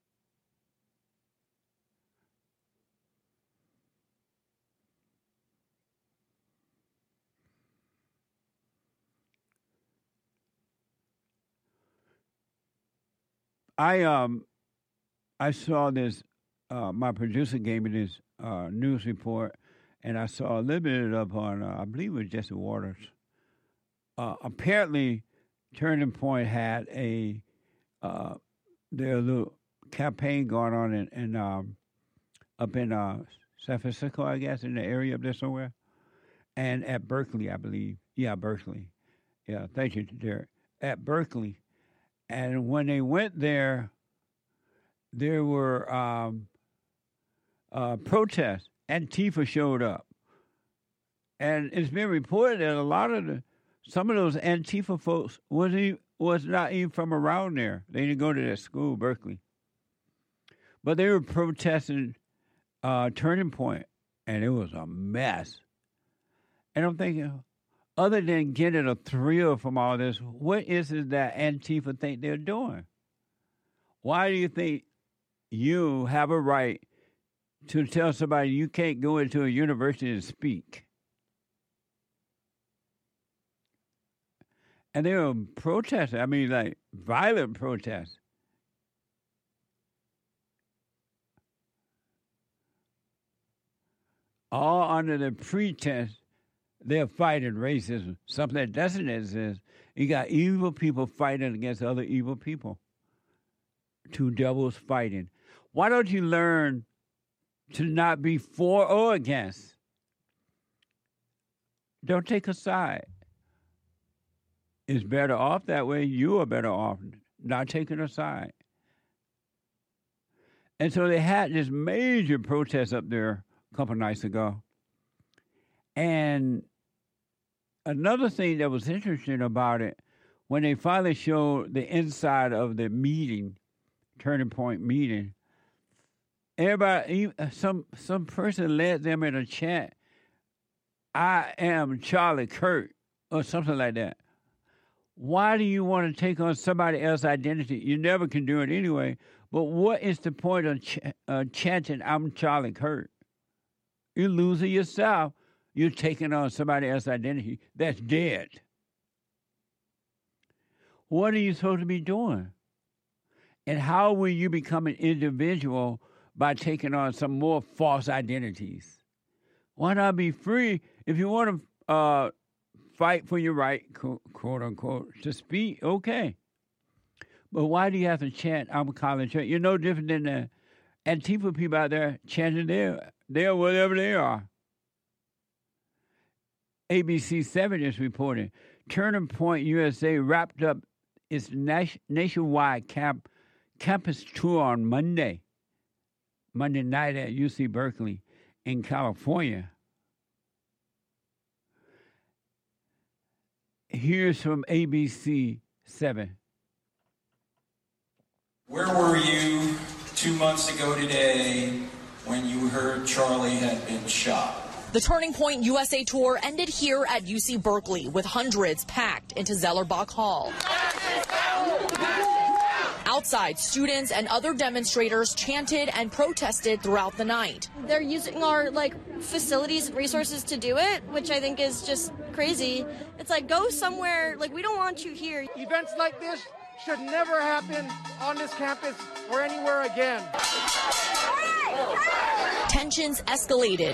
I um I saw this. Uh, my producer gave me this uh, news report, and I saw a little bit up on, uh, I believe it was Jesse Waters. Uh, apparently, Turning Point had a uh, their little campaign going on in, in um, up in uh, San Francisco, I guess, in the area up there somewhere, and at Berkeley, I believe. Yeah, Berkeley. Yeah, thank you, Derek. At Berkeley, and when they went there, there were um, uh, protests. Antifa showed up, and it's been reported that a lot of the some of those Antifa folks was even, was not even from around there. They didn't go to that school, Berkeley, but they were protesting uh, Turning Point, and it was a mess. And I'm thinking, other than getting a thrill from all this, what is it that Antifa think they're doing? Why do you think you have a right to tell somebody you can't go into a university and speak? And they were protesting. I mean, like, violent protests. All under the pretense they're fighting racism, something that doesn't exist. You got evil people fighting against other evil people. Two devils fighting. Why don't you learn to not be for or against? Don't take a side. It's better off that way. You are better off not taking a side. And so they had this major protest up there a couple nights ago. And another thing that was interesting about it, when they finally showed the inside of the meeting, Turning Point meeting, everybody, some some person led them in a chant, "I am Charlie Kirk," or something like that. Why do you want to take on somebody else's identity? You never can do it anyway. But what is the point of ch- uh, chanting, "I'm Charlie Kirk"? You're losing yourself. You're taking on somebody else's identity that's dead. What are you supposed to be doing? And how will you become an individual by taking on some more false identities? Why not be free? If you want to uh, fight for your right, quote unquote, to speak, okay. But why do you have to chant, "I'm Colin Church"? You're no different than the Antifa people out there chanting their, their whatever they are. A B C seven is reporting Turning Point U S A wrapped up its nation- nationwide camp- campus tour on Monday, Monday night at U C Berkeley in California. Here's from A B C seven. Where were you two months ago today when you heard Charlie had been shot? The Turning Point U S A tour ended here at U C Berkeley with hundreds packed into Zellerbach Hall. Outside, students and other demonstrators chanted and protested throughout the night. They're using our like facilities and resources to do it, which I think is just crazy. It's like, go somewhere, like we don't want you here. Events like this should never happen on this campus or anywhere again. Tensions escalated.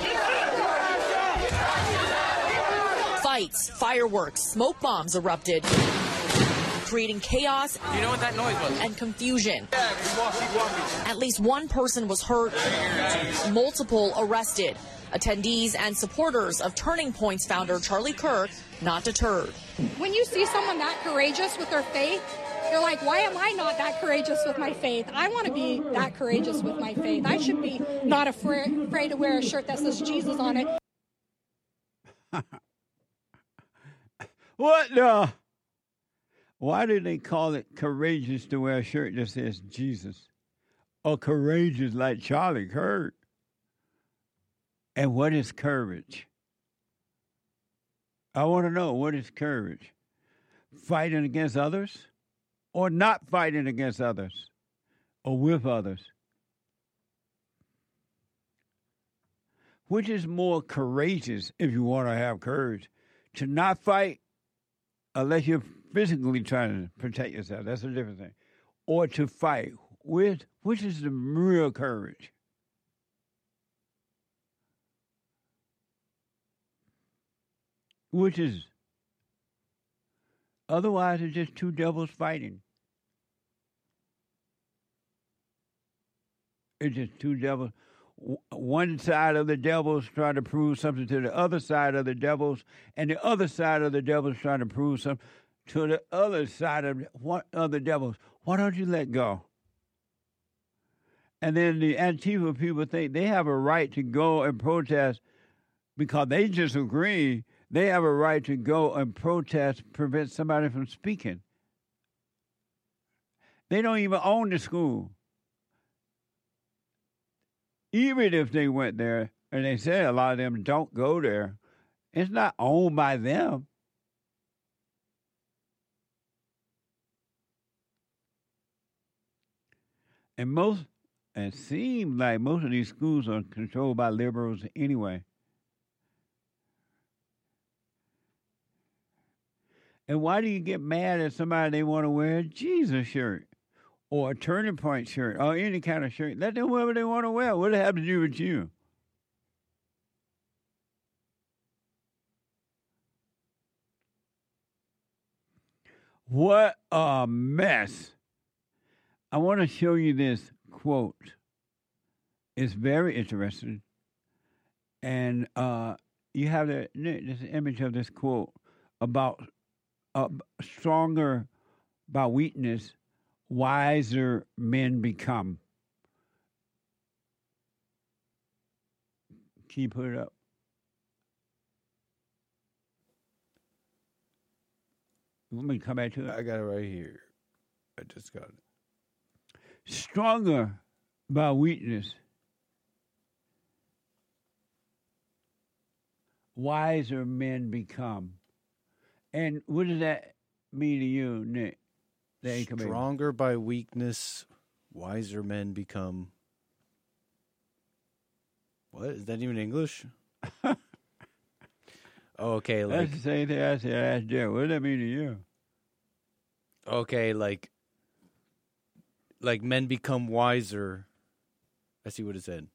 Fights, fireworks, smoke bombs erupted, creating chaos Do you know what that noise was? and confusion. Yeah, walkie, walkie. At least one person was hurt, multiple arrested. Attendees and supporters of Turning Point's founder Charlie Kirk not deterred. When you see someone that courageous with their faith, they're like, why am I not that courageous with my faith? I want to be that courageous with my faith. I should be not afraid, afraid to wear a shirt that says Jesus on it. What the? Why do they call it courageous to wear a shirt that says Jesus? Or courageous like Charlie Kirk? And what is courage? I want to know, what is courage? Fighting against others? Or not fighting against others? Or with others? Which is more courageous if you want to have courage? To not fight unless you're physically trying to protect yourself. That's a different thing. Or to fight with, which is the real courage? Which is, otherwise it's just two devils fighting. It's just two devils. One side of the devils trying to prove something to the other side of the devils, and the other side of the devils trying to prove something to the other side of one of the devils. Why don't you let go? And then the Antifa people think they have a right to go and protest because they disagree. They have a right to go and protest, prevent somebody from speaking. They don't even own the school. Even if they went there, and they say a lot of them don't go there, it's not owned by them. And most, it seems like most of these schools are controlled by liberals anyway. And why do you get mad at somebody they want to wear a Jesus shirt or a Turning Point shirt or any kind of shirt? Let them wear whatever they want to wear. What does it have to do with you? What a mess. I want to show you this quote. It's very interesting. And uh, you have the, this image of this quote about uh, stronger by weakness, wiser men become. Can you put it up? You want me to come back to it? I got it right here. I just got it. Stronger by weakness, wiser men become. And what does that mean to you, Nick? Stronger by weakness, wiser men become. What? Is that even English? Oh, okay, like. That's the same thing I said. I asked Jerry. What does that mean to you? Okay, like. Like men become wiser. I see what it said.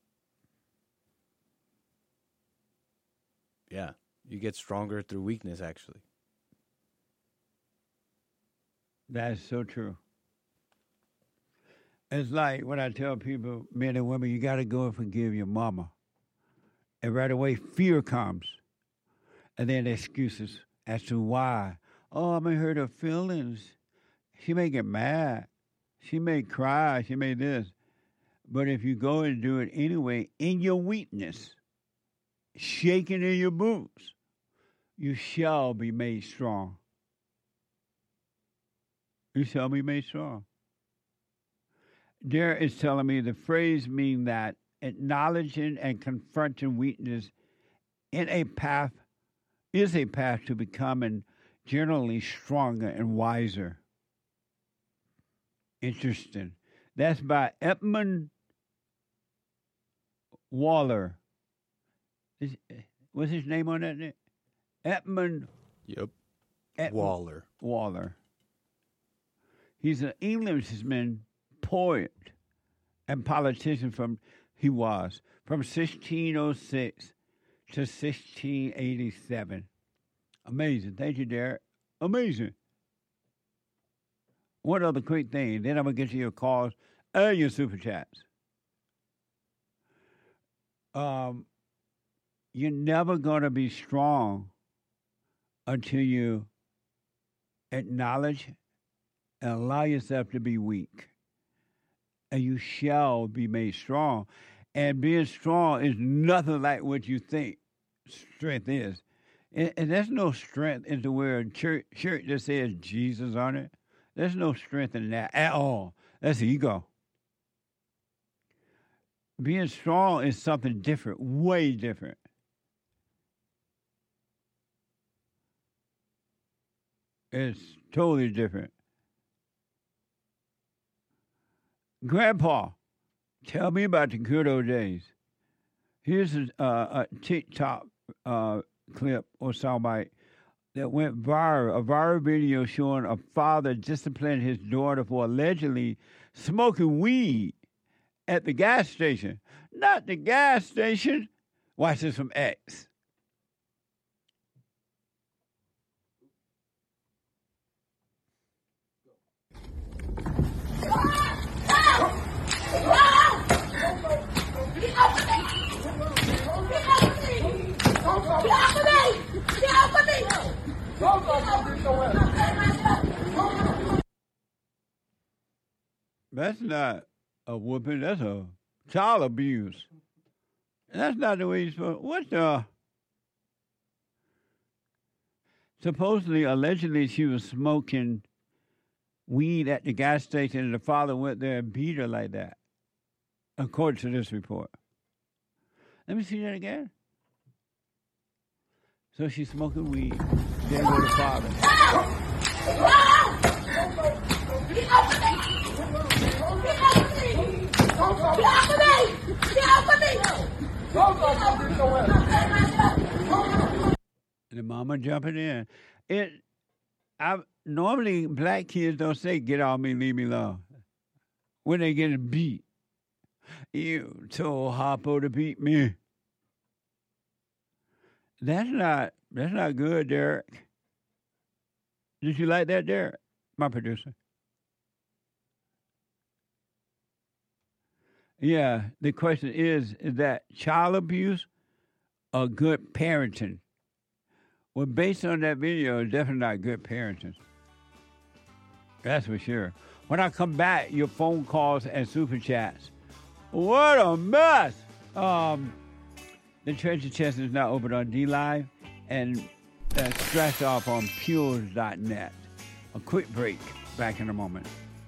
Yeah, you get stronger through weakness, actually. That is so true. It's like when I tell people, men and women, you got to go and forgive your mama. And right away, fear comes. And then excuses as to why. Oh, I may hurt her feelings. She may get mad. She may cry. She may this. But if you go and do it anyway, in your weakness, shaking in your boots, you shall be made strong. You shall be made strong. Derek is telling me the phrase means that acknowledging and confronting weakness in a path is a path to becoming generally stronger and wiser. Interesting. That's by Edmund Waller. Is, what's his name on that? Edmund. Yep. Edmund Waller. Waller. He's an Englishman, poet, and politician from, he was, from sixteen oh six to sixteen eighty-seven. Amazing. Thank you, Derek. Amazing. One other quick thing, then I'm going to get to your calls and your super chats. Um, you're never going to be strong until you acknowledge and allow yourself to be weak. And you shall be made strong. And being strong is nothing like what you think strength is. And, and there's no strength in to wear a shirt, shirt that says Jesus on it. There's no strength in that at all. That's ego. Being strong is something different, way different. It's totally different. Grandpa, tell me about the good old days. Here's a, uh, a TikTok uh, clip or soundbite that went viral, a viral video showing a father disciplining his daughter for allegedly smoking weed at the gas station. Not the gas station. Watch this from X. That's not a whooping. That's a child abuse. That's not the way you're supposed. What the? Supposedly, allegedly, she was smoking weed at the gas station, and the father went there and beat her like that, according to this report. Let me see that again. So she's smoking weed. There go the father. The mama jumping in. It. I normally black kids don't say "get off me, leave me alone" when they getting beat. You told Harpo to beat me. That's not that's not good, Derek. Did you like that, Derek? My producer. Yeah, the question is, is that child abuse or good parenting? Well, based on that video, it's definitely not good parenting. That's for sure. When I come back, your phone calls and super chats. What a mess! Um, the treasure chest is now open on D-Live and uh, scratch off on pures dot net. A quick break. Back in a moment.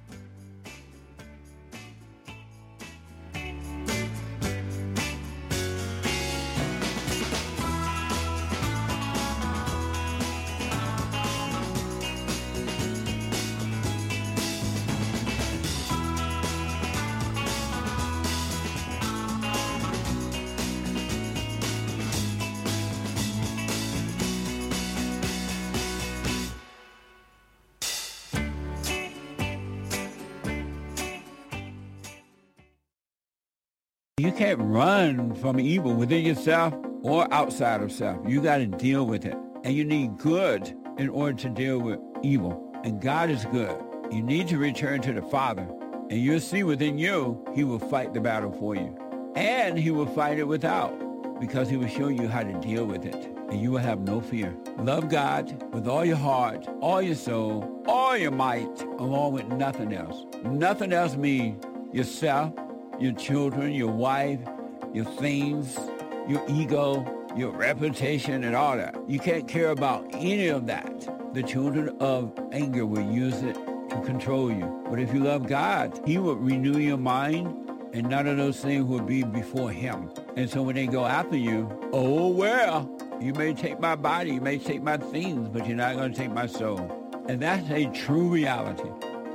You can't run from evil within yourself or outside of self. You got to deal with it. And you need good in order to deal with evil. And God is good. You need to return to the Father. And you'll see within you, he will fight the battle for you. And he will fight it without, because he will show you how to deal with it. and you will have no fear. Love God with all your heart, all your soul, all your might, along with nothing else. Nothing else means yourself, your children, your wife, your things, your ego, your reputation, and all that. You can't care about any of that. The children of anger will use it to control you. But if you love God, he will renew your mind, and none of those things will be before him. And so when they go after you, oh, well, you may take my body, you may take my things, but you're not going to take my soul. And that's a true reality.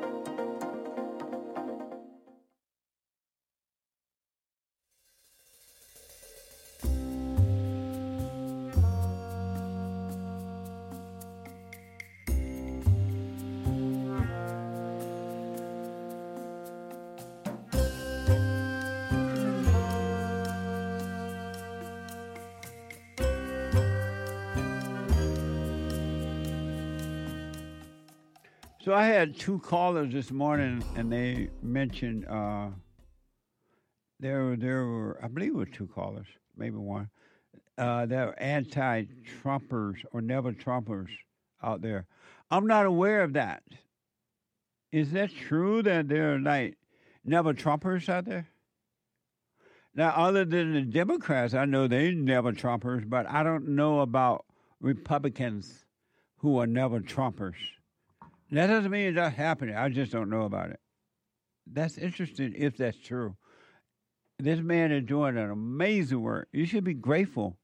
So I had two callers this morning, and they mentioned uh, there were there were I believe it were two callers, maybe one. Uh, there were anti-Trumpers or never Trumpers out there. I'm not aware of that. Is that true that there are like never Trumpers out there? Now, other than the Democrats, I know they never Trumpers, but I don't know about Republicans who are never Trumpers. That doesn't mean it's not happening. I just don't know about it. That's interesting if that's true. This man is doing an amazing work. You should be grateful.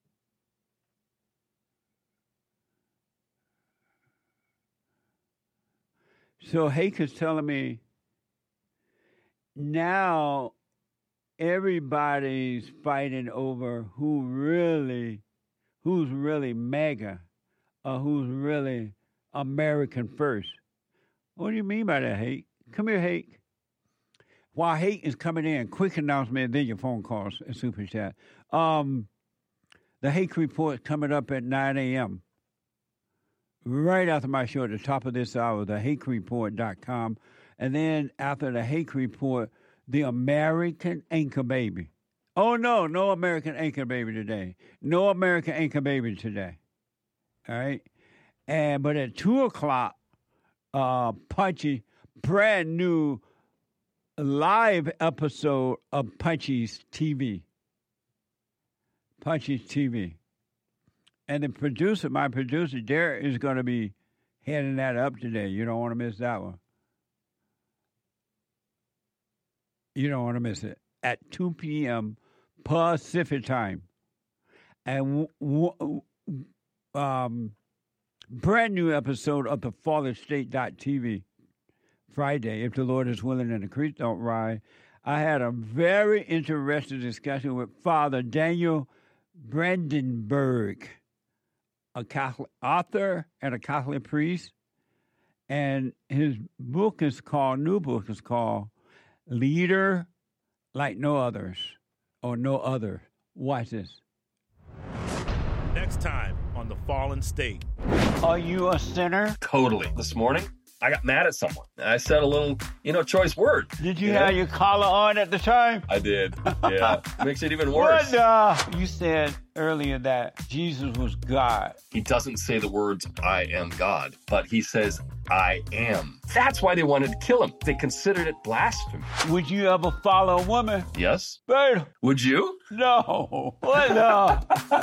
So Hake is telling me now everybody's fighting over who really, who's really MAGA or who's really American first. What do you mean by that, Hake? Come here, Hake. While Hake is coming in, quick announcement, then your phone calls and super chat. Um, the Hake Report coming up at nine a.m. right after my show at the top of this hour, the hake report dot com. And then after the Hake Report, the American Anchor Baby. Oh, no, no American Anchor Baby today. No American Anchor Baby today. All right? And but at two o'clock, uh, Punchy, brand new live episode of Punchy's T V. Punchy's T V. And the producer, my producer, Derek, is going to be heading that up today. You don't want to miss that one. You don't want to miss it. At two p.m. Pacific time. And w- w- um. brand new episode of the fallen state dot t v Friday, if the Lord is willing and the creek don't rise. I had a very interesting discussion with Father Daniel Brandenburg, a Catholic author and a Catholic priest. And his book is called, new book is called Leader Like No Others, or No Other. Watch this. Next time on The Fallen State. Are you a sinner? Totally. This morning, I got mad at someone. I said a little, you know, choice word. Did you, you have know? your collar on at the time? I did. Yeah. Makes it even worse. What, uh, you said earlier that Jesus was God. He doesn't say the words, I am God, but he says, I am. That's why they wanted to kill him. They considered it blasphemy. Would you ever follow a woman? Yes. Bird. Would you? No. What the?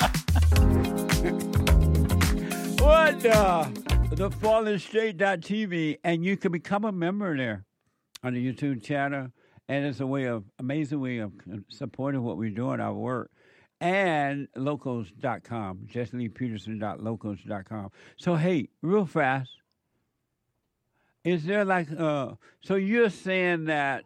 What the? the fallen state dot t v, and you can become a member there on the YouTube channel. And it's a way of, amazing way of supporting what we're doing, our work. And locals dot com, jesse lee peterson dot locals dot com. So, hey, real fast, is there like, uh, so you're saying that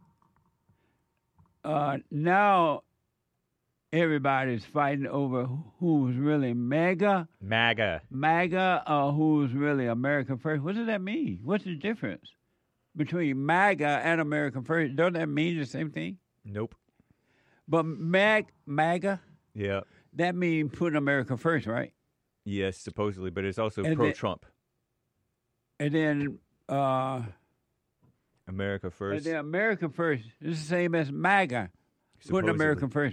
uh, now everybody's fighting over who's really MAGA? MAGA. MAGA or who's really America First? What does that mean? What's the difference between MAGA and America First? Don't that mean the same thing? Nope. But Mag, MAGA, Yeah. that means putting America first, right? Yes, supposedly, but it's also And pro-Trump. And then, uh, America and first. then America first is the same as MAGA, putting Supposedly. America first, right?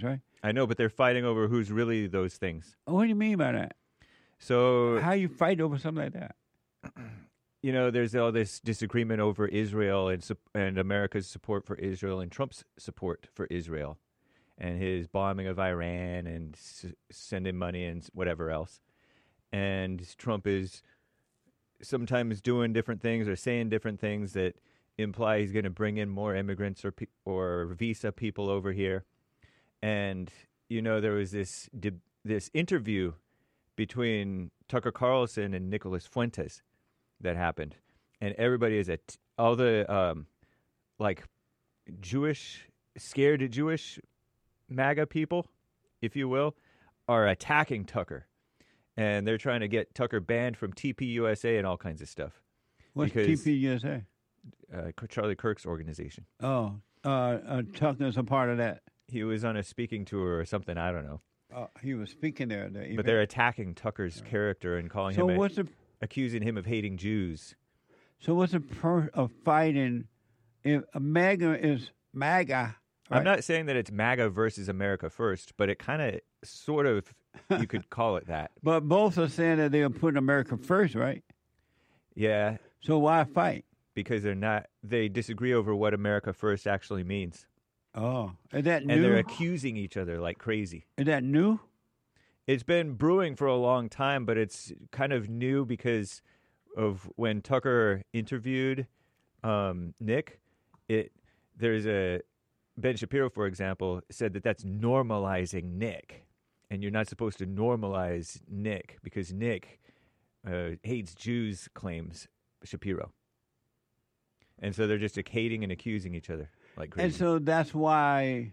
I know, but they're fighting over who's really those things. What do you mean by that? So how you fight over something like that? You know, there's all this disagreement over Israel and and America's support for Israel and Trump's support for Israel and his bombing of Iran and s- sending money and whatever else. And Trump is sometimes doing different things or saying different things that imply he's going to bring in more immigrants or pe- or visa people over here. And, you know, there was this de- this interview between Tucker Carlson and Nicholas Fuentes that happened, and everybody is at all the um, like Jewish, scared Jewish MAGA people, if you will, are attacking Tucker, and they're trying to get Tucker banned from T P U S A and all kinds of stuff. What's because, T P U S A? Uh, Charlie Kirk's organization. Oh, uh, uh, Tucker's a part of that. He was on a speaking tour or something. I don't know. Uh, he was speaking there. The but they're attacking Tucker's oh. character and calling so him. What's a, the, accusing him of hating Jews. So what's the per of fighting? If a MAGA is MAGA, right? I'm not saying that it's MAGA versus America First, but it kind of, sort of, you could call it that. But both are saying that they're putting America first, right? Yeah. So why fight? Because they're not. They disagree over what America First actually means. Oh, is that new? And they're accusing each other like crazy. Is that new? It's been brewing for a long time, but it's kind of new because of when Tucker interviewed um, Nick. It there's a Ben Shapiro, for example, said that that's normalizing Nick, and you're not supposed to normalize Nick because Nick uh, hates Jews, claims Shapiro, and so they're just hating and accusing each other like crazy. And so that's why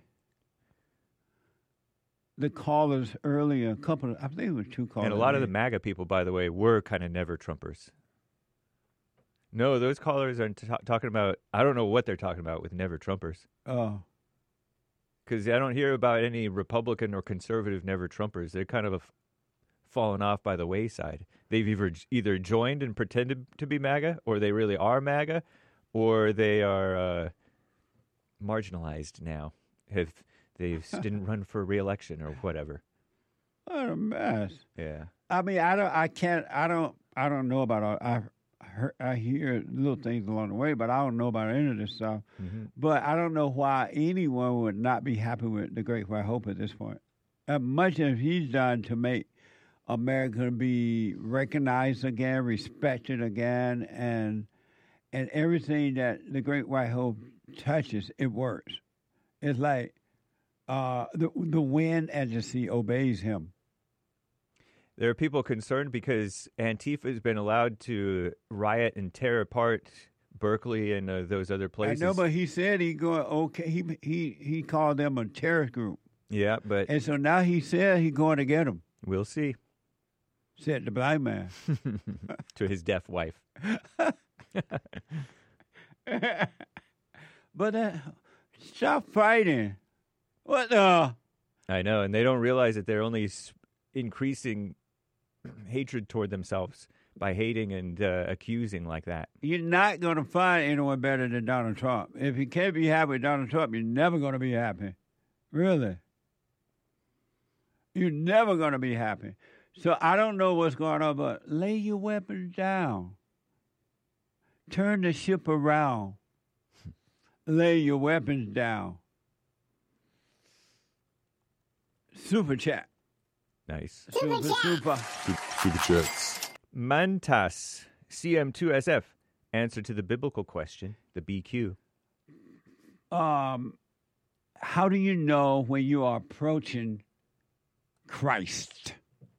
the callers earlier, a couple of, I think it was two callers. And a lot of the MAGA people, by the way, were kind of never Trumpers. No, those callers are t- talking about, I don't know what they're talking about with never Trumpers. Oh. Because I don't hear about any Republican or conservative never Trumpers. They're kind of a f- fallen off by the wayside. They've either, either joined and pretended to be MAGA, or they really are MAGA, or they are uh, marginalized now. Have They didn't run for re-election or whatever. What a mess. Yeah. I mean, I don't, I can't, I don't, I don't know about all, I heard, I hear little things along the way, but I don't know about any of this stuff. Mm-hmm. But I don't know why anyone would not be happy with the Great White Hope at this point. As much as he's done to make America be recognized again, respected again, and and everything that the Great White Hope touches, it works. It's like, Uh, the the wind and the sea obeys him. There are people concerned because Antifa has been allowed to riot and tear apart Berkeley and uh, those other places. I know, but he said he going okay. He he he called them a terrorist group. Yeah, but and so now he said he's going to get them. We'll see. Said the blind man to his deaf wife. But uh, stop fighting. What the? I know, and they don't realize that they're only increasing hatred toward themselves by hating and uh, accusing like that. You're not going to find anyone better than Donald Trump. If you can't be happy with Donald Trump, you're never going to be happy. Really. You're never going to be happy. So I don't know what's going on, but lay your weapons down. Turn the ship around. Lay your weapons down. Super chat. Nice. Super, super. Super chats. Mantas, C M two S F. Answer to the biblical question, the B Q. Um, how do you know when you are approaching Christ?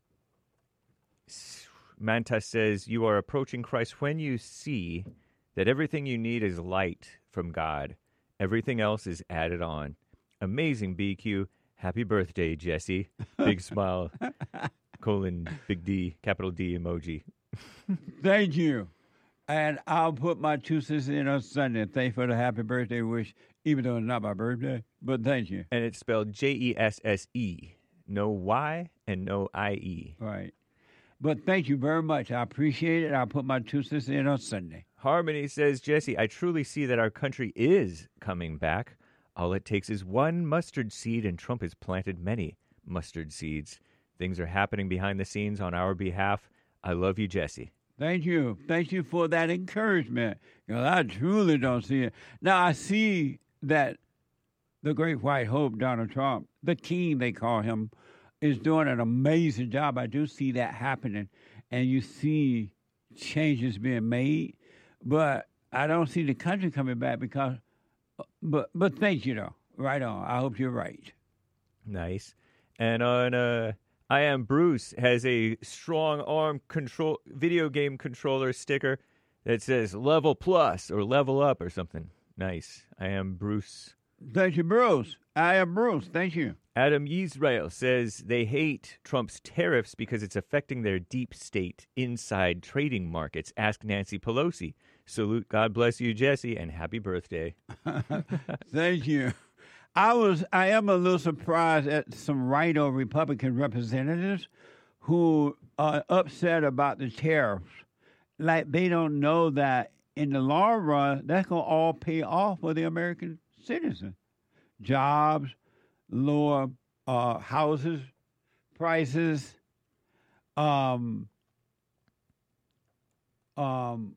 Mantas says, you are approaching Christ when you see that everything you need is light from God. Everything else is added on. Amazing, B Q. Happy birthday, Jesse. Big smile. Colon, big D, capital D emoji. Thank you. And I'll put my two cents in on Sunday. Thanks for the happy birthday wish, even though it's not my birthday. But thank you. And it's spelled J E S S E. No Y and no I E. Right. But thank you very much. I appreciate it. I'll put my two cents in on Sunday. Harmony says, Jesse, I truly see that our country is coming back. All it takes is one mustard seed, and Trump has planted many mustard seeds. Things are happening behind the scenes on our behalf. I love you, Jesse. Thank you. Thank you for that encouragement. Because I truly don't see it. Now, I see that the great white hope, Donald Trump, the king they call him, is doing an amazing job. I do see that happening. And you see changes being made. But I don't see the country coming back because, but but thank you, though. Right on. I hope you're right. Nice. And on uh, I Am Bruce has a strong arm control video game controller sticker that says level plus or level up or something. Nice. I Am Bruce. Thank you, Bruce. I Am Bruce. Thank you. Adam Israel says they hate Trump's tariffs because it's affecting their deep state inside trading markets. Ask Nancy Pelosi. Salute, God bless you, Jesse, and happy birthday. Thank you. I was, I am a little surprised at some right-o Republican representatives who are upset about the tariffs. Like they don't know that in the long run, that's going to all pay off for the American citizen. Jobs, lower uh, houses, prices, um, um,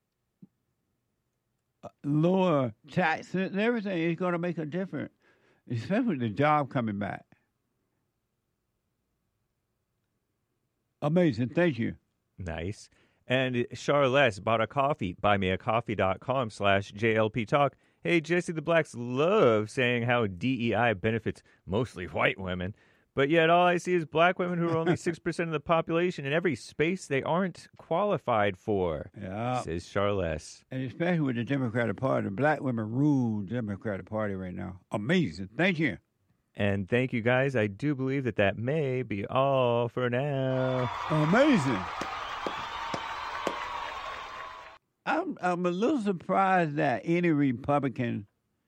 lower taxes, and everything is going to make a difference, especially the job coming back. Amazing. Thank you. Nice. And Charles bought a coffee. Buymeacoffee.com slash JLP Talk. Hey, Jesse, the blacks love saying how D E I benefits mostly white women, but yet all I see is black women who are only six percent of the population in every space they aren't qualified for, yeah. says Charles. And especially with the Democratic Party, black women rule the Democratic Party right now. Amazing. Thank you. And thank you, guys. I do believe that that may be all for now. Amazing. I'm I'm a little surprised that any Republican,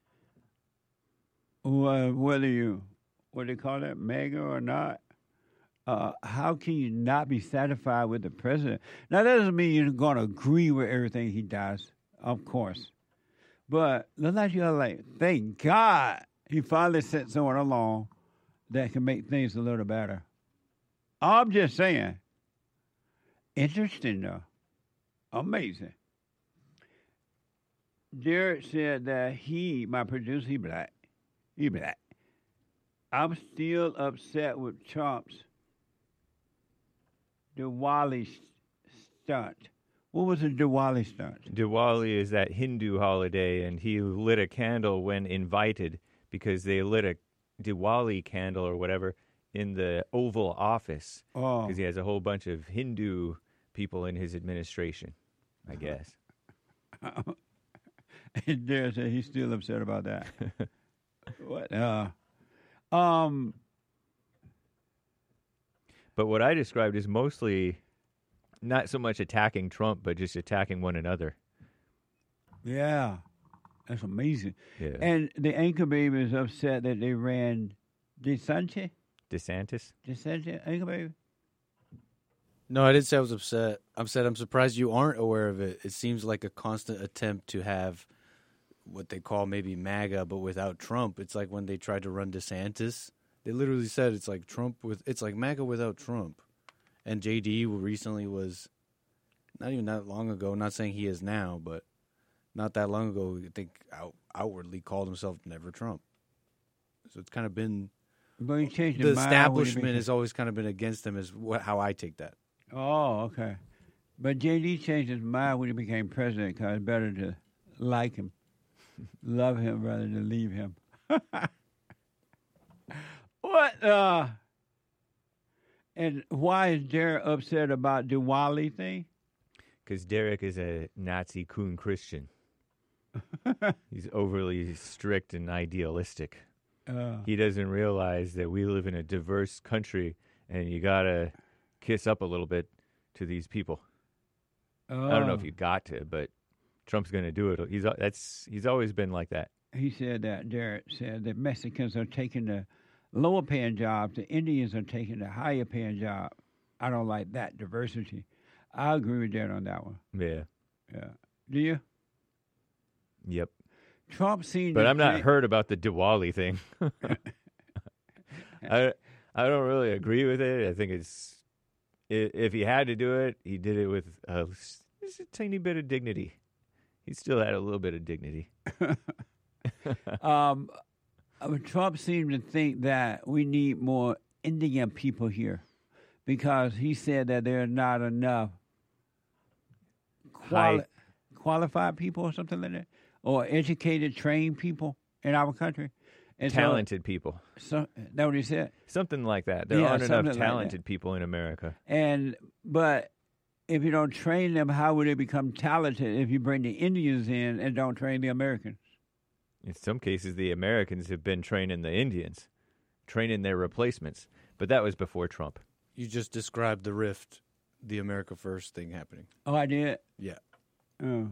uh, whether you what they call that, MAGA or not, uh, how can you not be satisfied with the president? Now that doesn't mean you're going to agree with everything he does, of course, but look like you're like, thank God he finally sent someone along that can make things a little better. I'm just saying, interesting though, amazing. Jared said that he, my producer, he black. He black. I'm still upset with Trump's Diwali stunt. What was a Diwali stunt? Diwali is that Hindu holiday, and he lit a candle when invited because they lit a Diwali candle or whatever in the Oval Office because oh. he has a whole bunch of Hindu people in his administration, I guess. And Dare said he's still upset about that. What? Uh, um. But what I described is mostly not so much attacking Trump, but just attacking one another. Yeah, that's amazing. Yeah. And the anchor baby is upset that they ran DeSantis. DeSantis. DeSantis, anchor baby. No, I didn't say I was upset. I'm said I'm surprised you aren't aware of it. It seems like a constant attempt to have what they call maybe MAGA, but without Trump. It's like when they tried to run DeSantis. They literally said it's like Trump with it's like MAGA without Trump. And J D recently was not even that long ago. Not saying he is now, but not that long ago. I think out, outwardly called himself Never Trump. So it's kind of been. But he changed the mind establishment has always kind of been against him. Is what, how I take that. Oh, okay. But J D changed his mind when he became president because it's better to like him, love him rather than leave him. What? Uh, and why is Derek upset about Diwali thing? Because Derek is a Nazi coon Christian. He's overly strict and idealistic. Uh, he doesn't realize that we live in a diverse country, and you gotta kiss up a little bit to these people. uh, I don't know if you got to, but Trump's going to do it. He's that's he's always been like that. He said that, Derek said that Mexicans are taking the lower paying jobs, the Indians are taking the higher paying job. I don't like that diversity. I agree with Derek on that one. Yeah. Yeah. Do you? Yep. Trump seemed But to I'm not think- hurt about the Diwali thing. I I don't really agree with it. I think it's i- if he had to do it, he did it with a, just a tiny bit of dignity. He still had a little bit of dignity. um, uh, Trump seemed to think that we need more Indian people here because he said that there are not enough quali- Hi. qualified people or something like that, or educated, trained people in our country. And so- Talented people. So, that what he said? Something like that. There Yeah, aren't enough something like that. talented people in America. And but if you don't train them, how would they become talented if you bring the Indians in and don't train the Americans? In some cases, the Americans have been training the Indians, training their replacements. But that was before Trump. You just described the rift, the America First thing happening. Oh, I did? Yeah. Oh.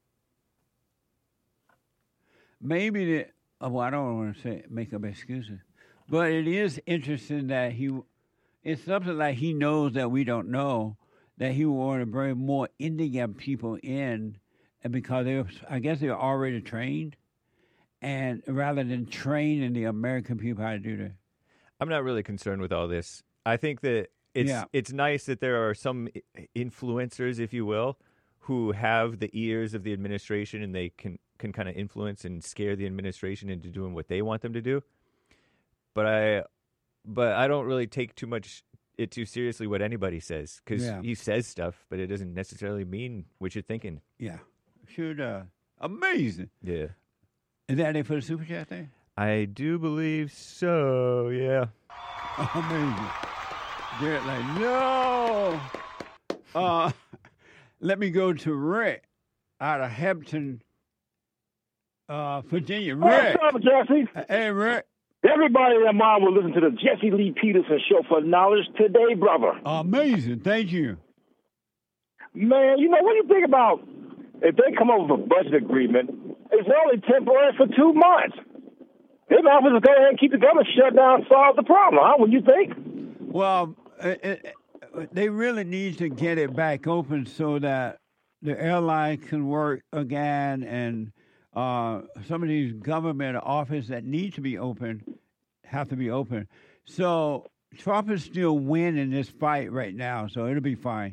Maybe the oh, well, I don't want to say make up excuses, but it is interesting that he. It's something like he knows that we don't know that he want to bring more Indian people in, and because they, I guess they're already trained, and rather than training the American people how to do that. I'm not really concerned with all this. I think that it's Yeah. it's nice that there are some i- influencers, if you will, who have the ears of the administration and they can, can kind of influence and scare the administration into doing what they want them to do. But I but I don't really take too much it too seriously what anybody says because Yeah. he says stuff, but it doesn't necessarily mean what you're thinking. Yeah, sure does. Amazing. Yeah. Is that it for the super chat thing? I do believe so, yeah. Amazing. Garrett like, no. Uh, let me go to Rick out of Hampton, uh, Virginia. Rick. What's up, Jesse? Hey, Rick. Everybody and their mom will listen to the Jesse Lee Peterson Show for knowledge today, brother. Amazing. Thank you. Man, you know, what do you think about if they come up with a budget agreement, it's only temporary for two months. Maybe officers go ahead and keep the government shut down and solve the problem, huh? What do you think? Well, it, it, they really need to get it back open so that the airline can work again and uh, some of these government offices that need to be open have to be open. So Trump is still winning this fight right now, so it'll be fine.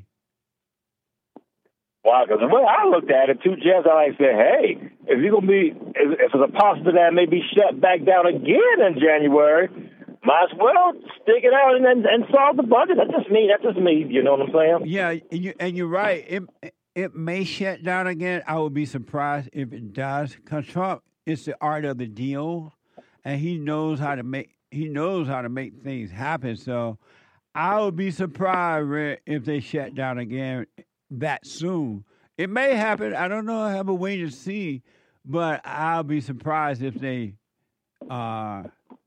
Wow, because the way I looked at it, too, Jess, I like said, hey, if you're going to be, if, if it's a possibility that may be shut back down again in January, might as well stick it out and and, and solve the budget. That's just me. That's just me. You know what I'm saying? Yeah, and, you, and you're right. It, it may shut down again. I would be surprised if it does, because Trump is the art of the deal, and he knows how to make he knows how to make things happen. So I would be surprised, Rick, if they shut down again that soon. It may happen. I don't know. I have a wait to see, but I'll be surprised if they, uh,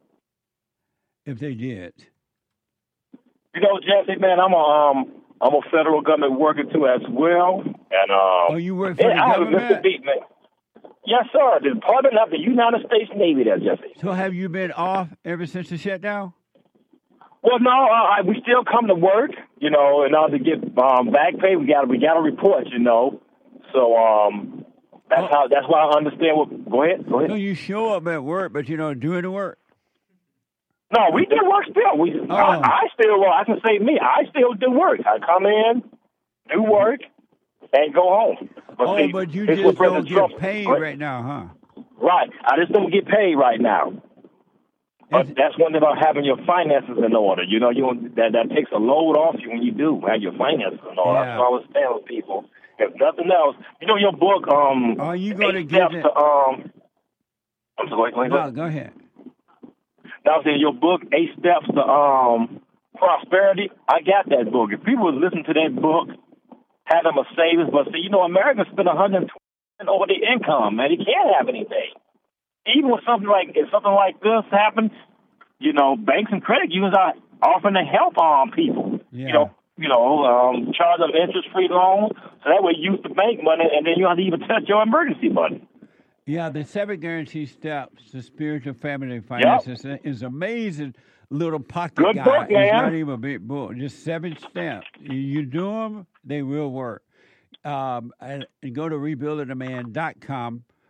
if they did. You know, Jesse, man, I'm a um, I'm a federal government worker too as well, and um, oh, you work for yeah, the I haven't missed a government? beat, man. Yes, sir. The Department of the United States Navy, there, Jesse. So have you been off ever since the shutdown? Well, no, uh, we still come to work, you know, in order to get um, back pay. We got we got to report, you know. So um, that's how that's why I understand what. Go ahead, go ahead. So you show up at work, but you don't do any work. No, we do work still. We Oh. I, I still well, I can say me. I still do work. I come in, do work, and go home. But Oh, see, but you it's just what don't President get Trump- paid Right. right now, huh? Right. I just don't get paid right now. But that's one thing about having your finances in order. You know, you don't, that that takes a load off you when you do have your finances in order. Yeah. That's what I was saying with people. If nothing else, you know, your book. Um, Are you going to Eight get Steps it? to um? I'm sorry. Go ahead. No, go ahead. That was in your book, Eight Steps to um Prosperity. I got that book. If people would listen to that book, have them a savings, but see, you know, Americans spend one hundred twenty percent over their income, man. They can't have anything. Even with something like if something like this happens, you know, banks and credit unions are offering to help um people. Yeah. You know, you know, um, charge them interest-free loans, so that way you use the bank money, and then you don't have to even touch your emergency money. Yeah, the seven guarantee steps to spiritual family finances is amazing. Little pocket Good guy. book, It's man. not even a big book. Just seven steps. You, you do them, they will work. Um, and, and go to rebuilding a man dot com,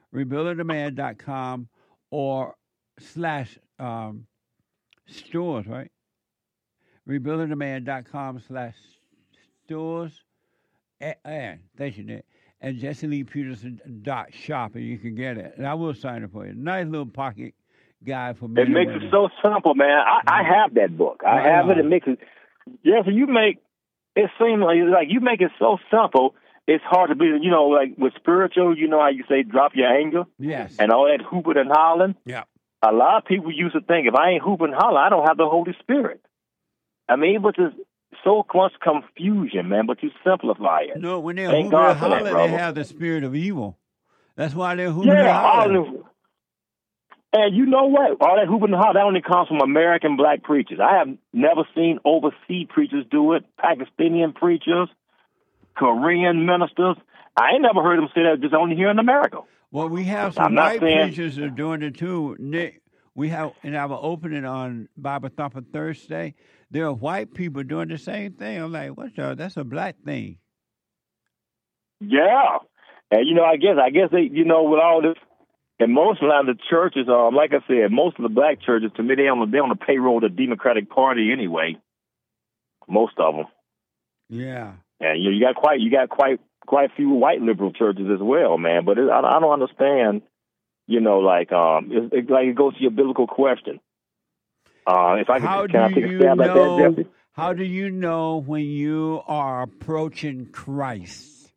rebuilding the man dot com or slash um, stores, right? rebuilding the man dot com slash stores. And, and thank you, Nick. And Jesse Lee Peterson dot shop, and you can get it. And I will sign it for you. Nice little pocket guide for me. It makes it so simple, man. I, I have that book. I Right have it. on. It makes it. Yeah, so you make it seem like, like you make it so simple. It's hard to believe. You know, like with spiritual, you know how you say drop your anger Yes. and all that hooping and hollering. Yeah. A lot of people used to think if I ain't hooping and hollering, I don't have the Holy Spirit. I mean, but there's so much confusion, man. But you simplify it. No, when they're Thank hooping God and for that, hollering, they brother. have the spirit of evil. That's why they're hooping Yeah, and all hollering. the, and you know what? All that hooping and hollering, that only comes from American black preachers. I have never seen overseas preachers do it, Pakistani preachers, Korean ministers. I ain't never heard them say that just only here in America. Well, we have some I'm not white saying- preachers that are doing it too. Nick, we have in our opening on Bible Thumper Thursday, there are white people doing the same thing. I'm like, what's that? That's a black thing. Yeah. And, you know, I guess, I guess they, you know, with all this, and most of the churches, um, like I said, most of the black churches, to me, they on the, they on the payroll of the Democratic Party anyway. Most of them. Yeah. And you, you got quite, you got quite, quite a few white liberal churches as well, man. But it, I, I don't understand, you know, like, um, it, it, like it goes to your biblical question. Uh, if I How could, can I do take a you stab at that, know? Jesse? How do you know when you are approaching Christ?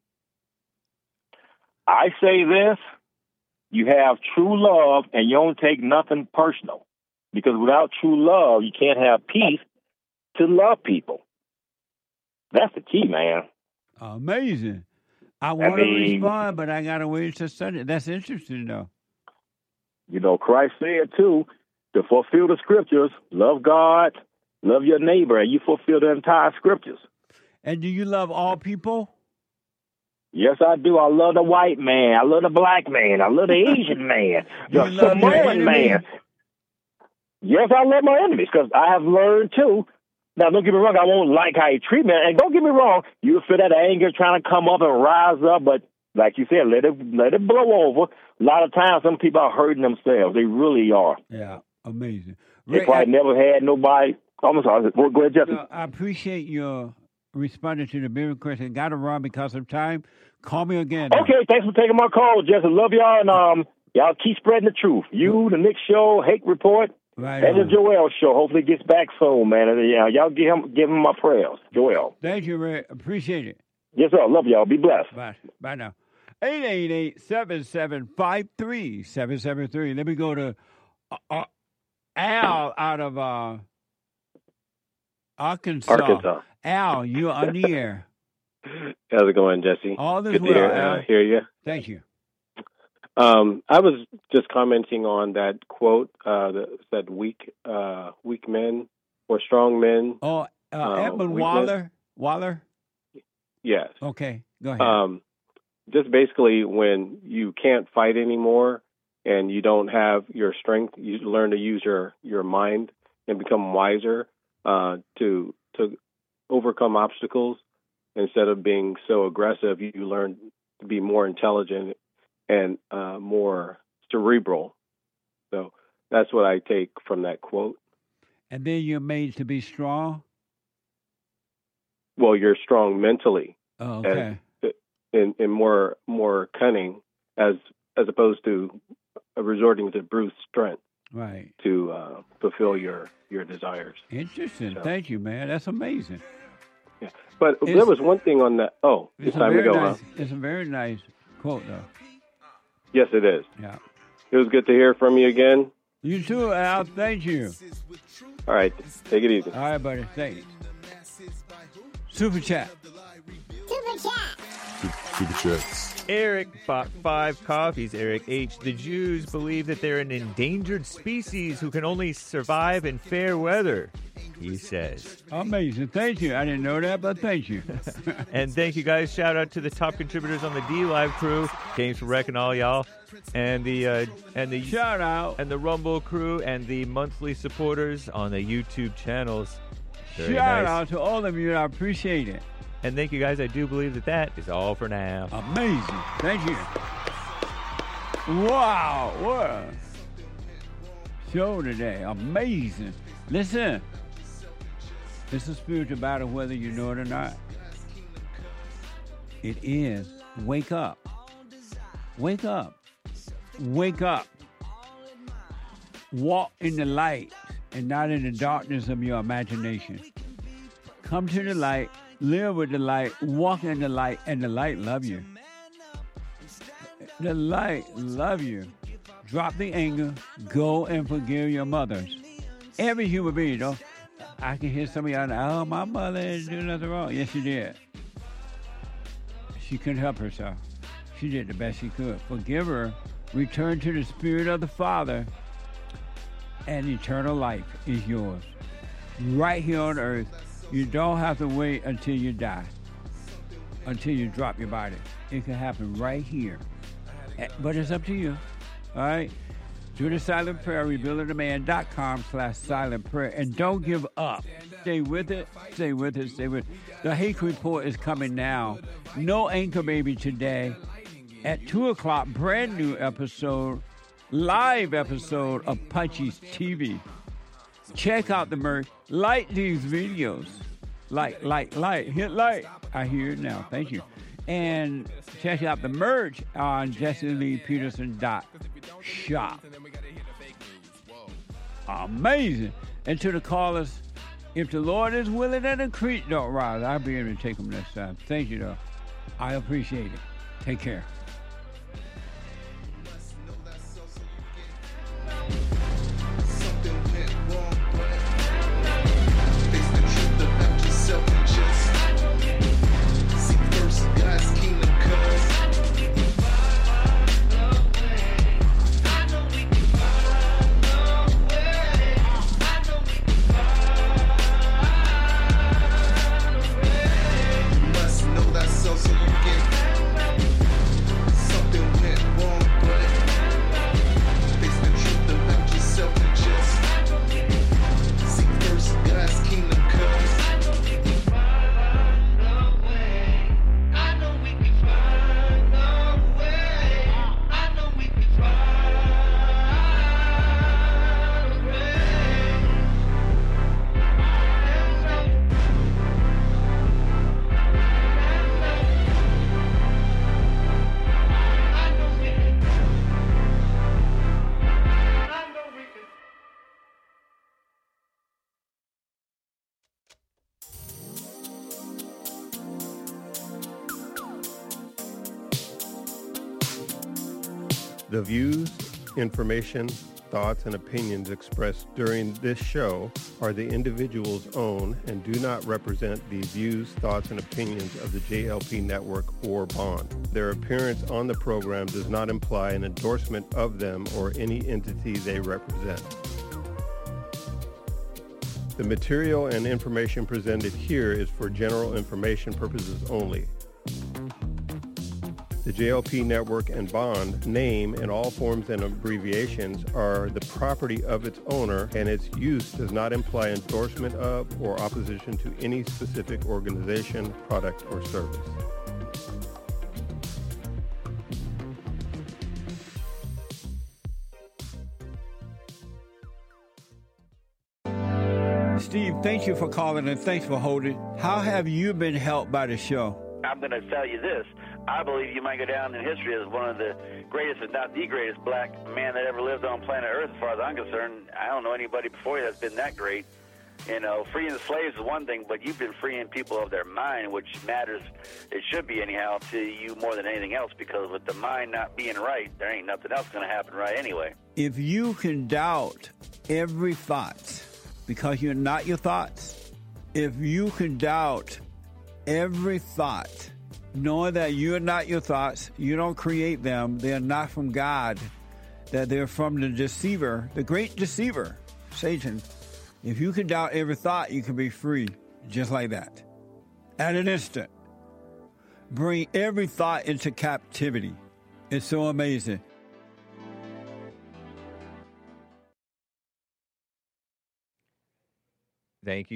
I say this, you have true love and you don't take nothing personal. Because without true love, you can't have peace to love people. That's the key, man. Amazing. I want mean- to respond, but I got to wait till Sunday. That's interesting, though. You know, Christ said, too, to fulfill the scriptures, love God, love your neighbor, and you fulfill the entire scriptures. And do you love all people? Yes, I do. I love the white man. I love the black man. I love the Asian man. The You love your Samoan enemy? man. Yes, I love my enemies because I have learned, too. Now, don't get me wrong. I won't like how you treat me. And don't get me wrong. You feel that anger trying to come up and rise up. But like you said, let it let it blow over. A lot of times, some people are hurting themselves. They really are. Yeah, amazing. They Ray, probably never had nobody. I'm sorry. Go go ahead, Jesse. Uh, I appreciate your responding to the biblical question. Got to run because of time. Call me again. now. Okay, thanks for taking my call, Jesse. Love y'all, and um, y'all keep spreading the truth. You, the Nick Show, Hake Report, Right and the on. Joel Show. Hopefully, he gets back soon, man. And yeah, y'all give him give him my prayers, Joel. Thank you, Ray. Appreciate it. Yes, sir. Love y'all. Be blessed. Bye. Bye now. eight eight eight, seven seven five, three seven seven three. Let me go to uh, uh, Al out of uh, Arkansas. Arkansas. Al, you're on the air. How's it going, Jesse? All is Good to well, hear, Al. uh, hear you. Thank you. Um, I was just commenting on that quote uh, that said "weak, uh, weak men or strong men." Oh, uh, uh, Edmund weakness. Waller. Waller. Yes. Okay, go ahead. Um, just basically, when you can't fight anymore and you don't have your strength, you learn to use your, your mind and become wiser uh, to to overcome obstacles. Instead of being so aggressive, you learn to be more intelligent and uh, more cerebral. So that's what I take from that quote. And then you're made to be strong. Well, you're strong mentally. Oh, okay. As, and, and more more cunning as as opposed to resorting to brute strength Right. to uh, fulfill your your desires. Interesting. So- Thank you, man. That's amazing. Yeah. But It's- there was one thing on that. Oh, It's it's a time to very go, nice. huh? It's a very nice quote, though. Yes, it is. Yeah. It was good to hear from you again. You too, Al. Thank you. All right. Take it easy. All right, buddy. Thanks. Super chat. Super chats. Eric bought five coffees. Eric H. The Jews believe that they're an endangered species who can only survive in fair weather, he says. Amazing. Thank you. I didn't know that, but thank you. And thank you guys. Shout out to the top contributors on the D Live crew, James from Wrecking all y'all, and the uh, and the shout out and the Rumble crew and the monthly supporters on the YouTube channels. Very Shout nice. out to all of you. I appreciate it. And thank you guys. I do believe that that is all for now. Amazing. Thank you. Wow, what a show today. Amazing. Listen, it's a spiritual battle whether you know it or not. It is. Wake up. Wake up. Wake up. Walk in the light and not in the darkness of your imagination. Come to the light, live with the light, walk in the light, and the light love you. The light love you. Drop the anger. Go and forgive your mothers. Every human being, though. I can hear some of y'all, oh, my mother didn't do nothing wrong. Yes, she did. She couldn't help herself. She did the best she could. Forgive her. Return to the spirit of the Father. And eternal life is yours. Right here on earth. You don't have to wait until you die. Until you drop your body. It can happen right here. But it's up to you. All right? Do the silent prayer, rebuildingtheman.com slash silent prayer. And don't give up. Stay with it. Stay with it. Stay with it. The Hake Report is coming now. No Anchor Baby today. At two o'clock, brand new episode, live episode of Punchy's T V. Check out the merch. Like these videos. Like, like, like. Hit like. I hear it now. Thank you. And check out the merch on jesse lee peterson dot shop. Amazing. And to the callers, if the Lord is willing and the creek don't rise, I'll be able to take them next time. Thank you, though. I appreciate it. Take care. The views, information, thoughts, and opinions expressed during this show are the individual's own and do not represent the views, thoughts, and opinions of the J L P Network or Bond. Their appearance on the program does not imply an endorsement of them or any entity they represent. The material and information presented here is for general information purposes only. The J L P Network and Bond name and all forms and abbreviations are the property of its owner, and its use does not imply endorsement of or opposition to any specific organization, product, or service. Steve, thank you for calling and thanks for holding. How have you been helped by the show? I'm going to tell you this. I believe you might go down in history as one of the greatest, if not the greatest, black man that ever lived on planet Earth, as far as I'm concerned. I don't know anybody before you that's been that great. You know, freeing the slaves is one thing, but you've been freeing people of their mind, which matters, it should be anyhow, to you more than anything else, because with the mind not being right, there ain't nothing else going to happen right anyway. If you can doubt every thought because you're not your thoughts, if you can doubt every thought, knowing that you're not your thoughts, you don't create them, they're not from God, that they're from the deceiver, the great deceiver, Satan. If you can doubt every thought, you can be free, just like that. At an instant. Bring every thought into captivity. It's so amazing. Thank you.